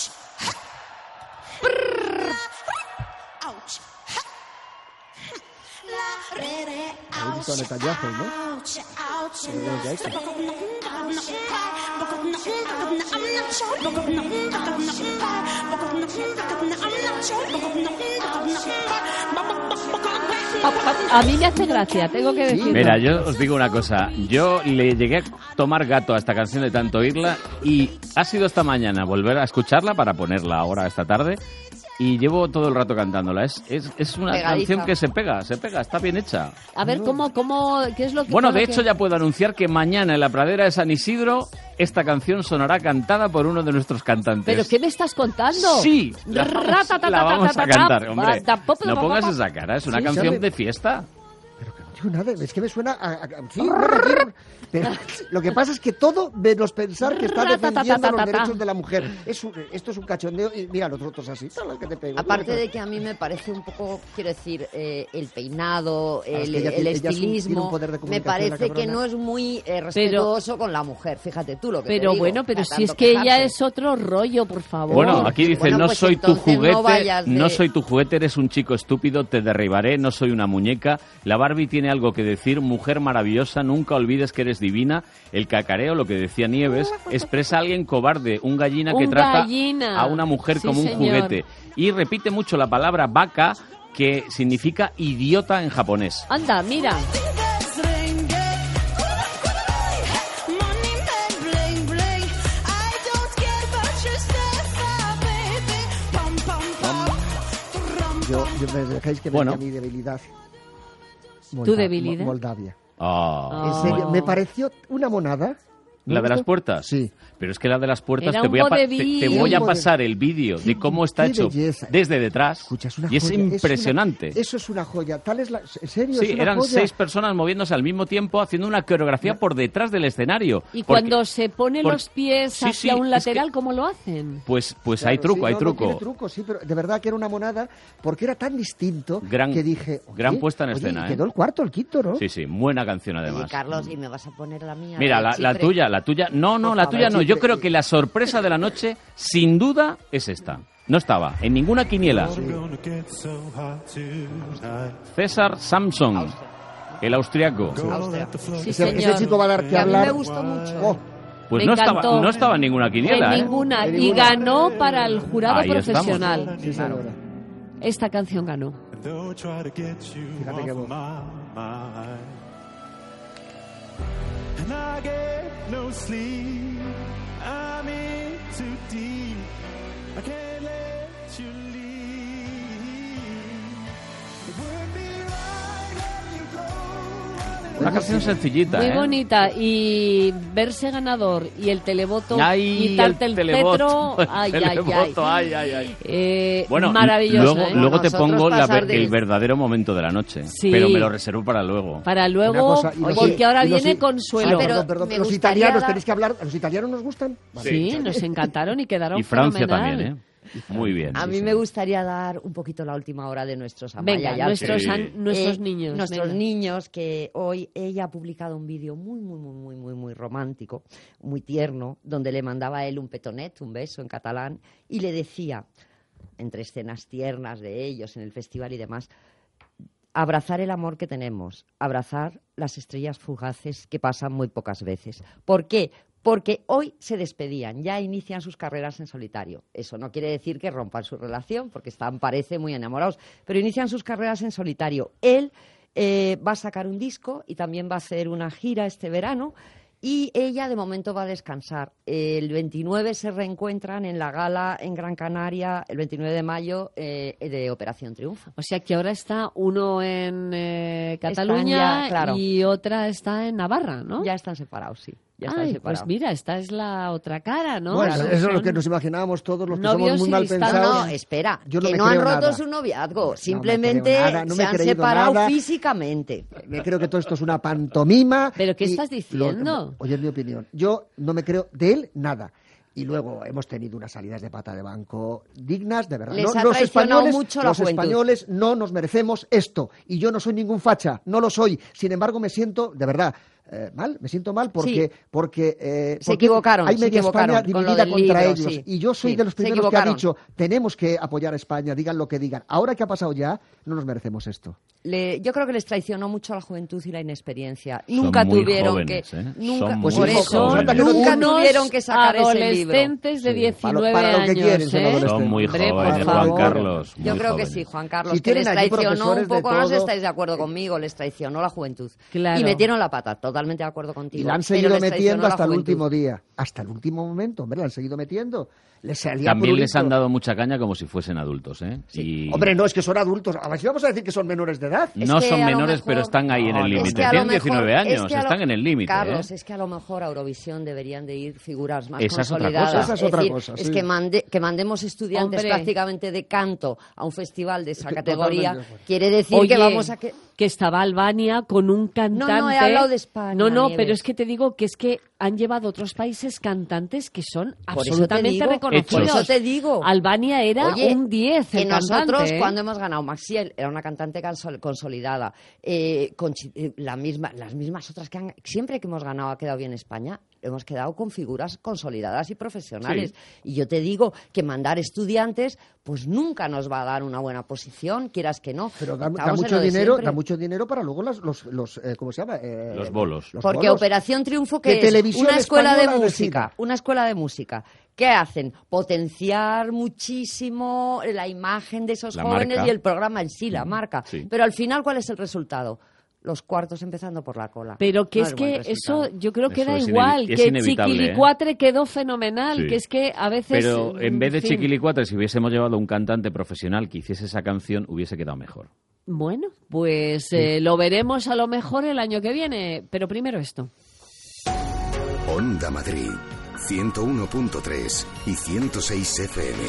He visto a Netanyahu, ¿no? Pero ya está. A, a mí me hace gracia, tengo que decirlo. Mira, yo os digo una cosa. Yo le llegué a tomar gato a esta canción de tanto oírla y ha sido esta mañana volver a escucharla para ponerla ahora esta tarde y llevo todo el rato cantándola. Es, es, es una Pegadiza. canción que se pega, se pega, está bien hecha. A ver, ¿cómo, cómo, qué es lo que... Bueno, con lo de que- hecho ya puedo anunciar que mañana en la pradera de San Isidro esta canción sonará cantada por uno de nuestros cantantes. ¿Pero qué me estás contando? Sí, la vamos, la vamos a cantar, hombre. No pongas esa cara, es una Sí, canción sabe. de fiesta. Yo nada, es que me suena a... a- a- sí, nada, quiero- pero lo que pasa es que todo menos pensar que está defendiendo los derechos de la mujer. Es un- esto es un cachondeo y mira, los otros así, tal, que te pego. Aparte de que a mí me parece un poco, quiero decir, eh, el peinado, Claro, es el, que ella el tiene- ella es un- tiene un estilismo, poder de me comunicación, la parece que cabrona. no es muy eh, respetuoso con la mujer. Fíjate tú lo que te Pero digo, bueno, pero a si es tanto que ella quejarse. es otro rollo, por favor. Bueno, aquí dice, Bueno, no pues soy tu entonces juguete, no vayas de- no soy tu juguete, eres un chico estúpido, te derribaré, no soy una muñeca. La Barbie tiene algo que decir, mujer maravillosa, nunca olvides que eres divina. El cacareo, lo que decía Nieves, expresa a alguien cobarde, un gallina que Un trata gallina. a una mujer Sí, como un señor. juguete. Y repite mucho la palabra vaca, que significa idiota en japonés. Anda, mira. Yo, yo me dejáis que me Bueno. diga mi debilidad. ¿Tu debilidad? Moldavia. Ah. En serio, me pareció una monada. ¿No ¿La de gustó? las puertas? Sí. Pero es que la de las puertas Era te un voy a, pa- te, vodevil. te voy a Era un pasar el vídeo de cómo está qué hecho belleza. desde detrás Escucha, es una y es joya, una- impresionante. eso es una joya. Tal es la, ¿en serio? Sí, es una eran joya. seis personas moviéndose al mismo tiempo haciendo una coreografía por detrás del escenario. Y Porque- cuando se pone porque- los pies Sí, hacia sí, un es que- lateral, ¿cómo lo hacen? Pues, pues Claro, hay truco, sí, hay no, no truco. tiene truco, sí, pero de verdad que era una monada porque era tan distinto Gran- que dije... oye, gran puesta en oye, escena, y quedó ¿eh? el cuarto, el quinto, ¿no? Sí, sí, buena canción Oye, además. Carlos, ¿y me vas a poner la mía? Mira, de la, la Chipre? tuya, la tuya. No, no, Por la favor, tuya no. Yo Chipre. creo que la sorpresa de la noche, sin duda, es esta. No estaba en ninguna quiniela. César Samson, el austriaco. Austria. Sí, Ese, señor. ese chico va a dar que Que a mí hablar. me gustó mucho. Oh, Pues Me no estaba, encantó. no estaba en ninguna quiniela, en ¿eh? ninguna. En Y ninguna. ganó para el jurado Ahí estamos. profesional. sí, señora. Esta canción ganó. Fíjate qué voz. And I get no sleep. I'm in too deep. I can't let you leave. It wouldn't be right letting you go. Una canción sencillita, Muy ¿eh? bonita. Y verse ganador y el televoto, Ay, quitarte el, el televoto, cetro. el Ay, ay, ay. televoto, ay, ay, ay. Eh, Bueno, maravilloso. luego, ¿eh? luego te Nosotros pongo la pasar ver- de- el verdadero momento de la noche. Sí. Pero me lo reservo para luego. Para Una luego, cosa, y los- porque ahora y los- viene Ah, Consuelo. pero- perdón, perdón, me los gustaría italianos dar- tenéis que hablar. ¿Los italianos nos gustan? Vale. Sí, nos encantaron y quedaron Y Francia fenomenal. también, ¿eh? Muy bien. A sí, mí sí. me gustaría dar un poquito la última hora de nuestros Amaya Venga, y Alfred. nuestros, Sí. an- nuestros Eh, niños. Nuestros venga. niños, que hoy ella ha publicado un vídeo muy, muy, muy, muy, muy, muy romántico, muy tierno, donde le mandaba a él un petonet, un beso en catalán, y le decía, entre escenas tiernas de ellos en el festival y demás, abrazar el amor que tenemos, abrazar las estrellas fugaces que pasan muy pocas veces. ¿Por qué? Porque hoy se despedían, ya inician sus carreras en solitario. Eso no quiere decir que rompan su relación, porque están, parece, muy enamorados, pero inician sus carreras en solitario. Él eh, va a sacar un disco y también va a hacer una gira este verano, y ella de momento va a descansar. El veintinueve se reencuentran en la gala en Gran Canaria, el veintinueve de mayo, eh, de Operación Triunfo. O sea que ahora está uno en eh, Cataluña Están ya, claro. y otra está en Navarra, ¿no? Ya están separados, sí. Ya están Ay, separados. pues mira, esta es la otra cara, ¿no? Bueno, Son- eso es lo son que nos imaginábamos todos los que novios somos muy y mal distancia. pensados. No, espera, Yo no que me no han creo roto nada. su noviazgo, No me simplemente creo nada, no me se he han creído separado nada. físicamente. Me creo que todo esto es una pantomima. ¿Pero qué y estás diciendo? lo- oye, es mi opinión. Yo no me creo de él nada. Y luego hemos tenido unas salidas de pata de banco dignas, de verdad. Les No, ha los traicionado españoles, mucho la los juventud. españoles no nos merecemos esto. Y yo no soy ningún facha, no lo soy. Sin embargo, me siento, de verdad, eh, mal, me siento mal porque, Sí. porque, eh, Se porque equivocaron, hay se media equivocaron España con lo dividida del contra libro, ellos. sí. Y yo soy Sí, de los se primeros que ha equivocaron. dicho, tenemos que apoyar a España, digan lo que digan. Ahora que ha pasado ya, no nos merecemos esto. Le- yo creo que les traicionó mucho la juventud y la inexperiencia. Son nunca muy tuvieron jóvenes, que ¿eh? nunca Son Pues por sí, eso jóvenes. nunca Unos tuvieron que sacar ese libro. adolescentes de Sí, diecinueve para lo- para lo que años, quieren, son ¿eh? adolescentes. Son muy Hombre, por jóvenes, Juan favor. Carlos. Yo muy creo que jóvenes. sí, Juan Carlos, Si que les tienen allí traicionó profesores un de poco, no sé si todo. estáis de acuerdo conmigo, les traicionó la juventud. Claro. Y metieron la pata, totalmente de acuerdo contigo. Y la han pero seguido les traicionó metiendo la hasta el juventud. último día. Hasta el último momento, hombre, la han seguido metiendo. Les salía También prurito. les han dado mucha caña como si fuesen adultos, ¿eh? Y Hombre, no, es que son adultos. A ver si vamos a decir que son menores de edad. Es no que son a lo menores, mejor- pero están ahí en No, el no, límite. Es que a lo Tienen mejor- diecinueve años, es que a lo- están en el límite. Carlos, ¿eh? es que a lo mejor a Eurovisión deberían de ir figuras más Esa es otra consolidadas. cosa. Esa es otra decir, cosa, es sí. que, mande- que mandemos estudiantes Hombre. prácticamente de canto a un festival de esa que categoría totalmente de acuerdo. quiere decir Oye, que vamos a que que estaba Albania con un cantante. No, no, he hablado de España, No, no, Nieves. pero es que te digo que es que han llevado otros países cantantes que son Por eso te absolutamente digo, reconocidos. por eso te digo. Albania era Oye, un diez que el nosotros cantante, ¿eh? cuando hemos ganado Maxiel era una cantante consol- consolidada, eh, con, eh, la misma, las mismas otras que han, siempre que hemos ganado ha quedado bien España, hemos quedado con figuras consolidadas y profesionales. Y yo te digo que mandar estudiantes pues nunca nos va a dar una buena posición, quieras que no. Pero da, da Estamos en mucho lo de dinero, siempre. da mucho dinero para luego las- los, los eh, ¿cómo se llama? Eh, Los bolos. los Porque bolos. Operación Triunfo, De que es televisión una escuela de española música, decida. una escuela de música. ¿Qué hacen? Potenciar muchísimo la imagen de esos La jóvenes marca. y el programa en sí, la marca. Sí. Pero al final, ¿cuál es el resultado? Los cuartos empezando por la cola. Pero que No es buen que resultado. eso yo creo que Eso da es igual, inevi- es que inevitable, Chiquilicuatre quedó fenomenal, Sí. que es que a veces... Pero en vez de fin. Chiquilicuatre, si hubiésemos llevado un cantante profesional que hiciese esa canción, hubiese quedado mejor. Bueno, pues eh, lo veremos a lo mejor el año que viene, pero primero esto. Onda Madrid, ciento uno punto tres y ciento seis F M.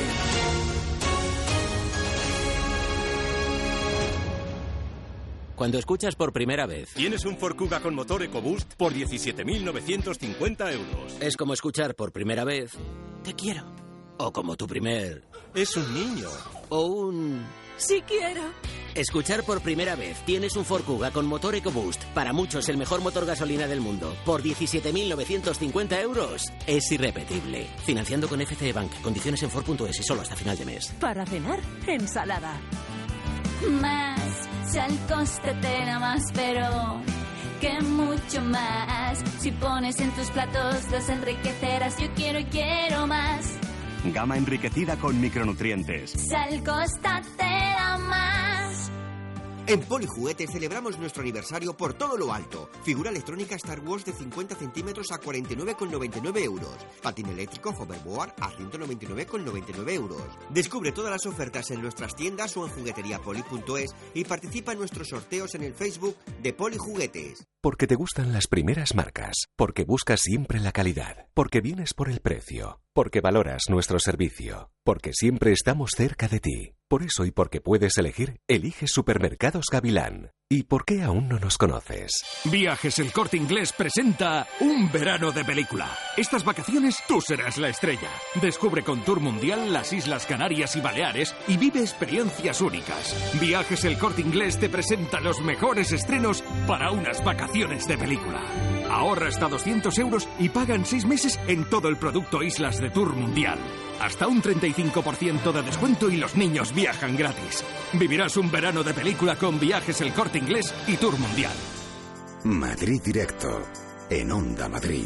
Cuando escuchas por primera vez... Tienes un Ford Kuga con motor EcoBoost por diecisiete mil novecientos cincuenta euros. Es como escuchar por primera vez... Te quiero. O como tu primer... Es un niño. O un... Sí quiero. Escuchar por primera vez. Tienes un Ford Kuga con motor EcoBoost. Para muchos el mejor motor gasolina del mundo. Por diecisiete mil novecientos cincuenta euros. Es irrepetible. Financiando con F C E Bank. Condiciones en Ford punto es y solo hasta final de mes. Para cenar, ensalada. Más, si al coste te da más, pero que mucho más. Si pones en tus platos, los enriquecerás. Yo quiero y quiero más. Gama enriquecida con micronutrientes. Si al coste te da más. En Polijuguetes celebramos nuestro aniversario por todo lo alto. Figura electrónica Star Wars de cincuenta centímetros a cuarenta y nueve con noventa y nueve euros. Patín eléctrico Hoverboard a ciento noventa y nueve con noventa y nueve euros. Descubre todas las ofertas en nuestras tiendas o en jugueteriapoli punto es y participa en nuestros sorteos en el Facebook de Polijuguetes. Porque te gustan las primeras marcas, porque buscas siempre la calidad, porque vienes por el precio, porque valoras nuestro servicio, porque siempre estamos cerca de ti. Por eso y porque puedes elegir, eliges Supermercados Gavilán. ¿Y por qué aún no nos conoces? Viajes El Corte Inglés presenta Un verano de película. Estas vacaciones tú serás la estrella. Descubre con Tour Mundial las Islas Canarias y Baleares y vive experiencias únicas. Viajes El Corte Inglés te presenta los mejores estrenos para unas vacaciones de película. Ahorra hasta doscientos euros y paga en seis meses en todo el producto Islas de Tour Mundial. Hasta un treinta y cinco por ciento de descuento y los niños viajan gratis. Vivirás un verano de película con Viajes El Corte Inglés y Tour Mundial. Madrid Directo, en Onda Madrid.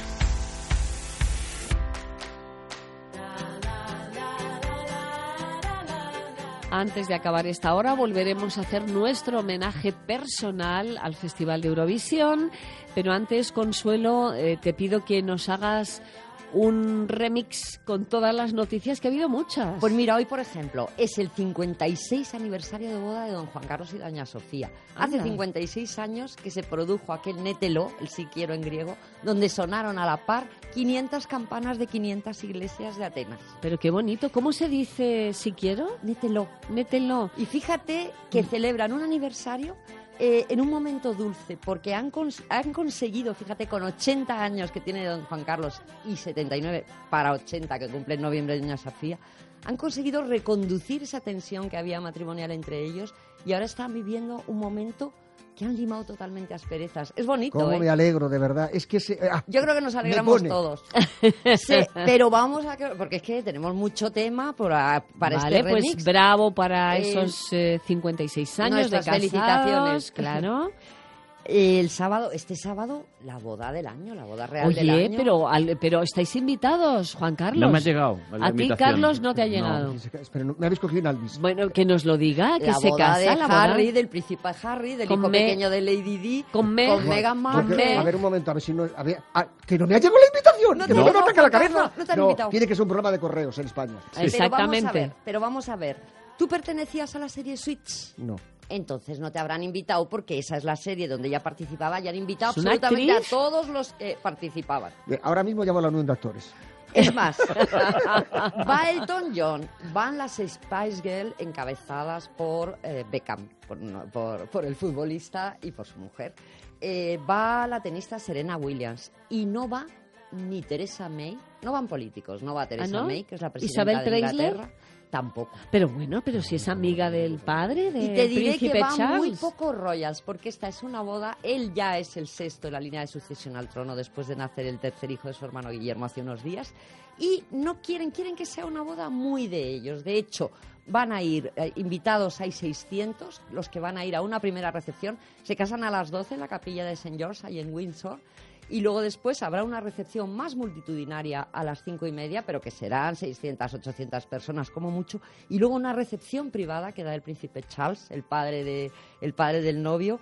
Antes de acabar esta hora volveremos a hacer nuestro homenaje personal al Festival de Eurovisión, pero antes, Consuelo, eh, te pido que nos hagas un remix con todas las noticias, que ha habido muchas. Pues mira, hoy, por ejemplo, es el cincuenta y seis aniversario de boda de don Juan Carlos y doña Sofía. Hace Anda. cincuenta y seis años que se produjo aquel nételo, el sí quiero en griego, donde sonaron a la par quinientas campanas de quinientas iglesias de Atenas. Pero qué bonito. ¿Cómo se dice si quiero? Nételo. Nételo. Y fíjate que celebran un aniversario Eh, en un momento dulce, porque han, cons- han conseguido, fíjate, con ochenta años que tiene don Juan Carlos y setenta y nueve para ochenta que cumple en noviembre doña Sofía, han conseguido reconducir esa tensión que había matrimonial entre ellos y ahora están viviendo un momento que han limado totalmente asperezas. Es bonito, Cómo ¿eh? me alegro, de verdad. Es que se, ah, Yo creo que nos me alegramos pone. todos. Sí, pero vamos a... Porque es que tenemos mucho tema por a- para Vale, este remix. pues bravo para Eh, esos eh, cincuenta y seis años de Nuestras casados. felicitaciones. Claro. El sábado, este sábado, la boda del año, la boda real del Oye, año. pero, al- pero estáis invitados, Juan Carlos. No me ha llegado la A ti, invitación. Carlos, no te ha No. llegado. Pero no- me habéis cogido en Alvis. Bueno, que nos lo diga, que la se boda casa, de la boda. Harry, del príncipe Harry, del Con hijo Me- pequeño de Lady Di, con Me- con Meghan Porque, Markle. a ver, un momento, a ver si no... A ver, ah, que no me ha llegado la invitación. No que te no me ha llegado, ataca la Juan Carlos, cabeza. no te han invitado. tiene que ser un programa de correos en España. Pero vamos a ver, pero vamos a ver. ¿Tú pertenecías a la serie Switch? No. Entonces no te habrán invitado porque esa es la serie donde ella participaba y han invitado ¿Es una absolutamente actriz? a todos los que participaban. Bien, ahora mismo llamo a la unión de actores. Es más, va Elton John, van las Spice Girls encabezadas por eh, Beckham, por, no, por, por el futbolista y por su mujer. Eh, va la tenista Serena Williams y no va ni Theresa May, no van políticos, no va Theresa ¿Ah, no? May, que es la presidenta Isabel de Preisler. Inglaterra, tampoco. Pero bueno, pero si es amiga del padre, del Y te diré príncipe que va Charles. muy pocos royals, porque esta es una boda. Él ya es el sexto en la línea de sucesión al trono después de nacer el tercer hijo de su hermano Guillermo hace unos días. Y no quieren, quieren que sea una boda muy de ellos. De hecho, van a ir eh, invitados, hay seiscientos, los que van a ir a una primera recepción. Se casan a las doce en la capilla de Saint George, ahí en Windsor. Y luego después habrá una recepción más multitudinaria a las cinco y media, pero que serán seiscientas, ochocientas personas como mucho. Y luego una recepción privada que da el príncipe Charles, el padre, de, el padre del novio,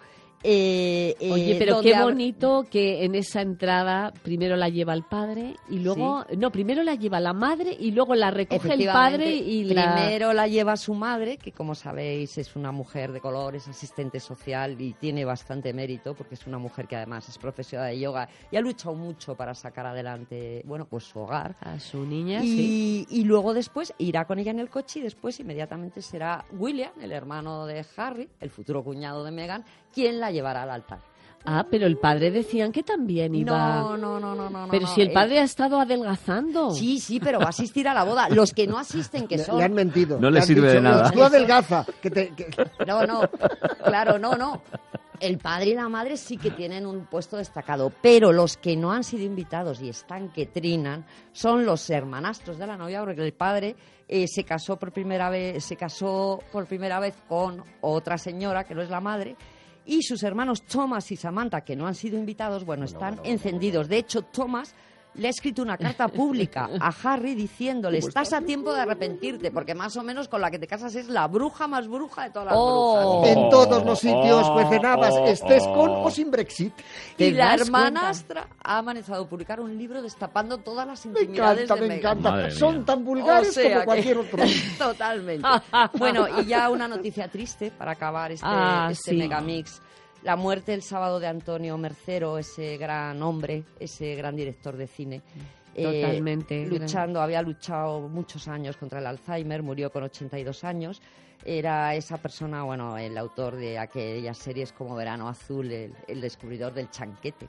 Eh, eh, Oye, pero donde qué hab- bonito que en esa entrada primero la lleva el padre y luego... No, primero la lleva la madre y luego la recoge el padre y la... Primero la lleva su madre, que como sabéis es una mujer de color, es asistente social y tiene bastante mérito porque es una mujer que además es profesora de yoga y ha luchado mucho para sacar adelante, bueno, pues su hogar. A su niña, y, sí. y luego después irá con ella en el coche y después inmediatamente será William, el hermano de Harry, el futuro cuñado de Meghan, quien la llevará al altar. Ah, pero el padre decían que también iba... No, no, no, no, no. Pero no, si el eh, padre ha estado adelgazando. Sí, sí, pero va a asistir a la boda. Los que no asisten, que Le, son... le han mentido. No le han sirve de dicho, nada. Tú adelgaza. Que te, que... No, no, claro, no, no. El padre y la madre sí que tienen un puesto destacado, pero los que no han sido invitados y están que trinan son los hermanastros de la novia, porque el padre eh, se casó por primera vez, se casó por primera vez con otra señora que no es la madre. Y sus hermanos Thomas y Samantha, que no han sido invitados, bueno, están encendidos. De hecho, Thomas le ha escrito una carta pública a Harry diciéndole, estás a tiempo de arrepentirte, porque más o menos con la que te casas es la bruja más bruja de todas las Oh. brujas. En todos los sitios cuecen habas, estés con o sin Brexit. Y ¿Te la das hermanastra ha amenazado a publicar un libro destapando todas las Me intimidades encanta, de me Meghan. encanta. Madre Son mía. tan vulgares O sea como que- cualquier otro. Totalmente. Bueno, y ya una noticia triste para acabar este, Ah, este sí. megamix. La muerte el sábado de Antonio Mercero, ese gran hombre, ese gran director de cine. eh, Totalmente. luchando, había luchado muchos años contra el Alzheimer, murió con ochenta y dos años. Era esa persona, bueno, el autor de aquellas series como Verano Azul, el, el descubridor del chanquete,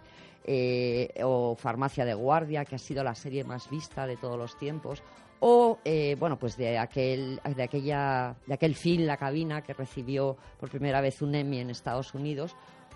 eh, o Farmacia de Guardia, que ha sido la serie más vista de todos los tiempos, o eh, bueno, pues de aquel de aquella de aquel film La Cabina, que recibió por primera vez un Emmy en Estados Unidos,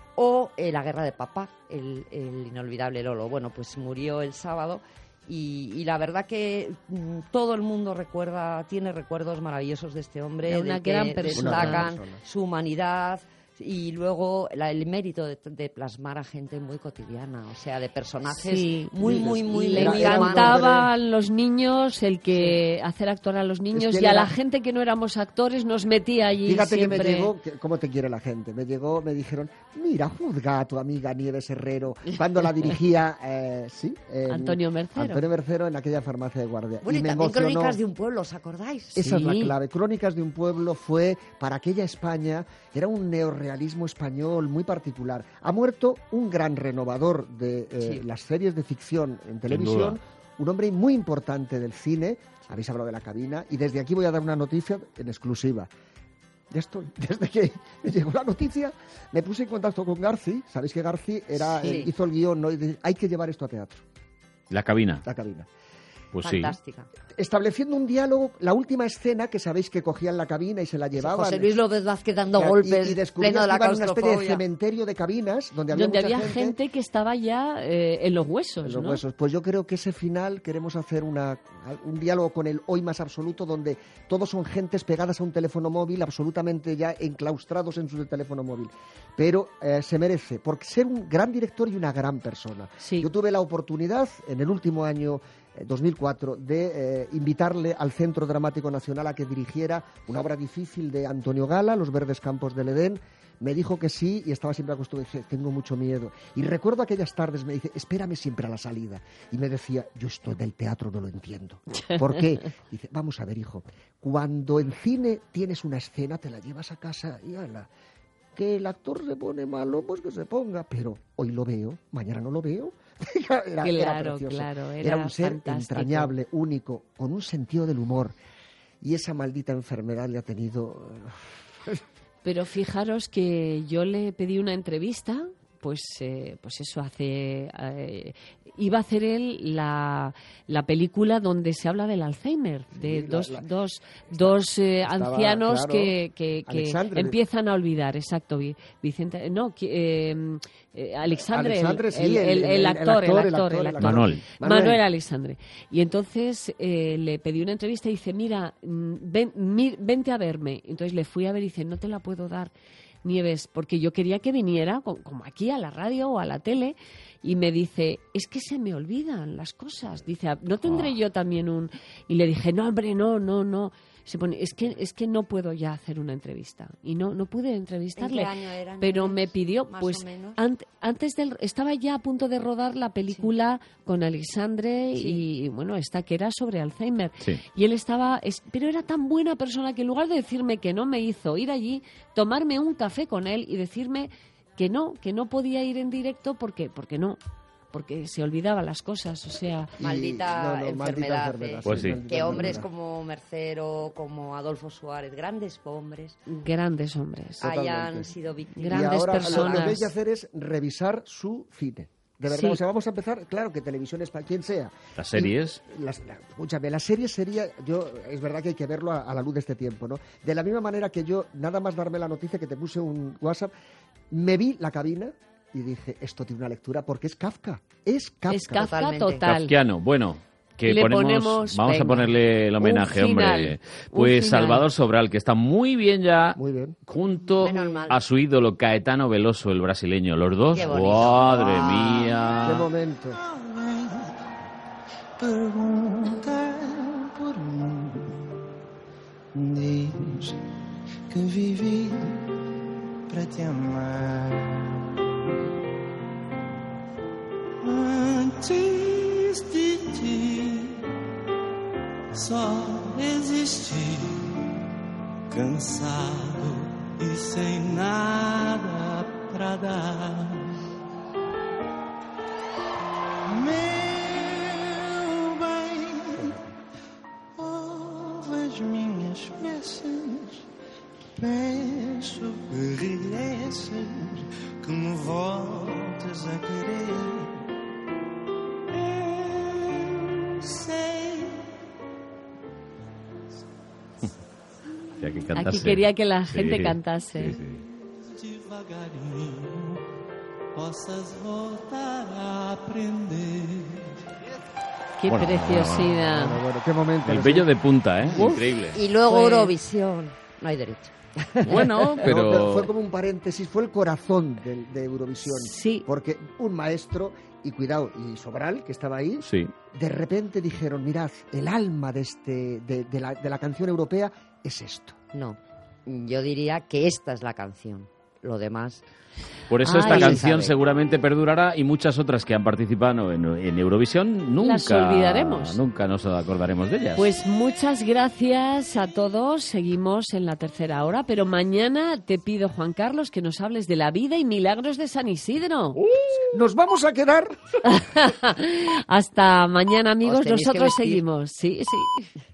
o eh, La Guerra de Papá, el, el inolvidable Lolo. Bueno, pues murió el sábado y, y la verdad que mm, todo el mundo recuerda, tiene recuerdos maravillosos de este hombre, Era una de que gran persona. Una gran destacan persona. su humanidad y luego la- el mérito de, de plasmar a gente muy cotidiana, o sea, de personajes Sí. muy, muy, muy, Le muy Era- era un humanos. encantaba a los niños el que hacer actuar a los niños que y a él la era- gente que no éramos actores nos metía allí Fíjate siempre. que me llegó, que- cómo te quiere la gente. Me llegó, me dijeron, mira, juzga a tu amiga Nieves Herrero cuando la dirigía, eh, sí, en- Antonio Mercero. Antonio Mercero en aquella farmacia de guardia. Bueno, y, y me también emocionó. Crónicas de un pueblo, ¿os acordáis? Esa es la Sí. clave. Crónicas de un pueblo fue, para aquella España, era un neorrealismo español muy particular. Ha muerto un gran renovador de eh, Sí. las series de ficción en televisión, un hombre muy importante del cine, habéis hablado de La Cabina, y desde aquí voy a dar una noticia en exclusiva. Ya estoy. Desde que me llegó la noticia, me puse en contacto con Garci. Sabéis que Garci era, Sí. eh, hizo el guión, ¿no? Y dice, hay que llevar esto a teatro, La cabina. La Cabina. Pues sí. Fantástica. Estableciendo un diálogo, la última escena que sabéis que cogían la cabina y se la llevaban. José Luis López Vázquez dando Claro, golpes, y, y descubrías pleno de la que iban a una especie de claustrofobia. cementerio de cabinas donde había, donde mucha había gente, que estaba ya eh, en los huesos, en los ¿no? huesos. Pues yo creo que ese final queremos hacer una, un diálogo con el hoy más absoluto, donde todos son gentes pegadas a un teléfono móvil, absolutamente ya enclaustrados en su teléfono móvil. Pero eh, se merece, por ser un gran director y una gran persona. Sí. Yo tuve la oportunidad en el último año, eh, dos mil cuatro, de eh, invitarle al Centro Dramático Nacional a que dirigiera una obra difícil de Antonio Gala, Los Verdes Campos del Edén. Me dijo que sí y estaba siempre acostumbrado. Dije, tengo mucho miedo. Y recuerdo aquellas tardes, me dice, espérame siempre a la salida. Y me decía, yo esto del teatro no lo entiendo. ¿Por qué? Dice, vamos a ver, hijo, cuando en cine tienes una escena, te la llevas a casa y ala. Que el actor se pone malo, pues que se ponga. Pero hoy lo veo, mañana no lo veo. era, era Claro, precioso. claro, era un ser fantástico. entrañable, único, con un sentido del humor. Y esa maldita enfermedad le ha tenido... Pero fijaros que yo le pedí una entrevista, pues, eh, pues eso hace, eh, iba a hacer él la, la película donde se habla del Alzheimer, de Sí, la- dos, la- dos, dos eh, estaba, ancianos claro, que, que, que Alexandre. empiezan a olvidar, exacto, Vi- Vicente, no, que, eh, eh, Alexandre, el- Alexandre, sí, el, el- el- el el- el actor, el actor, el actor, actor, el el actor. actor. Manuel. Manuel Manuel. Alexandre. Y entonces eh, le pedí una entrevista y dice, mira, mm, ven, mi- vente a verme. Entonces le fui a ver y dice, no te la puedo dar, Nieves, porque yo quería que viniera co- como aquí a la radio o a la tele, y me dice, es que se me olvidan las cosas. Dice, ¿no tendré yo también un...? Y le dije, no, hombre, no, no, no. se pone, es que es que no puedo ya hacer una entrevista. Y no no pude entrevistarle. ¿En qué año era? Pero me pidió, más pues, o menos? ant- antes del... Estaba ya a punto de rodar la película sí. con Alexandre Sí. y, bueno, esta que era sobre Alzheimer. Sí. Y él estaba... Es, pero era tan buena persona que en lugar de decirme que no, me hizo ir allí, tomarme un café con él y decirme que no, que no podía ir en directo porque, porque no. Porque se olvidaba las cosas, o sea... Maldita, no, no, enfermedad. maldita enfermedad, ¿eh? Pues sí. maldita Que hombres enfermedad. como Mercero, como Adolfo Suárez, grandes hombres, Grandes hombres. hayan sido víctimas. Grandes y ahora personas. lo que hay que hacer es revisar su cine. De verdad, Sí. o sea, vamos a empezar, claro que televisión es para quien sea. Las series. Y las, la- escúchame, las series sería, yo, es verdad que hay que verlo a, a la luz de este tiempo, ¿no? De la misma manera que yo, nada más darme la noticia que te puse un WhatsApp, me vi La Cabina y dije, esto tiene una lectura porque es Kafka, es Kafka. Es Kafka Totalmente. total. Kafkiano. Bueno, que Le ponemos, ponemos, vamos venga, a ponerle el homenaje, un final, hombre. un Pues final. Salvador Sobral, que está muy bien ya, Muy bien. junto Menos mal. a su ídolo Caetano Veloso, el brasileño. Los dos, Qué bonito. madre Qué mía. momento. Pergunta por mim, diz que vivi para te amar. Antes de ti, só existi, cansado e sem nada pra dar. Meu bem, ouve as minhas peças, peço que regresses, que me voltes a querer. Eu sei. Ya que cantase. Aquí quería que la Sí, gente cantase. sí, sí. Devagarinho possas voltar a aprender. Qué Bueno, preciosidad. Bueno, bueno, qué momento. El ¿no? vello de punta, ¿eh? Uf. Increíble. Y luego Pues- Eurovisión. No hay derecho. Bueno, No, pero... fue como un paréntesis, fue el corazón de, de Eurovisión. Sí. Porque un maestro, y cuidado, y Sobral, que estaba ahí, Sí. de repente dijeron, mirad, el alma de, este, de, de la, de la canción europea es esto. No. Yo diría que esta es la canción. Lo demás... Por eso Ay, esta se canción sabe. seguramente perdurará y muchas otras que han participado en, en Eurovisión nunca, Las olvidaremos. nunca nos acordaremos de ellas. Pues muchas gracias a todos. Seguimos en la tercera hora, pero mañana te pido, Juan Carlos, que nos hables de la vida y milagros de San Isidro. ¡Nos vamos a quedar! Hasta mañana, amigos. Os tenéis que Nosotros vestir. seguimos. Sí, sí.